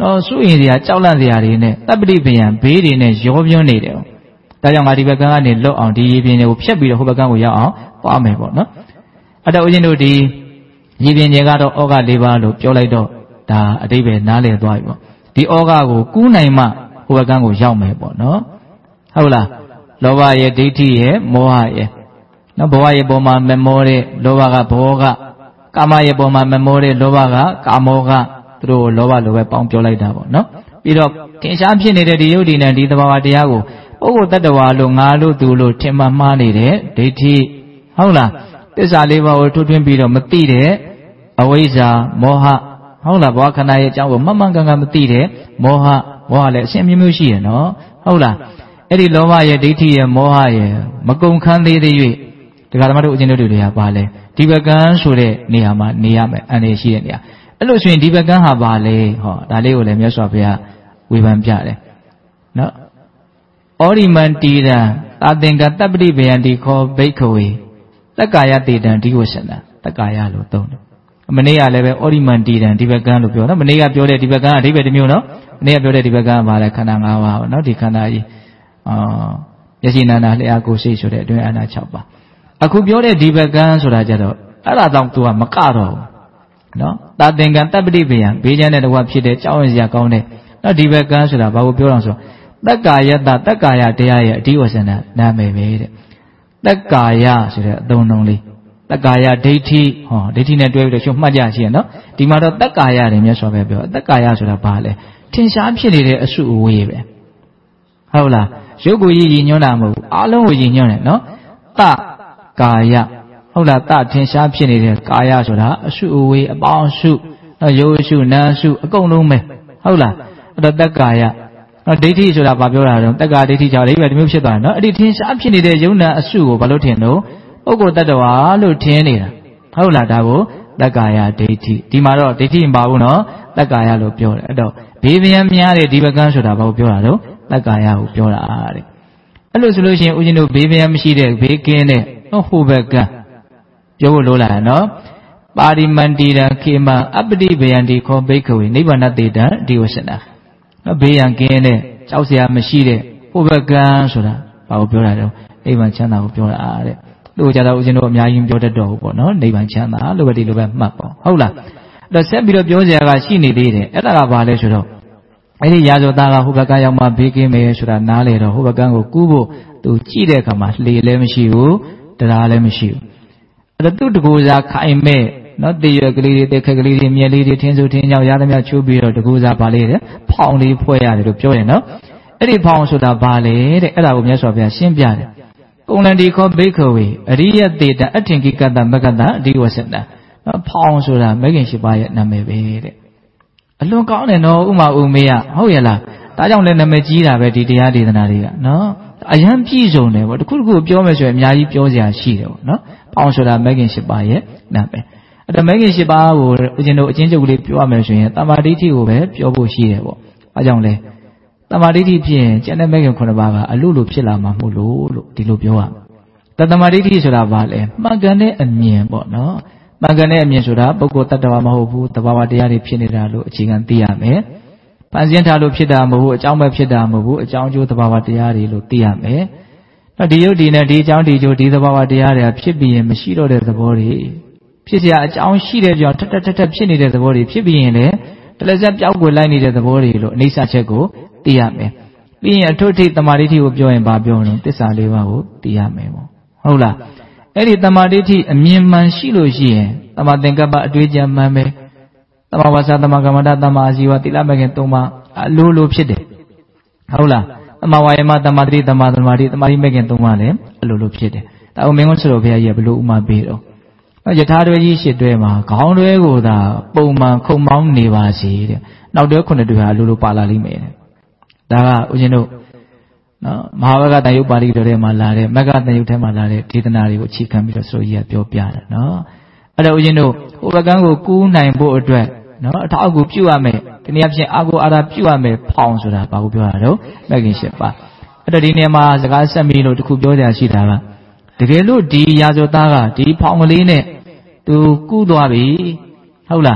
နော်စွရင်စရာကြောက်လန့်စရာတွေနဲ့တပ်ပတိပယံဘေးတွေနဲ့ရောပြွန်းနေတယ်ဒါကြောင့်ငါဒီဘက်ကကနေလွတ်အောင်ဒီရေပြင်တွေကိုဖြတ်ပြီးတော့ဟိုဘက်ကကိုရောက်အောင်သွားမယ်ပေါ့နော်အဲ့တော့ဦးဇင်းတို့ဒီရေပြင်တွေကတော့ဩဃ၄ပါးလို့ပြောလိုက်တော့ဒါအတိပ္ပယ်နားလည်သွားပြီပေါ့ဒီဩဃကိုကူးနိုင်မှဟိုဘက်ကကိုရောက်မယ်ပေါ့နော်ဟုတ်လားလောဘရဲ့ဒိဋ္ဌိရဲ့မောဟရဲ့နော်ဘဝရဲ့ပုံမှာမမောတဲ့လောဘကဘောကကာမရဲ့ပုံမှာမမောတဲ့လောဘကကာမောကသူတို့လောဘလိုပဲပေါင်းပြောလိုက်တာပေါ့နော်ပြီးတော့ထင်ရှားဖြစ်နေတဲ့ဒီယုတ်ဒီနဲ့ဒီသဘာဝတရားကိုပုဂ္ဂိုလ်တ attva လို့ငါလို့သူလို့ထင်မှမှားနေတဲ့ဒိဋ္ဌိဟုတ်လားသစ္စာလေးပါးကိုထွထွင်းပြီးတော့မသိတဲ့အဝိဇ္ဇာမောဟဟုတ်လားဘဝခန္ဓာရဲ့အကြောင်းကိုမှန်မှန်ကန်ကန်မသိတဲ့မောဟမောဟလည်းအရှင်မျိုးမျိုးရှိရနော်ဟုတ်လားအဲ့ဒီလောဘရဲ့ဒိဋ္ဌိရဲ့မောဟရဲ့မကုန်ခန်းသေးသေး၍ဒီကဓမ္မတို့အကျဉ်းတို့တွေကပါလဲဒီဘကံဆိုတဲ့နေရာမှာနေရမယ်အန္တရာယ်ရှိတဲ့နေရာအဲ့လိုဆိုရင်ဒီဘကံဟာပါလေဟောဒါလေးကိုလည်းမြတ်စွာဘုရားဝေဖန်ပြတယ်နော်ဩရိမန္တိရံသာသင်္ကတပ္ပတိဗယံတိခောဘိက္ခဝေတက္ကာယတေတံဒီဝဆန္ဒတက္ကာယလို့သုံးတယ်မနေ့ကလည်းပဲဩရိမန္တိရံဒီဘကံလို့ပြောနော်မနေ့ကပြောတဲ့ဒီဘကံအဓိပ္ပာယ်တစ်မျိုးနော်မနေ့ကပြောတဲ့ဒီဘကံကပါလဲခန္ဓာ၅ပါးနော်ဒီခန္ဓာကြီးအာမျက်စိနာနာလျှာကိုယ်စိတ်ဆိုတဲ့အတွင်းအနာ၆ပါးအခုပြောတဲ့ဒီဘကံဆိုတာကြတော့အဲ့ဒါတော့ तू ကမကတော့ဘူးနော်တာသင်္ကံတပ္ပတိဗယံဘေးချမ်းတဲ့တဝဖြစ်တဲ့ကြောင်းရစရာကောင်းတဲ့နော်ဒီဘကံဆိုတာဘာကိုပြောတော့ဆိုတက္ကာယတတက္ကာယတရားရဲ့အဓိဝဆန္ဒနာမည်ပဲတဲ့တက္ကာယဆိုတဲ့အသုံးလုံးလေးတက္ကာယဒိဋ္ဌိဟောဒိဋ္ဌိနဲ့တွဲပြီးတော့ရှုမှတ်ကြရှိရနော်ဒီမှာတော့တက္ကာယတယ်မြတ်စွာဘုရားပြောတက္ကာယဆိုတာဘာလဲထင်ရှားဖြစ်နေတဲ့အစုအဝေးပဲဟုတ်လားရုပ်ကိုရည်ရည်ညွှန်းတာမဟုတ်ဘူးအားလုံးကိုရည်ညွှန်းတယ်နော်တကာယဟုတ်လားတထင်ရှားဖြစ်နေတဲ့ကာယဆိုတာအစုအဝေးအပေါင်းစုနော်ရုပ်အစုနာအစုအကုန်လုံးပဲဟုတ်လားအဲ့တော့တက္ကာယနော်ဒိဋ္ဌိဆိုတာဘာပြောတာလဲတက္ကာဒိဋ္ဌိကြောင့်အိဗယ်တစ်မျိုးဖြစ်သွားတယ်နော်အဲ့ဒီထင်ရှားဖြစ်နေတဲ့ယုံနာအစုကိုဘာလို့ထင်လို့ပုဂ္ဂိုလ်တ attva လို့ထင်နေတာဟုတ်လားဒါကိုတက္ကာယဒိဋ္ဌိဒီမှာတော့ဒိဋ္ဌိမပါဘူးနော်တက္ကာယလို့ပြောတယ်အဲ့တော့ဘေးဗျံများတဲ့ဒီဘကံဆိုတာဘာကိုပြောတာတော့တက္ကာယကိုပြောတာတဲ့အဲ့လိုဆိုလို့ရှိရင်ဦးဇင်းတို့ဘေးဗျံမရှိတဲ့ဘေးကင်းတဲ့ဟိုဘကံပြောဖို့လိုလာနော်ပါရိမန္တိရံခေမအပ္ပတိဗယံတိခောဘိက္ခဝေနိဗ္ဗာန်တေတံဒီဝဆန္ဒနော်ဘေးရန်ကင်းတဲ့ကြောက်စရာမရှိတဲ့ဟိုဘကံဆိုတာဘာကိုပြောတာလဲနိဗ္ဗာန်ချမ်းသာကိုပြောတာတဲ့လို့ကြတော့ဦးဇင်းတို့အများကြီးပြောတတ်တော့ဘူးပေါ့နော်နိဗ္ဗာန်ချမ်းသာလို့ပဲဒီလိုပဲမှတ်ပေါ့ဟုတ်လားအဲ့တော့ဆက်ပြီးတော့ပြောစရာကရှိနေသေးတယ်အဲ့ဒါကဘာလဲဆိုတော့အဲ့ဒီရာဇဝသားကဟိုဘကံရောက်မှဘေးကင်းမယ်ဆိုတာနားလေတော့ဟိုဘကံကိုကူးဖို့သူကြည့်တဲ့အခါမှာလှေလည်းမရှိဘူးတရားလည်းမရှိဘူးအဲ့တော့သူ့တကူစားခိုင်မဲ့နော်တည်ရကလေးတွေတက်ခက်ကလေးတွေမြက်လေးတွေထင်းစုထင်းကြောင်ရသမျှချိုးပြီးတော့တကူစားပါလေတဲ့ဖောင်လေးဖွဲ့ရတယ်လို့ပြောတယ်နော်အဲ့ဒီဖောင်ဆိုတာဘာလဲတဲ့အဲ့ဒါကိုမြတ်စွာဘုရားရှင်းပြတယ်ကုံလန္တိခောဘိက္ခဝေအရိယတေတံအထင်ကိကတမကတအဓိဝဆန္ဒနော်ဖောင်ဆိုတာမဂ္ဂင်၈ပါးရဲ့နာမည်ပဲတဲ့အလွန်ကောင်းတယ်နော်ဥမာဥမေယဟုတ်ရဲ့လားဒါကြောင့်လည်းနာမည်ကြီးတာပဲဒီတရားဒေသနာတွေကနော်အယံပြည့်စုံတယ်ပေါ့တခုတခုပြောမယ်ဆိုရင်အများကြီးပြောစရာရှိတယ်ပေါ့နော်ဖောင်ဆိုတာမဂ္ဂင်၈ပါးရဲ့နာမည်အဲ့ဒါမဂ္ဂင်၈ပါးကိုဦးဇင်းတို့အချင်းချုပ်ကလေးပြောရမယ်ဆိုရင်တမ္မာဒိဋ္ဌိကိုပဲပြောဖို့ရှိတယ်ပေါ့အဲကြောင့်လဲတမ္မာဒိဋ္ဌိဖြစ်ရင်ကျန်တဲ့မဂ္ဂင်ခုနှစ်ပါးကအလိုလိုဖြစ်လာမှာမဟုတ်လို့လို့ဒီလိုပြောရမယ်တတ္တမဒိဋ္ဌိဆိုတာဘာလဲမှန်ကန်တဲ့အမြင်ပေါ့နော်မှန်ကန်တဲ့အမြင်ဆိုတာပုဂ္ဂိုလ်တ attva မဟုတ်ဘူးတဘာဝတရားတွေဖြစ်နေတာလို့အခြေခံသိရမယ်။ပန်းစင်းထားလို့ဖြစ်တာမဟုတ်ဘူးအကြောင်းပဲဖြစ်တာမဟုတ်ဘူးအကြောင်းကျိုးတဘာဝတရားတွေလို့သိရမယ်။နောက်ဒီယုတ်ဒီနဲ့ဒီအကြောင်းဒီကျိုးဒီတဘာဝတရားတွေဖြစ်ပြီးရင်မရှိတော့တဲ့သဘောတွေဖြစ်เสียအကြောင်းရှိတဲ့ကြောင့်ထက်ထက်ထက်ထက်ဖြစ်နေတဲ့သဘောတွေဖြစ်ပြီးရင်လည်းတလက်ဆက်ပြောက်ွယ်လိုက်နေတဲ့သဘောတွေလို့အိဋ္ဌချက်ကိုသိရမယ်။ပြီးရင်အထွတ်ထိပ်တမာဒိဋ္ဌိကိုပြောရင်ဘာပြောလို့သစ္စာလေးပါးကိုသိရမယ်ပေါ့။ဟုတ်လား။အဲ့ဒီတမာဒိဋ္ဌိအမြင်မှန်ရှိလို့ရှိရင်တမာသင်္ကပ္ပအတွေ့အကြုံမှန်ပဲတမာဝါစာတမာကမ္မန္တတမာအာဇီဝသီလမဂ္ဂင်သုံးပါးအလိုလိုဖြစ်တယ်ဟုတ်လားတမာဝါယမတမာတိတမာသမာဓိတမာတိမဂ္ဂင်သုံးပါးလည်းအလိုလိုဖြစ်တယ်ဒါအောင်မင်းကုန်းဆရာဘုရားကြီးကဘလို့ဥမာပေးတော့ယထာတွဲကြီးရှစ်တွဲမှာခေါင်းတွဲကိုသာပုံမှန်ခုံမောင်းနေပါစေတဲ့နောက်တွဲခုနှစ်တွဲဟာအလိုလိုပါလာလိမ့်မယ်တဲ့ဒါကဦးဇင်းတို့နော်မဟာဝကတန်ယုတ်ပါဠိတော်ထဲမှာလာတဲ့မဂ္ဂတန်ယုတ်ထဲမှာလာတဲ့ဒေသနာတွေကိုအခြေခံပြီးတော့ဆိုကြီးကပြောပြတယ်နော်အဲ့တော့ဦးဇင်းတို့ဟိုဘကန်းကိုကူးနိုင်ဖို့အတွက်နော်အထောက်အကူပြုရမယ်ဒီနေ့အဖြစ်အာကိုအာရပြုရမယ်ဖောင်ဆိုတာဘာကိုပြောတာတော့မဂ္ဂင်၈ပါးအဲ့တော့ဒီနေရာမှာစကားဆက်ပြီးလို့တခုပြောကြရှိတာကတကယ်လို့ဒီရာဇဝသားကဒီဖောင်ကလေးနဲ့သူကူးသွားပြီဟုတ်လားကူ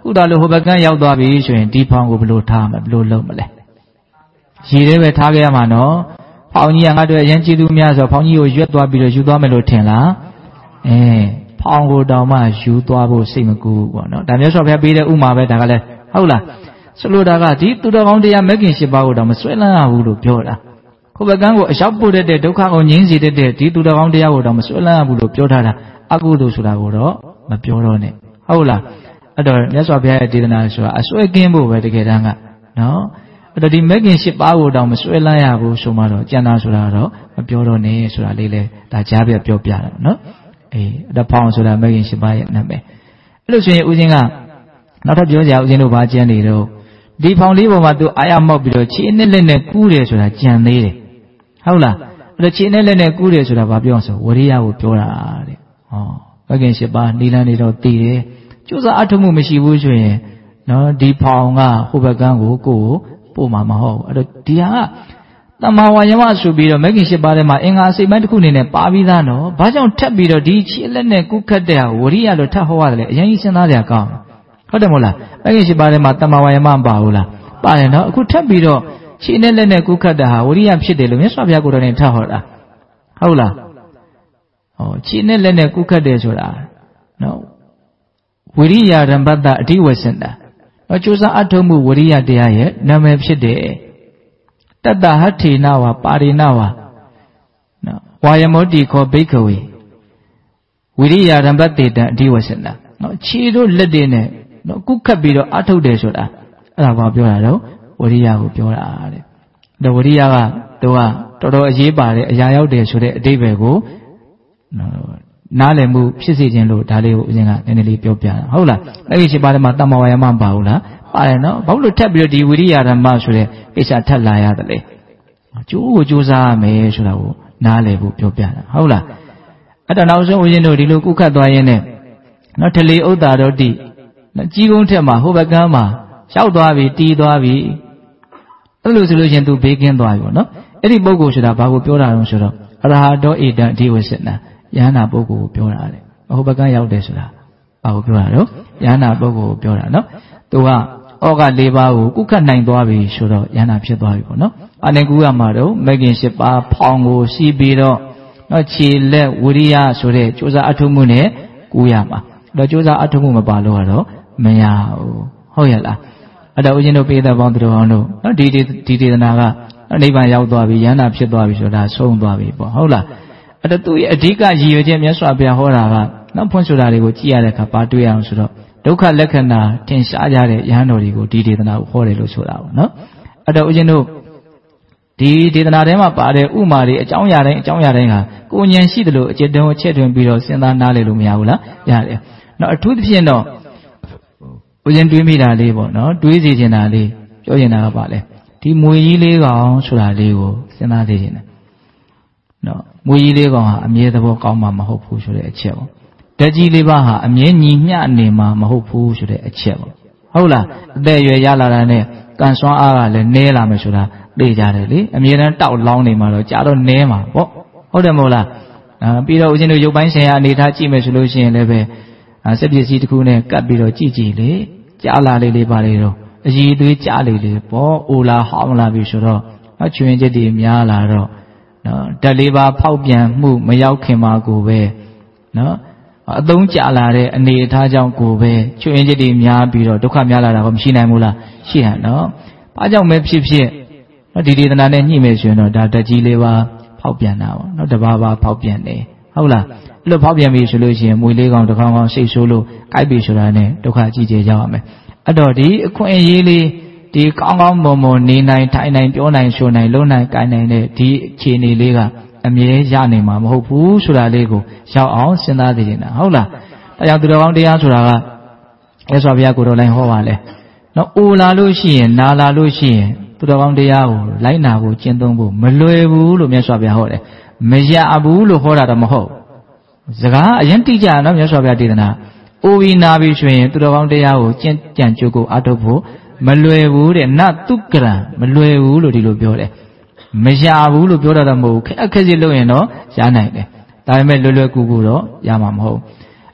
ခုတော်လို့ဟိုဘက်ကန်းရောက်သွားပြီဆိုရင်ဒီဖောင်ကိုဘယ်လိုထားမလဲဘယ်လိုလုပ်မလဲရေထဲပဲထားခဲ့ရမှာနော်ဖောင်ကြီးကငါတို့အရင်ကြည့်သူများဆိုဖောင်ကြီးကိုရွက်သွားပြီးတော့ယူသွားမယ်လို့ထင်လားအဲဖောင်ကိုတောင်မှယူသွားဖို့စိတ်မကူဘူးပေါ့နော်ဒါမျိုးဆိုဖျက်ပေးတဲ့ဥမာပဲဒါကလည်းဟုတ်လားဆိုလိုတာကဒီသူတော်ကောင်းတရားမဂ်ခင်၈ပါးကိုတော့မဆွဲလန်းရဘူးလို့ပြောတာဟိုဘက်ကန်းကိုအရောက်ပို့တဲ့ဒုက္ခကိုငြိမ်းစေတဲ့ဒီသူတော်ကောင်းတရားကိုတော့မဆွဲလန်းရဘူးလို့ပြောထားတာအကုသိုလ်ဆိုတာကိုတော့မပြောတော့နဲ့ဟုတ်လားအဲ့တော့မြတ်စွာဘုရားရဲ့ဒေသနာဆိုတာအစွဲကင်းဖို့ပဲတကယ်တမ်းကနော်အဲ့တော့ဒီမဂ်ခင်၈ပါးကိုတော့မဆွဲလန်းရဘူးဆိုမှတော့ကျန်တာဆိုတာတော့မပြောတော့နဲ့ဆိုတာလေးလေဒါကြားပြပြောပြတာနော်အေးအဲ့တော့ဖောင်ဆိုတာမဂ်ခင်၈ပါးရဲ့နာမည်အဲ့လိုဆိုရင်ဦးဇင်းကနောက်ထပ်ပြောကြဦးဇင်းတို့ဘာကျန်နေတော့ဒီဖောင်လေးပေါ်မှာသူအာရမောက်ပြီးတော့ခြေနဲ့လက်နဲ့ကူးတယ်ဆိုတာကြံသေးတယ်ဟုတ်လားအဲ့တော့ခြေနဲ့လက်နဲ့ကူးတယ်ဆိုတာဘာပြောအောင်ဆိုဝရိယကိုပြောတာတဲ့ဟောမဂ်ခင်၈ပါးနိလန်းနေတော့တည်တယ်ကျိုးစားအထုမှုမရှိဘူးဆိုရင်နော်ဒီဖောင်ကဟိုဘက်ကန်းကိုကိုယ်ပို့မှာမဟုတ်ဘူးအဲ့တော့ဒီဟာကတမ္မာဝါယမဆိုပြီးတော့မဂ်ခင်၈ပါးထဲမှာအင်္ဂါစိတ်ပိုင်းတစ်ခုအနေနဲ့ပါပြီးသားနော်ဘာကြောင့်ထပ်ပြီးတော့ဒီခြေလက်နဲ့ကူးခတ်တဲ့ဟာဝရိယလို့ထပ်ဟောရတယ်လေအရင်ကြီးစဉ်းစားကြရကောင်းဟုတ်တယ်မဟုတ်လားမဂ်ခင်၈ပါးထဲမှာတမ္မာဝါယမမပါဘူးလားပါတယ်နော်အခုထပ်ပြီးတော့ခြေနဲ့လက်နဲ့ကူးခတ်တဲ့ဟာဝရိယဖြစ်တယ်လို့မြတ်စွာဘုရားကိုယ်တော်နဲ့ထပ်ဟောတာဟုတ်လားဟောခြေနဲ့လက်နဲ့ကူးခတ်တယ်ဆိုတာနော်ဝိရိယရံပတ္တအဓိဝစင်တာအကျိုးစားအထုံးမှုဝိရိယတရားရဲ့နာမည်ဖြစ်တယ်တတ္တဟဋ္ဌိနဝပါရိနဝနော်ဝါယမောတိခောဘိက္ခဝေဝိရိယရံပတ္တေတံအဓိဝစင်တာနော်ခြေတို့လက်တွေနဲ့နော်ကုခတ်ပြီးတော့အထုတ်တယ်ဆိုတာအဲ့ဒါဘာပြောတာတော့ဝိရိယကိုပြောတာတဲ့ဒါဝိရိယကသူကတော်တော်အရေးပါတဲ့အရာရောက်တယ်ဆိုတဲ့အဓိပ္ပာယ်ကိုနားလည်မှုဖြစ်စေခြင်းလို့ဒါလေးကိုအရင်ကနည်းနည်းလေးပြောပြတာဟုတ်လားအဲ့ဒီချိန်ပါထဲမှာတမ္မာဝါယမမပါဘူးလားပါတယ်နော်ဘာလို့ထပ်ပြီးတော့ဒီဝိရိယဓမ္မဆိုတဲ့ကိစ္စထပ်လာရတယ်လေကျိုးကိုကြိုးစားရမယ်ဆိုတာကိုနားလည်ဖို့ပြောပြတာဟုတ်လားအဲ့တော့နောက်ဆုံးဦးဇင်းတို့ဒီလိုကုခတ်သွားရင်းနဲ့နော်ထလေဥဒ္ဒါတော်တိကြီးကုန်းထက်မှာဟိုဘက်ကမ်းမှာရောက်သွားပြီတီးသွားပြီအဲ့လိုဆိုလို့ရှင်သူဘေးကင်းသွားပြီပေါ့နော်အဲ့ဒီပုဂ္ဂိုလ်ဆိုတာဘာကိုပြောတာလဲဆိုတော့အရဟတောဣတံအဓိဝစနံယန္နာပုဂ္ဂိုလ်ကိုပြောတာလေဟိုဘက်ကရောက်တယ်ဆိုတာဘာကိုပြောတာတော့ယန္နာပုဂ္ဂိုလ်ကိုပြောတာနော်သူကဩဃ၄ပါးကိုကုခတ်နိုင်သွားပြီဆိုတော့ယန္နာဖြစ်သွားပြီပေါ့နော်အနေကူရမှာတော့မဂ်ခင်၈ပါးဖောင်ကိုစီးပြီးတော့နော်ခြေလက်ဝိရိယဆိုတဲ့ကြိုးစားအထုမှုနဲ့ကူရမှာတော့ကြိုးစားအထုမှုမပါလို့ကတော့မရဘူးဟုတ်ရဲ့လားအဲ့တော့ဦးဇင်းတို့ပိဋကပေါင်းသူတော်အောင်တို့နော်ဒီဒီဒေသနာကနိဗ္ဗာန်ရောက်သွားပြီယန္နာဖြစ်သွားပြီဆိုတာဆုံးသွားပြီပေါ့ဟုတ်လားအဲ့တော့သူရဲ့အဓိကရည်ရွယ်ချက်မြတ်စွာဘုရားဟောတာကနောက်ဖွင့်ဆိုတာတွေကိုကြည့်ရတဲ့အခါပါတွေ့ရအောင်ဆိုတော့ဒုက္ခလက္ခဏာထင်ရှားကြတဲ့ယဟန်တော်တွေကိုဒီဒေသနာကိုဟောတယ်လို့ဆိုတာပေါ့နော်အဲ့တော့ဦးဇင်းတို့ဒီဒေသနာထဲမှာပါတဲ့ဥမာတွေအကြောင်းအရာတိုင်းအကြောင်းအရာတိုင်းဟာကိုဉာဏ်ရှိတယ်လို့အကျဉ်းတုံးအချက်တွင်ပြီးတော့စဉ်းစားနားလည်လို့မရဘူးလားရတယ်နော်အထူးသဖြင့်တော့ဦးဇင်းတွေးမိတာလေးပေါ့နော်တွေးစီချင်တာလေးပြောချင်တာကပါလေဒီမွေကြီးလေးကောင်ဆိုတာလေးကိုစဉ်းစားသိချင်တယ်နော်မွေကြီးလေးကောင်ဟာအမြဲသဘောကောင်းမှာမဟုတ်ဘူးဆိုတဲ့အချက်ပေါ့ဓာတ်ကြီးလေးပါဟာအမြဲညီမျှနေမှာမဟုတ်ဘူးဆိုတဲ့အချက်ပေါ့ဟုတ်လားအသက်အရွယ်ရလာတာနဲ့ကံစွမ်းအားကလည်းနည်းလာမယ်ဆိုတာသိကြတယ်လေအမြဲတမ်းတောက်လောင်းနေမှာတော့ကြာတော့နည်းမှာပေါ့ဟုတ်တယ်မဟုတ်လားအာပြီးတော့ဦးဇင်းတို့ရုပ်ပိုင်းဆိုင်ရာအနေထားကြည့်မယ်ဆိုလို့ရှိရင်လည်းပဲစက်ပစ္စည်းတစ်ခုနဲ့ကပ်ပြီးတော့ကြည့်ကြည့်လေကြားလာလေးလေးပါလေတော့အည်သွေးကြားလေးလေးပေါ့အိုလာဟောင်းလာပြီဆိုတော့ချွင်ချက်တွေများလာတော့နော်ဓာတ်လေးပါဖောက်ပြန်မှုမရောက်ခင်မှာကိုပဲနော်အသုံးကျလာတဲ့အနေအထားကြောင့်ကိုပဲချွင်ချက်တွေများပြီးတော့ဒုက္ခများလာတာကိုမရှိနိုင်ဘူးလားရှိဟန်နော်ဘာကြောင့်ပဲဖြစ်ဖြစ်နော်ဒီဒေသနာနဲ့ညှိမယ်ဆိုရင်တော့ဒါဓာတ်ကြီးလေးပါဖောက်ပြန်တာပေါ့နော်တဘာဘာဖောက်ပြန်တယ်ဟုတ်လားအဲ့လိုဖောက်ပြန်ပြီဆိုလို့ရှိရင်မွေလေးကောင်တစ်ကောင်ကောင်စိတ်ဆိုးလို့ကိုက်ပြီဆိုတာနဲ့ဒုက္ခကြီးကျယ်ရောက်ရမယ်အဲ့တော့ဒီအခွင့်အရေးလေးဒီကောင်းကောင်းမွန်မွန်နေနိုင်ထိုင်နိုင်ပြောနိုင်ဆိုနိုင်လုံးနိုင်ကိုင်နိုင်တဲ့ဒီအခြေအနေလေးကအမြဲရနိုင်မှာမဟုတ်ဘူးဆိုတာလေးကိုရောက်အောင်စဉ်းစားသိနေတာဟုတ်လားဒါကြောင့်သူတော်ကောင်းတရားဆိုတာကမြတ်စွာဘုရားကိုယ်တော်လိုက်ဟောပါလေနော်အိုလာလို့ရှိရင်နာလာလို့ရှိရင်သူတော်ကောင်းတရားကိုလိုက်နာဖို့ကျင့်သုံးဖို့မလွယ်ဘူးလို့မြတ်စွာဘုရားဟောတယ်မရဘူးလို့ဟောတာတော့မဟုတ်စကားအရင်တိကျနော်မြတ်စွာဘုရားဒေသနာအိုဝီနာပြီဆိုရင်သူတော်ကောင်းတရားကိုကျင့်ကြံကြိုးကိုအထုတ်ဖို့မလွယ်ဘူးတဲ့နတုကရံမလွယ်ဘူးလို့ဒီလိုပြောတယ်မရဘူးလို့ပြောတာတော့မဟုတ်ဘူးခက်ခက်စစ်လို့ရင်တော့ရနိုင်တယ်ဒါပေမဲ့လွယ်လွယ်ကူကူတော့ရမှာမဟုတ်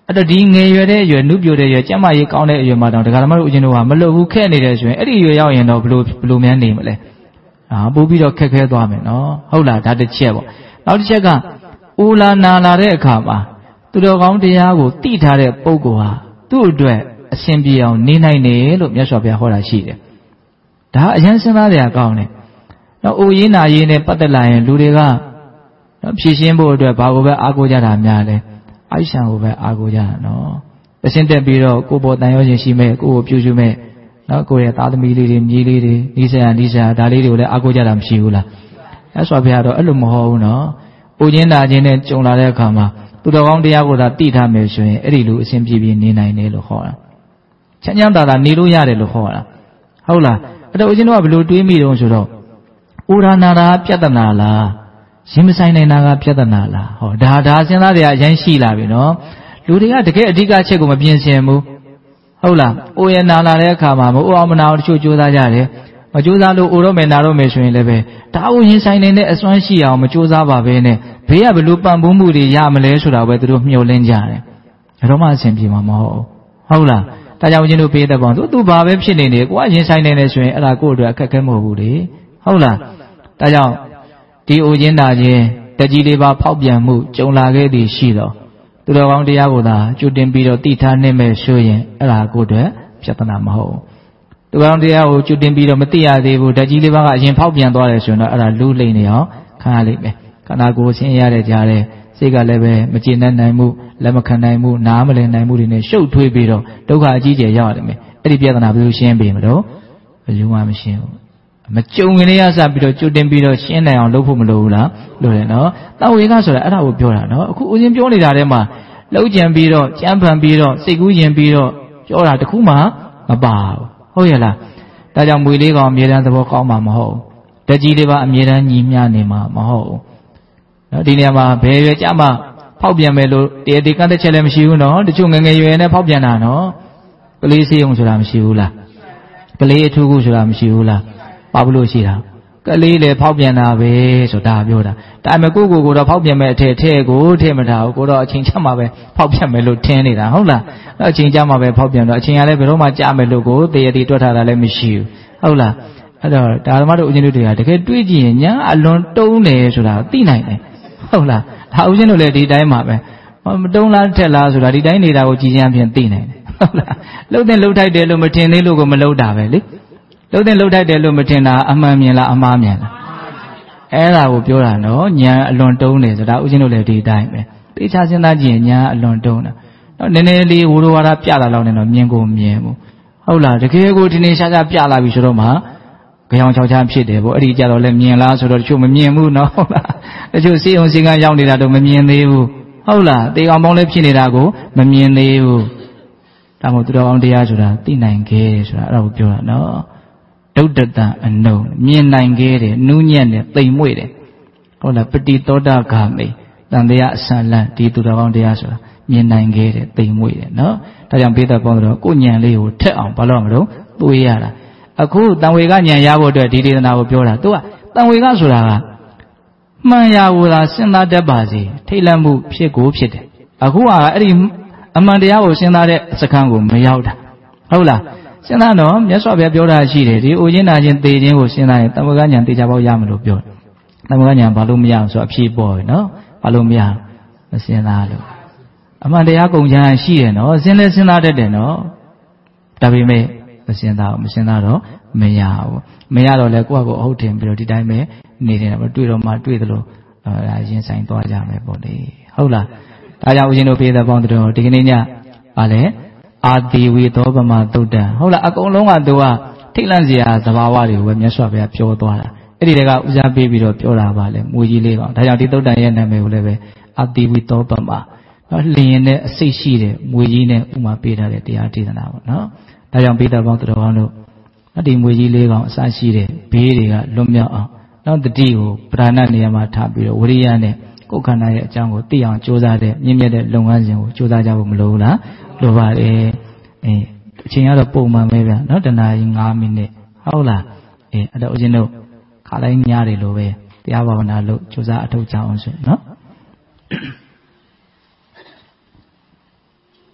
အဲ့တော့ဒီငယ်ရွယ်တဲ့အရွယ်နုပြိုတဲ့အရွယ်ကျမကြီးကောင်းတဲ့အရွယ်မှာတောင်ဒကာဓမ္မတို့ဦးဇင်းတို့ကမလွတ်ဘူးခဲ့နေတယ်ဆိုရင်အဲ့ဒီအရွယ်ရောက်ရင်တော့ဘလို့ဘလို့များနေမလဲအာပို့ပြီးတော့ခက်ခဲသွားမယ်နော်ဟုတ်လားဒါတစ်ချက်ပေါ့နောက်တစ်ချက်ကအိုလာနာလာတဲ့အခါမှာသူတော်ကောင်းတရားကိုသိထားတဲ့ပုဂ္ဂိုလ်ဟာသူ့အတွက်အရှင်ပြေအောင်နေနိုင်တယ်လို့မြတ်စွာဘုရားဟောတာရှိတယ်ဒါအရင်စဉ်းစားကြရကောင်းတယ်နော်အိုရင်းနာရင်းနဲ့ပတ်သက်လာရင်လူတွေကနော်ဖြည့်ရှင်းဖို့အတွက်ဘာကိုပဲအားကိုးကြတာများလဲအိုက်ဆံကိုပဲအားကိုးကြတာနော်အရှင်းတက်ပြီးတော့ကိုယ်ပေါ်တန်ရောရှင်ရှိမဲ့ကိုယ်ကိုပြုစုမဲ့နော်ကိုယ့်ရဲ့သားသမီးလေးတွေမြေးလေးတွေနီးစရာနီးစရာဒါလေးတွေကိုလည်းအားကိုးကြတာမရှိဘူးလားမြတ်စွာဘုရားတော့အဲ့လိုမဟုတ်ဘူးနော်အိုခြင်းနာခြင်းနဲ့ကြုံလာတဲ့အခါမှာသူတော်ကောင်းတရားကိုသာသိထားမယ်ဆိုရင်အဲ့ဒီလိုအစဉ်ပြေပြေနေနိုင်တယ်လို့ဟောတာချမ်းချမ်းသာသာနေလို့ရတယ်လို့ဟောတာဟုတ်လားအဲ့တော့ဦးဇင်းတို့ကဘယ်လိုတွေးမိတုံးဆိုတော့အိုရာနာတာပြဿနာလားရင်မဆိုင်နိုင်တာကပြဿနာလားဟောဒါဒါစဉ်းစားကြရအရင်ရှိလာပြီနော်လူတွေကတကယ်အဓိကချက်ကိုမပြင်ဆင်ဘူးဟုတ်လားအိုရနာလာတဲ့အခါမှာမအိုအောင်မနာအောင်တချို့ကြိုးစားကြတယ်မကြိုးစားလို့အိုတော့မယ်နာတော့မယ်ဆိုရင်လည်းပဲဒါကိုရင်ဆိုင်နေတဲ့အစွမ်းရှိအောင်မကြိုးစားပါပဲနဲ့ဘေးကဘလို့ပံ့ပိုးမှုတွေရမလဲဆိုတာပဲသူတို့မျှော်လင့်ကြတယ်ဒါတော့မှအဆင်ပြေမှာမဟုတ်ဟုတ်လားဒါကြောင့်ဦးဇင်းတို့ပေးတဲ့ပေါင်းသူသူဘာပဲဖြစ်နေနေကိုကရင်ဆိုင်နေနေဆိုရင်အဲ့ဒါကိုယ့်အတွက်အခက်ခဲမဟုတ်ဘူးလေဟုတ်လားဒါကြောင့်ဒီအိုခြင်းနာခြင်းတကြီးလေးပါဖောက်ပြန်မှုကြုံလာခဲ့သည်ရှိတော့သူတော်ကောင်းတရားကိုသာကျွတင်ပြီးတော့တိထားနေမဲ့ဆိုရင်အဲ့ဒါကိုယ့်အတွက်ပြဿနာမဟုတ်ဘူးသူတော်ကောင်းတရားကိုကျွတင်ပြီးတော့မသိရသေးဘူးတကြီးလေးပါကအရင်ဖောက်ပြန်သွားတယ်ဆိုရင်တော့အဲ့ဒါလူလိမ့်နေအောင်ခံရလိမ့်မယ်ခန္ဓာကိုယ်ဆင်းရဲတဲ့ကြားတဲ့စိတ်ကလည်းပဲမကျေနပ်နိုင်မှုလက်မခံနိုင်မှုနားမလည်နိုင်မှုတွေနဲ့ရှုပ်ထွေးပြီးတော့ဒုက္ခအကြီးကျယ်ရောက်ရတယ်မယ်အဲ့ဒီပြဿနာဘယ်လိုရှင်းပေးမလို့ဘယ်လိုမှမရှင်းဘူးမကြုံခင်လေးရစပြီးတော့ကျွတင်ပြီးတော့ရှင်းနိုင်အောင်လုပ်ဖို့မလိုဘူးလားလိုတယ်နော်တာဝေကဆိုတာအဲ့ဒါကိုပြောတာနော်အခုဦးဇင်းပြောနေတာထဲမှာလှုပ်ကြံပြီးတော့ကြမ်းဖန်ပြီးတော့စိတ်ကူးယဉ်ပြီးတော့ပြောတာတခုမှမပါဘူးဟုတ်ရဲ့လားဒါကြောင့်မွေလေးကောင်အမြဲတမ်းသဘောကောင်းမှာမဟုတ်ဘူးတကြီးလေးပါအမြဲတမ်းညီမျှနေမှာမဟုတ်ဘူးနော်ဒီနေရာမှာဘယ်ရွယ်ကြမှာဖောက်ပြန်မယ်လို့တရားဒီကန့်တဲ့ချက်လည်းမရှိဘူးနော်တချို့ငငယ်ရွယ်နဲ့ဖောက်ပြန်တာနော်ကလေးစေးအောင်ဆိုတာမရှိဘူးလားကလေးအထူးခုဆိုတာမရှိဘူးလားပါဘလို့ရှိတာကလေးလေဖောက်ပြန်တာပဲဆိုတာပြောတာဒါပေမဲ့ကိုကိုကိုတော့ဖောက်ပြန်မဲ့အထက်ထဲကိုထဲမထားဘူးကိုတော့အချိန်ချမှာပဲဖောက်ပြန်မယ်လို့ထင်နေတာဟုတ်လားအချိန်ချမှာပဲဖောက်ပြန်တော့အချိန်ကလည်းဘယ်တော့မှကြာမယ်လို့ကိုတရားဒီတွက်ထားတာလည်းမရှိဘူးဟုတ်လားအဲ့တော့ဒါဓမ္မတို့ဦးဇင်းတို့တွေကတကယ်တွေးကြည့်ရင်ညာအလွန်တုံးတယ်ဆိုတာသိနိုင်တယ်ဟုတ်လားဒါဦးဇင်းတို့လည်းဒီတိုင်းမှာပဲမတုံးလားထက်လားဆိုတာဒီတိုင်းနေတာကိုကြည်ချမ်းဖြင့်သိနိုင်တယ်ဟုတ်လားလှုပ်တဲ့လှုပ်ထိုက်တယ်လို့မထင်သေးလို့ကိုမလှုပ်တာပဲလေလှုပ်တဲ့လှုပ်ထိုက်တယ်လို့မထင်တာအမှန်မြင်လားအမှားမြင်လားအဲ့ဒါကိုပြောတာနော်ညာအလွန်တုံးတယ်ဆိုတာဦးဇင်းတို့လည်းဒီတိုင်းပဲသိချစဉ်းစားကြည့်ရင်ညာအလွန်တုံးတာနော်နည်းနည်းလေးဝိရဝါဒပြလာတော့လည်းတော့မြင်ကိုမြင်ဘူးဟုတ်လားတကယ်ကိုဒီနေ့ရှားရှားပြလာပြီဆိုတော့မှကြောင်ချောက်ချားဖြစ်တယ်ဗောအဲ့ဒီကြတော့လည်းမြင်လားဆိုတော့တချို့မမြင်ဘူးနော်ဟုတ်လားတချို့စေုံစင်ကရောက်နေတာတော့မမြင်သေးဘူးဟုတ်လားတေကောင်ပေါင်းလည်းဖြစ်နေတာကိုမမြင်သေးဘူးဒါမို့သူတော်အောင်တရားဆိုတာသိနိုင်ခဲ့ဆိုတာအဲ့ဒါကိုပြောတာနော်ဒုဒ္ဒတံအနုံမြင်နိုင်ခဲ့တယ်နူးညံ့တယ်တိမ်မွေ့တယ်ဟုတ်လားပတိသောတာဂါမိတန်တရားအစလန့်ဒီသူတော်ကောင်းတရားဆိုတာမြင်နိုင်ခဲ့တယ်တိမ်မွေ့တယ်နော်ဒါကြောင့်ဘေးသက်ပေါင်းတော့ကိုညံလေးကိုထက်အောင်ဘာလို့မလို့သွေးရတာအခုတန်ဝေကညံရဖို့အတွက်ဒီဒေသနာကိုပြောတာသူကတန်ဝေကဆိုတာကမှန်ရာကိုသာစဉ်းစားတတ်ပါစေထိတ်လန့်မှုဖြစ်ကိုဖြစ်တယ်အခုကအဲ့ဒီအမှန်တရားကိုစဉ်းစားတဲ့စခန်းကိုမရောက်တာဟုတ်လားစဉ်းစားတော့မြတ်စွာဘုရားပြောတာရှိတယ်ဒီအိုခြင်းနာခြင်းသေခြင်းကိုစဉ်းစားရင်တမ္ပကညာသေချာပေါက်ရမလို့ပြောတယ်တမ္ပကညာဘာလို့မရအောင်ဆိုအဖြေပေါ်ပြီနော်ဘာလို့မရအောင်မစဉ်းစားလို့အမှန်တရားကုန်ချမ်းရှိတယ်နော်စဉ်းလဲစဉ်းစားတတ်တယ်နော်ဒါပေမဲ့မစဉ်းစားဘူးမစဉ်းစားတော့မရဘူးမရတော့လဲကိုယ့်ဟာကိုယ်အဟုတ်တင်ပြီးတော့ဒီတိုင်းပဲနေနေတာပဲတွေ့တော့မှတွေ့သလိုအဲရင်ဆိုင်သွားကြမယ်ပေါ့လေဟုတ်လားဒါကြောင့်ဦးဇင်းတို့ပြေးတဲ့ပေါင်းတို့ဒီကနေ့ညပါလေအာတိဝေသောပမသုတ်တံဟုတ်လားအကုန်လုံးကသူကထိတ်လန့်စရာသဘာဝတွေကိုပဲမြတ်စွာဘုရားပြောသွားတာအဲ့ဒီတည်းကဦးစားပေးပြီးတော့ပြောတာပါလေမွေကြီးလေးကောင်ဒါကြောင့်ဒီသုတ်တံရဲ့နာမည်ကိုလည်းပဲအာတိဝေသောပမလျင်နဲ့အစိတ်ရှိတဲ့မွေကြီးနဲ့ဥမာပေးထားတဲ့တရားဒေသနာပေါ့နော်ဒါကြောင့်ပိဋကပေါင်းတော်ကောင်းတို့ဒီမွေကြီးလေးကောင်အစရှိတဲ့ဘေးတွေကလွတ်မြောက်အောင်နောက်တတိကိုပဓာနနေရာမှာထားပြီးတော့ဝိရိယနဲ့ကိုယ်ခန္ဓာရဲ့အကြောင်းကိုသိအောင်ကြိုးစားတဲ့မြင့်မြတ်တဲ့လုပ်ငန်းစဉ်ကိုကြိုးစားကြဖို့မလိုဘူးလားလိုပါတယ်အဲအချိန်ကတော့ပုံမှန်ပဲဗျာနော်တနာရီ၅မိနစ်ဟုတ်လားအဲအဲ့တော့ဦးဇင်းတို့ခါတိုင်းညတွေလိုပဲတရားဘာဝနာလုပ်ကြိုးစားအထောက်ကြအောင်ဆိုနော်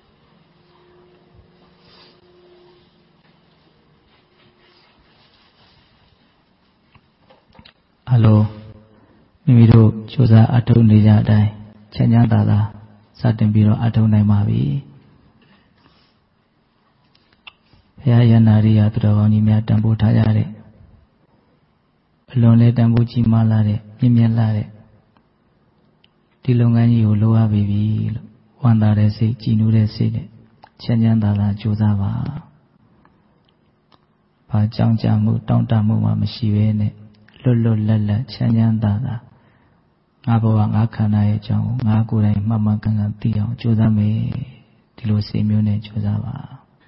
အလိုမိမိတို့ကြိုးစားအထောက်နေကြအတိုင်းချမ်းချမ်းသာသာစတင်ပြီးတော့အထောက်နိုင်ပါပြီဘုရားယန္နာရိယသူတော်ကောင်းကြီးများတန်ဖိုးထားကြတဲ့အလွန်လည်းတန်ဖိုးကြီးမားလာတဲ့မြင့်မြတ်လာတဲ့ဒီလုပ်ငန်းကြီးကိုလုပ်ရပြီလို့ဝမ်းသာတဲ့စိတ်ကြည်နူးတဲ့စိတ်နဲ့ချမ်းချမ်းသာသာကြိုးစားပါဘာကြောင့်ကြမှုတောင့်တမှုမှမရှိဘဲနဲ့လွတ်လွတ်လပ်လပ်ချမ်းချမ်းသာသာငါဘဝငါခန္ဓာရဲ့အကြောင်းကိုငါကိုယ်တိုင်မှတ်မှန်ကန်ကန်သိအောင်ကြိုးစားမယ်ဒီလိုစိတ်မျိုးနဲ့ကြိုးစားပါ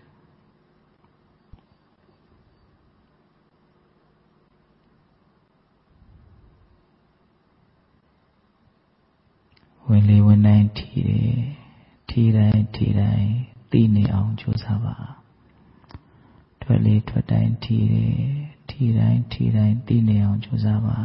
ဝင်လေဝင်တိုင်းထီတယ်ထီတိုင်းထီတိုင်းသိနေအောင်ကြိုးစားပါထွက်လေထွက်တိုင်းထီတယ်ထီတိုင်းထီတိုင်းသိနေအောင်ကြိုးစားပါ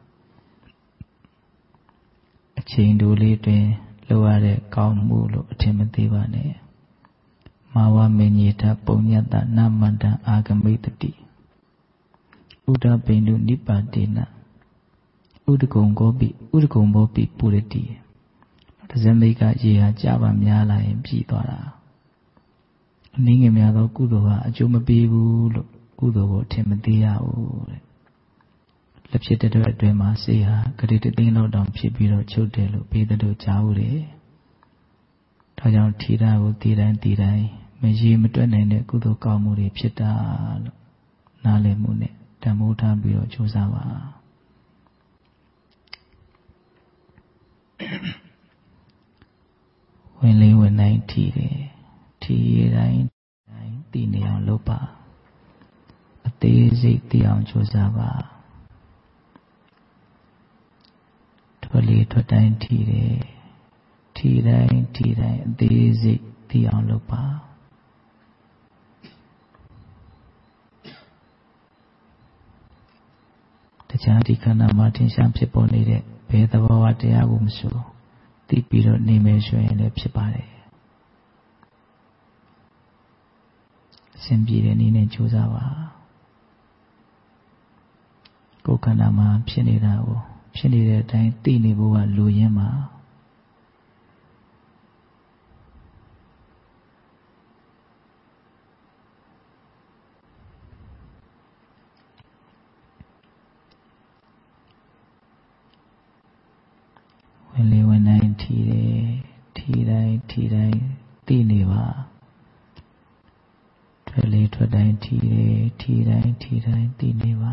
အချိန်တိုလေးတွင်လိုရတဲ့ကောင်းမှုလို့အထင်မသေးပါနဲ့မာဝမေညေထပုံညတနမန္တအာဂမိတတိဥဒပိန္ဒုနိပါတိနဥဒကုံကောပိဥဒကုံဘောပိပုရတိတဇမိကရေဟာကြပါများလာရင်ပြည်သွားတာအနည်းငယ်များသောကုသိုလ်ဟာအကျိုးမပေးဘူးလို့ကုသိုလ်ကိုအထင်မသေးရဘူးတဲ့လက်ဖြစ်တဲ့အတွက်အတွင်းမှာစိတ်ဟာဂတိတသိန်းလောက်တောင်ဖြစ်ပြီးတော့ချုပ်တယ်လို့ပေးတဲ့တို့ကြားဦးတယ်ဒါကြောင့်ထီတာကိုတည်တိုင်းတည်တိုင်းမရေမတွက်နိုင်တဲ့ကုသိုလ်ကောင်းမှုတွေဖြစ်တာလို့နားလည်မှုနဲ့တန်ဖိုးထားပြီးတော့ကြိုးစားပါဝင်လေးဝင်တိုင်းထီတယ်ထီတိုင်းတိုင်းတည်နေအောင်လုပ်ပါအသေးစိတ်တည်အောင်ကြိုးစားပါထွက်လေထွက်တိုင်းထီတယ်ထီတိုင်းထီတိုင်းအသေးစိတ်တည်အောင်လုပ်ပါတရားဒီခန္ဓာမှာထင်ရှားဖြစ်ပေါ်နေတဲ့ဘယ်သဘောဝတရားကိုမဆိုသိပြီးတော့နေမယ်ဆိုရင်လည်းဖြစ်ပါတယ်အစဉ်ပြေတဲ့နည်းနဲ့ကြိုးစားပါကိုယ်ခန္ဓာမှာဖြစ်နေတာကိုဖြစ်နေတဲ့အတိုင်းသိနေဖို့ကလူရင်းမှာဝင်လေဝင်တိုင်းထီတယ်ထီတိုင်းထီတိုင်းသိနေပါထွက်လေထွက်တိုင်းထီတယ်ထီတိုင်းထီတိုင်းသိနေပါ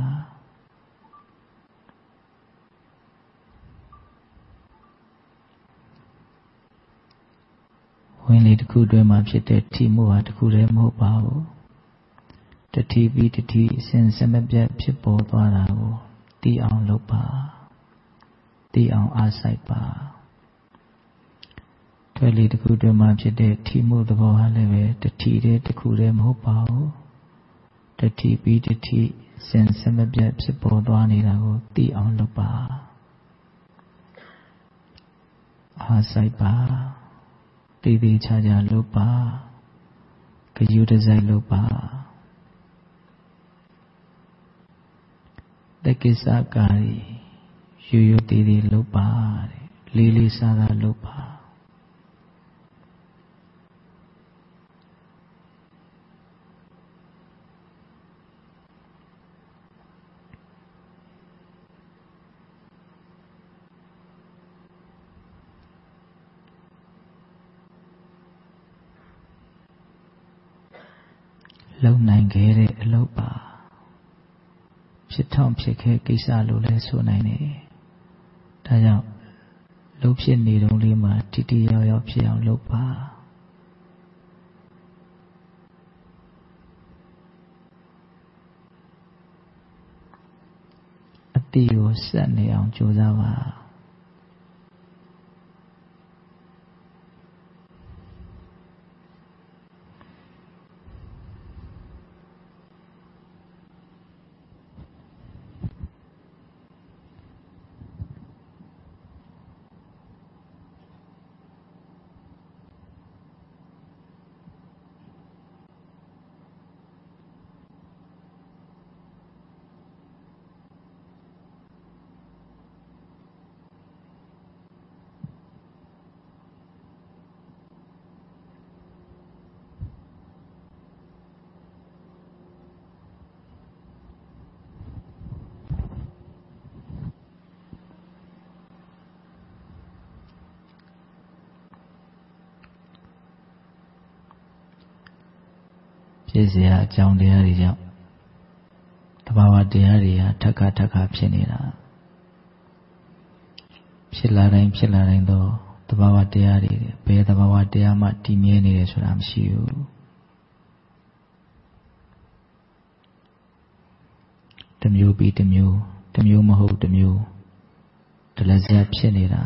ဝင်လေတစ်ခုတွင်းမှာဖြစ်တဲ့ထီမှုဟာတစ်ခုတည်းမဟုတ်ပါဘူးတတိပြီးတတိအစဉ်ဆက်မပြတ်ဖြစ်ပေါ်သွားတာကိုသိအောင်လုပ်ပါသိအောင်အားစိုက်ပါထွက်လေတစ်ခုတွင်းမှာဖြစ်တဲ့ထီမှုသဘောဟာလည်းပဲတတိတည်းတစ်ခုတည်းမဟုတ်ပါဘူးတတိပြီးတတိအစဉ်ဆက်မပြတ်ဖြစ်ပေါ်သွားနေတာကိုသိအောင်လုပ်ပါအားစိုက်ပါတည်တည်ချာချာလုပ်ပါဂရုတစိုက်လုပ်ပါတက္ကိစ္စကာရီရိုးရိုးတည်တည်လုပ်ပါတဲ့လေးလေးစားစားလုပ်ပါလုံနိုင်ခဲ့တဲ့အလုပ်ပါဖြစ်ထောင်ဖြစ်ခဲ့ကိစ္စလို့လည်းဆိုနိုင်တယ်ဒါကြောင့်လှုပ်ဖြစ်နေတုန်းလေးမှာတိတိယောက်ယောက်ဖြစ်အောင်လုပ်ပါအတိကိုစက်နေအောင်ကြိုးစားပါဖြစ်เสียအကြောင်းတရားတွေကြောင့်တဘာဝတရားတွေဟာထက်ခါထက်ခါဖြစ်နေတာဖြစ်လာတိုင်းဖြစ်လာတိုင်းတော့တဘာဝတရားတွေဘယ်တဘာဝတရားမှတည်မြဲနေတယ်ဆိုတာမရှိဘူးတစ်မျိုးပြီးတစ်မျိုးတစ်မျိုးမဟုတ်တစ်မျိုးတလဇက်ဖြစ်နေတာ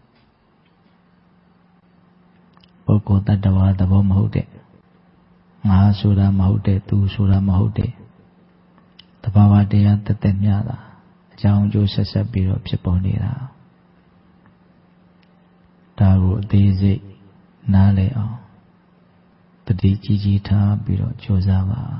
ပုဂ္ဂိုလ်တ attva သဘောမဟုတ်တဲ့ငါဆိုတာမဟုတ်တဲ့သူဆိုတာမဟုတ်တဲ့တဘာဝတရားတသက်မြတာအကြောင်းအကျိုးဆက်ဆက်ပြီးတော့ဖြစ်ပေါ်နေတာဒါကိုအသေးစိတ်နားလည်အောင်တတိကြီးကြီးထားပြီးတော့ကြိုးစားပါ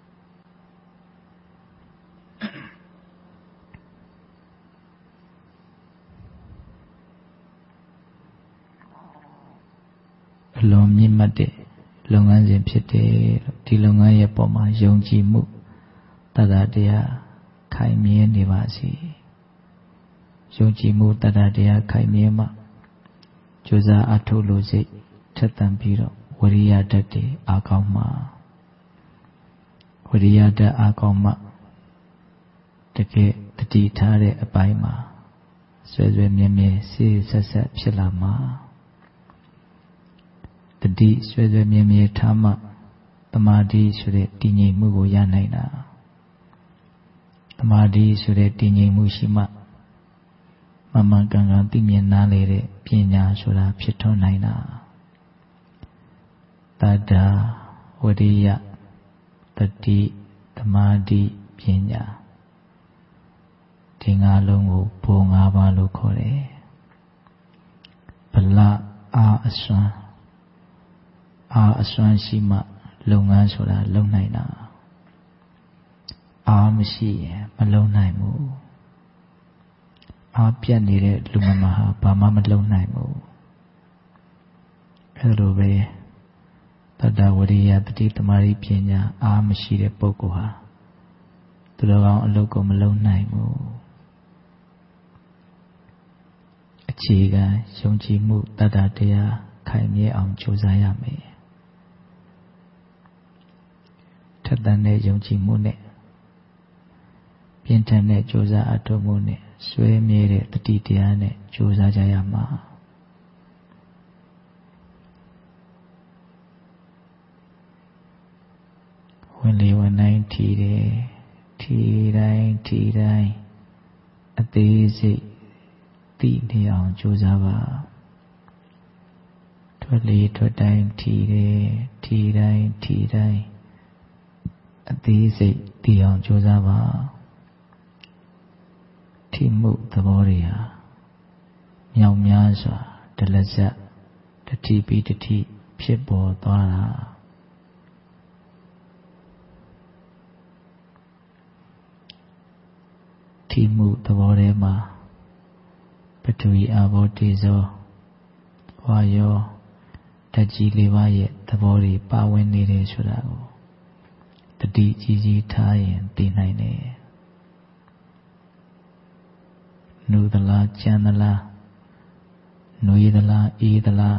အလွန်မြင့်မြတ်တဲ့လုပ်ငန်းစဉ်ဖြစ်တယ်လို့ဒီလုပ်ငန်းရဲ့ပုံမှာယုံကြည်မှုတတ္တတရားခိုင်မြဲနေပါစေယုံကြည်မှုတတ္တတရားခိုင်မြဲမှကြိုးစားအထောက်လို့စိတ်ထက်သန်ပြီးတော့ဝိရိယဓာတ်တွေအားကောင်းမှဝိရိယဓာတ်အားကောင်းမှတကယ်တတိထားတဲ့အပိုင်းမှာဆွဲဆွဲမြဲမြဲစေးဆက်ဆက်ဖြစ်လာမှာတတိဆွဲဆွဲမြဲမြဲထားမှတမာတိဆိုတဲ့တည်ငြိမ်မှုကိုရနိုင်တာတမာတိဆိုတဲ့တည်ငြိမ်မှုရှိမှမမှန်ကန်ကန်သိမြင်နားလေတဲ့ပညာဆိုတာဖြစ်ထွန်းနိုင်တာတတ္တဝိရိယတတိတမာတိပညာဒီငါးလုံးကိုဘုံ၅ပါးလို့ခေါ်တယ်ဗလအားအစွမ်းအားအစွမ်းရှိမှလုပ်ငန်းဆိုတာလုပ်နိုင်တာအားမရှိရင်မလုပ်နိုင်ဘူးအားပြတ်နေတဲ့လူမမဟာဘာမှမလုပ်နိုင်ဘူးအဲလိုပဲတတ္တဝရိယတတိတမာတိပညာအားမရှိတဲ့ပုဂ္ဂိုလ်ဟာသူတော်ကောင်းအလုပ်ကိုမလုပ်နိုင်ဘူးအခြေခံယုံကြည်မှုတတ္တတရားခိုင်မြဲအောင်ကြိုးစားရမယ်ထက်သန်တဲ့ယုံကြည်မှုနဲ့ပြင်းထန်တဲ့ကြိုးစားအထောက်မှုနဲ့ဆွဲမြဲတဲ့တတိတရားနဲ့ကြိုးစားကြရမှာဝင်လေဝင်တိုင်းထီတယ်ထီတိုင်းထီတိုင်းအသေးစိတ်သိနေအောင်ကြိုးစားပါထွက်လေထွက်တိုင်းထီတယ်ထီတိုင်းထီတိုင်းအသေးစိတ်သိအောင်ကြိုးစားပါထိမှုသဘောတွေဟာမြောက်များစွာဒလဇတ်တတိပြီးတတိဖြစ်ပေါ်သွားတာထိမှုသဘောထဲမှာပထဝီအာဘောတေဇောဝါယောဓာတ်ကြီးလေးပါးရဲ့သဘောတွေပါဝင်နေတယ်ဆိုတာကိုတတိကြီးကြီးထားရင်သိနိုင်တယ်နူသလားကြမ်းသလားနွေးသလားအေးသလား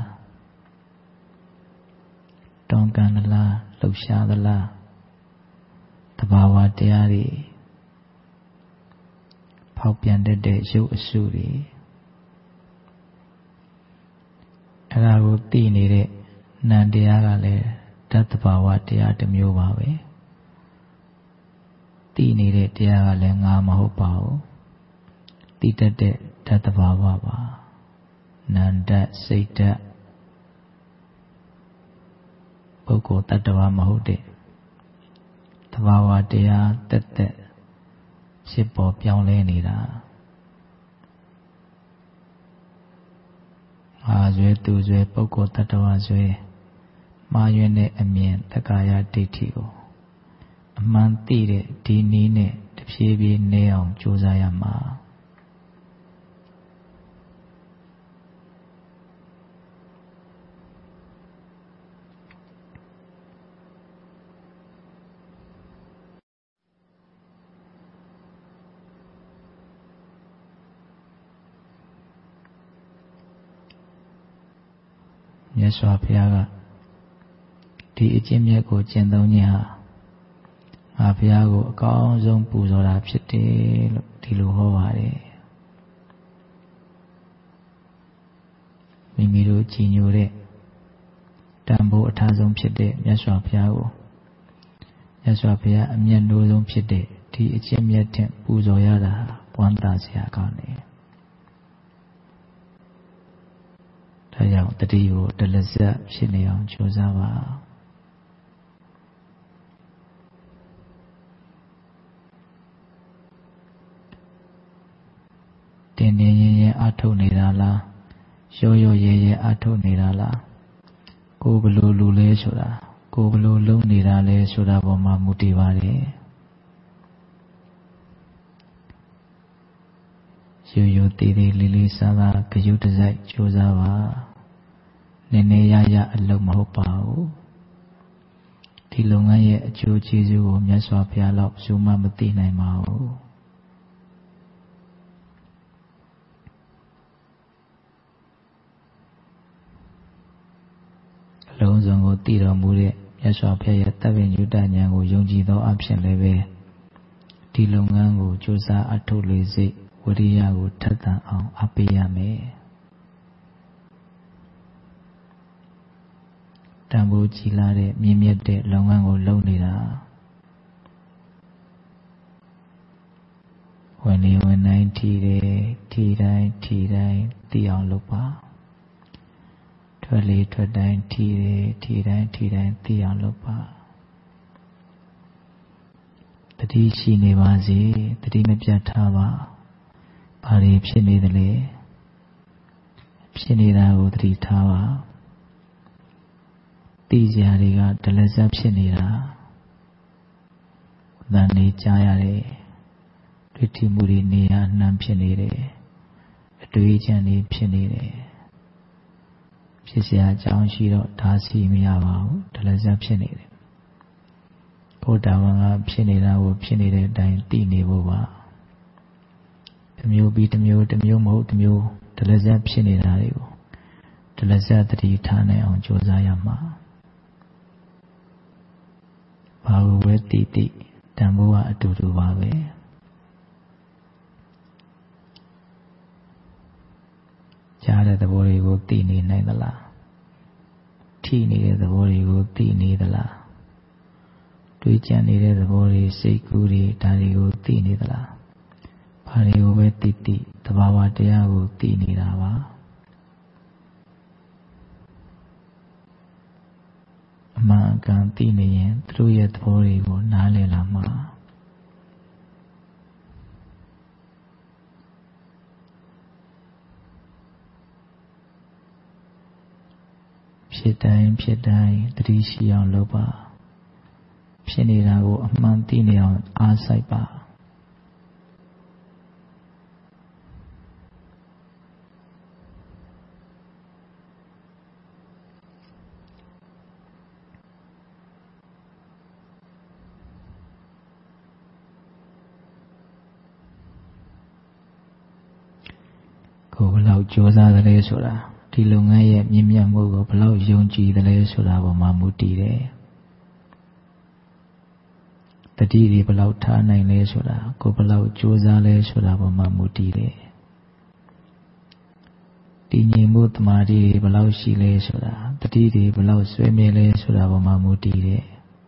တောင်းကန်သလားလှုပ်ရှားသလားသဘာဝတရားတွေဖောက်ပြန်တတ်တဲ့ရုပ်အစုတွေအဲ့ဒါကိုသိနေတဲ့နံတရားကလည်းဓာတ်သဘာဝတရားတစ်မျိုးပါပဲသိနေတဲ့တရားကလည်းငါမဟုတ်ပါဘူးသိတတ်တဲ့ဓာတ်သဘာဝပါနံဓာတ်စိတ်ဓာတ်ပုဂ္ဂိုလ်တ attva မဟုတ်တဲ့သဘာဝတရားတက်တက်ဖြစ်ပေါ်ပြောင်းလဲနေတာငါဆွဲသူဆွဲပုဂ္ဂိုလ်တ attva ဆွဲမှားယွင်းတဲ့အမြင်တက္ကာယဒိဋ္ဌိကိုအမှန်သိတဲ့ဒီနည်းနဲ့တဖြည်းဖြည်းနေအောင်ကြိုးစားရမှာမြတ်စွာဘုရားကဒီအကျင့်မြတ်ကိုကျင့်သုံးခြင်းဟာငါဘုရားကိုအကောင်းဆုံးပူဇော်တာဖြစ်တယ်လို့ဒီလိုဟောပါတယ်မိမိတို့ကြည်ညိုတဲ့တန်ဖိုးအထားဆုံးဖြစ်တဲ့မြတ်စွာဘုရားကိုမြတ်စွာဘုရားအမျက်နှိုးဆုံးဖြစ်တဲ့ဒီအကျင့်မြတ်တဲ့ပူဇော်ရတာဝမ်းသာစရာကောင်းတယ်ဒါကြောင့်တတိကိုတလဇက်ဖြစ်နေအောင်ကြိုးစားပါတင်းတင်းရင်ရင်အထုတ်နေတာလားရောရောရဲရဲအထုတ်နေတာလားကိုယ်ဘလို့လူလဲဆိုတာကိုယ်ဘလို့လုံးနေတာလဲဆိုတာပေါ်မှာမူတည်ပါတယ်ရိုးရိုးသေးသေးလေးလေးစားစားကြွတစိုက်ကြိုးစားပါနည်းနည်းရရအလုပ်မဟုတ်ပါဘူးဒီလုပ်ငန်းရဲ့အကျိုးကျေးဇူးကိုမြတ်စွာဘုရားလောက်စုမှမသိနိုင်ပါဘူးအလုံးစုံကိုသိတော်မူတဲ့မြတ်စွာဘုရားရဲ့တပ္ပညုတဉာဏ်ကိုယုံကြည်သောအဖြစ်လည်းပဲဒီလုပ်ငန်းကိုကြိုးစားအထုတ်လေစိတ်ဝိရိယကိုထက်သန်အောင်အပေးရမယ်တန်ဖိုးကြီးလာတဲ့မြင့်မြတ်တဲ့လုပ်ငန်းကိုလုပ်နေတာဝင်နေဝင်တိုင်းထီတယ်ထီတိုင်းထီတိုင်းသိအောင်လုပ်ပါထွက်လေထွက်တိုင်းထီတယ်ထီတိုင်းထီတိုင်းသိအောင်လုပ်ပါတတိရှိနေပါစေတတိမပြတ်ထားပါဘာတွေဖြစ်နေသလဲဖြစ်နေတာကိုသတိထားပါသိကြတွေကဒလဇက်ဖြစ်နေတာသံနေကြားရတယ်တွေ့ထိမှုတွေနေရနှံဖြစ်နေတယ်အတွေ့အကြံတွေဖြစ်နေတယ်ဖြစ်เสียအကြောင်းရှိတော့ဒါစီမရပါဘူးဒလဇက်ဖြစ်နေတယ်ဘုဒ္ဓဝါကဖြစ်နေတာကိုဖြစ်နေတဲ့အတိုင်းသိနေဖို့ပါတစ်မျိုးပြီးတစ်မျိုးတစ်မျိုးမဟုတ်တစ်မျိုးဒလဇက်ဖြစ်နေတာတွေကိုဒလဇက်တတိထားနိုင်အောင်ကြိုးစားရမှာဘာလို့ဝဲတည်တည်တန်ဖိုးကအတူတူပါပဲကြားတဲ့သဘောတွေကိုသိနေနိုင်သလားထိနေတဲ့သဘောတွေကိုသိနေသလားတွေးကြံနေတဲ့သဘောတွေစိတ်ကူးတွေဒါတွေကိုသိနေသလားဘာတွေကိုပဲသိသိသဘာဝတရားကိုသိနေတာပါအမှန်အကန်သိနေရင်သူတို့ရဲ့သဘောတွေကိုနားလည်လာမှာဖြစ်တိုင်းဖြစ်တိုင်းသတိရှိအောင်လုပ်ပါဖြစ်နေတာကိုအမှန်သိနေအောင်အားစိုက်ပါကိုယ်ဘယ်လောက်ကြိုးစားသလဲဆိုတာဒီလုပ်ငန်းရဲ့မြင့်မြတ်မှုကိုဘယ်လောက်ယုံကြည်သလဲဆိုတာပေါ်မှာမူတည်တယ်တတိတွေဘယ်လောက်ထားနိုင်လဲဆိုတာကိုယ်ဘယ်လောက်ကြိုးစားလဲဆိုတာပေါ်မှာမူတည်တယ်တည်ငြိမ်မှုတမာတိတွေဘယ်လောက်ရှိလဲဆိုတာတတိတွေဘယ်လောက်ဆွေးမြဲလဲဆိုတာပေါ်မှာမူတည်တယ်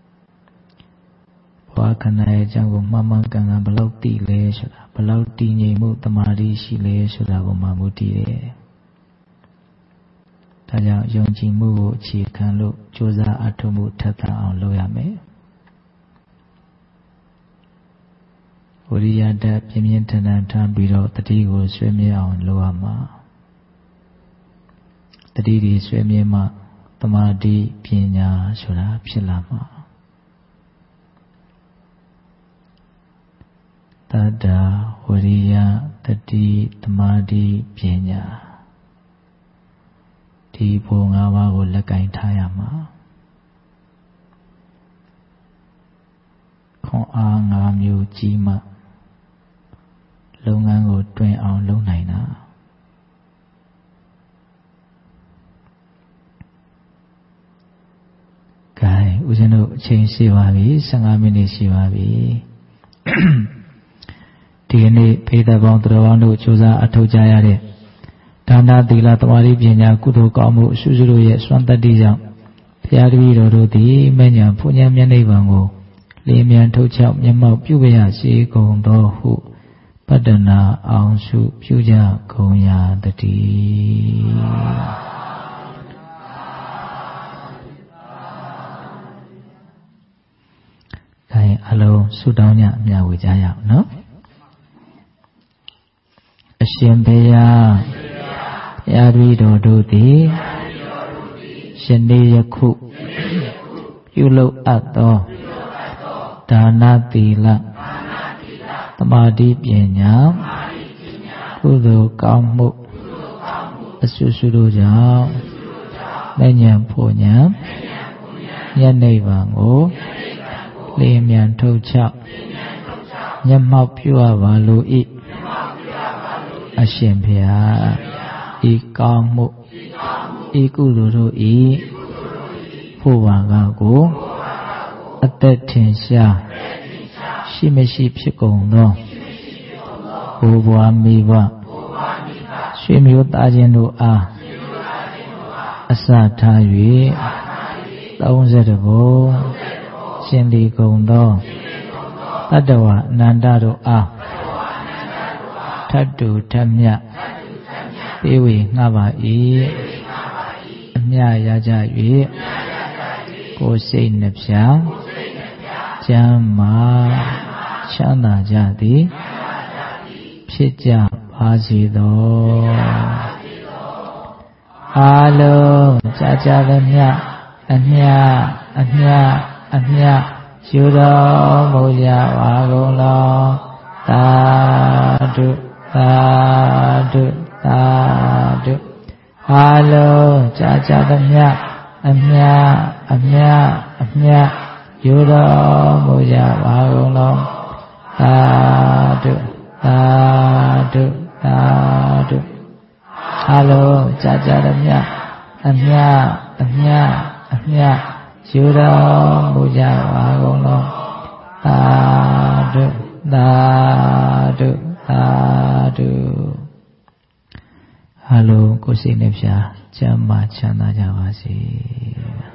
ဘဝခန္ဓာရဲ့အကြောင်းကိုမှန်မှန်ကန်ကန်ဘယ်လောက်သိလဲဆိုတာဘယ်လောက်တည်ငြိမ်မှုတမာတိရှိလဲဆိုတာပေါ်မှာမူတည်တယ်ဒါကြောင့်ယုံကြည်မှုကိုအခြေခံလို့ကြိုးစားအထောက်မှုထပ်သန်အောင်လုပ်ရမယ်ဝိရိယဓာတ်ပြင်းပြင်းထန်ထန်ထားပြီးတော့တတိကိုဆွေးမြဲအောင်လုပ်ရမှာတတိဒီဆွေးမြဲမှသမာဓိပညာဆိုတာဖြစ်လာမှာတတ္တဝိရိယတတိသမာဓိပညာဒီဘုံ၅ပါးကိုလက်ကင်ထားရမှာခွန်အား၅မျိုးကြီးမှလုပ်ငန်းကိုတွင်အောင်လုပ်နိုင်တာကဲဥဦးဇင်းတို့အချိန်ရှိပါပြီဆယ်ငါးမိနစ်ရှိပါပြီဒီကနေ့ဖေးသက်ပေါင်းသူတော်ကောင်းတို့ကြိုးစားအထောက်ကြရတဲ့ဒါနသီလသမာဓိပညာကုသိုလ်ကောင်းမှုအစုစုတို့ရဲ့စွမ်းတတ္တိကြောင့်ဘုရားတပည့်တော်တို့သည်မဉ္ဇဉ်ဘုရားမျက်နှိပ်ပံကိုလင်းမြန်ထုတ်ချောက်မျက်မှောက်ပြုပါရစေကုန်သောဟုပတ္တနာအောင်စုပြုကြကုန်ရာတည်းခိုင်အလုံးဆုတောင်းကြအမြဝေကြရအောင်နော်အရှင်ဘုရားဘုရားတပည့်တော်တို့သည်ယနေ့ယခုပြုလုပ်အပ်သောဒါနသီလသမာဓိပညာကုသိုလ်ကောင်းမှုအစုစုတို့ကြောင့်မဉ္ဇဉ်ဖို့ညာယနေ့ဗံကိုလင်းမြန်ထုတ်ချမျက်မှောက်ပြုအပ်ပါလို၏အရှင်ဘုရားဤကောင်းမှုဤကုသိုလ်တို့ဤဖို့ဝါကကိုအသက်ထင်ရှားရှိမရှိဖြစ်ကုန်သောဘိုးဘွားမိဘဆွေမျိုးသားချင်းတို့အားအစထား၍သုံးဆယ်ဘုံရှင်လီကုန်သောတတ္တဝအနန္တတို့အားထတ်တူထက်မြတ်ပေးဝေငှပါ၏အမြရကြ၍ကိုယ်စိတ်နှဖျားကျမ်းမာချမ်းသာကြသည်ဖြစ်ကြပါစေသောအားလုံးကြာကြာသမျှအမြအမြအမြယူတော်မူကြပါကုန်လောသာဓုသာဓုသာဓုအားလုံးကြာကြာသမျှအမြအမြအမြယူတော်မူကြပါကုန်လောသာဓုသာဓုသာဓုအားလုံးကြာကြာသမျှအမြအမြအမြယူတော်မူကြပါကုန်လောသာဓုသာဓုသာဓုအားလုံးကိုယ်စိတ်နှဖျားကျမ်းမာချမ်းသာကြပါစေ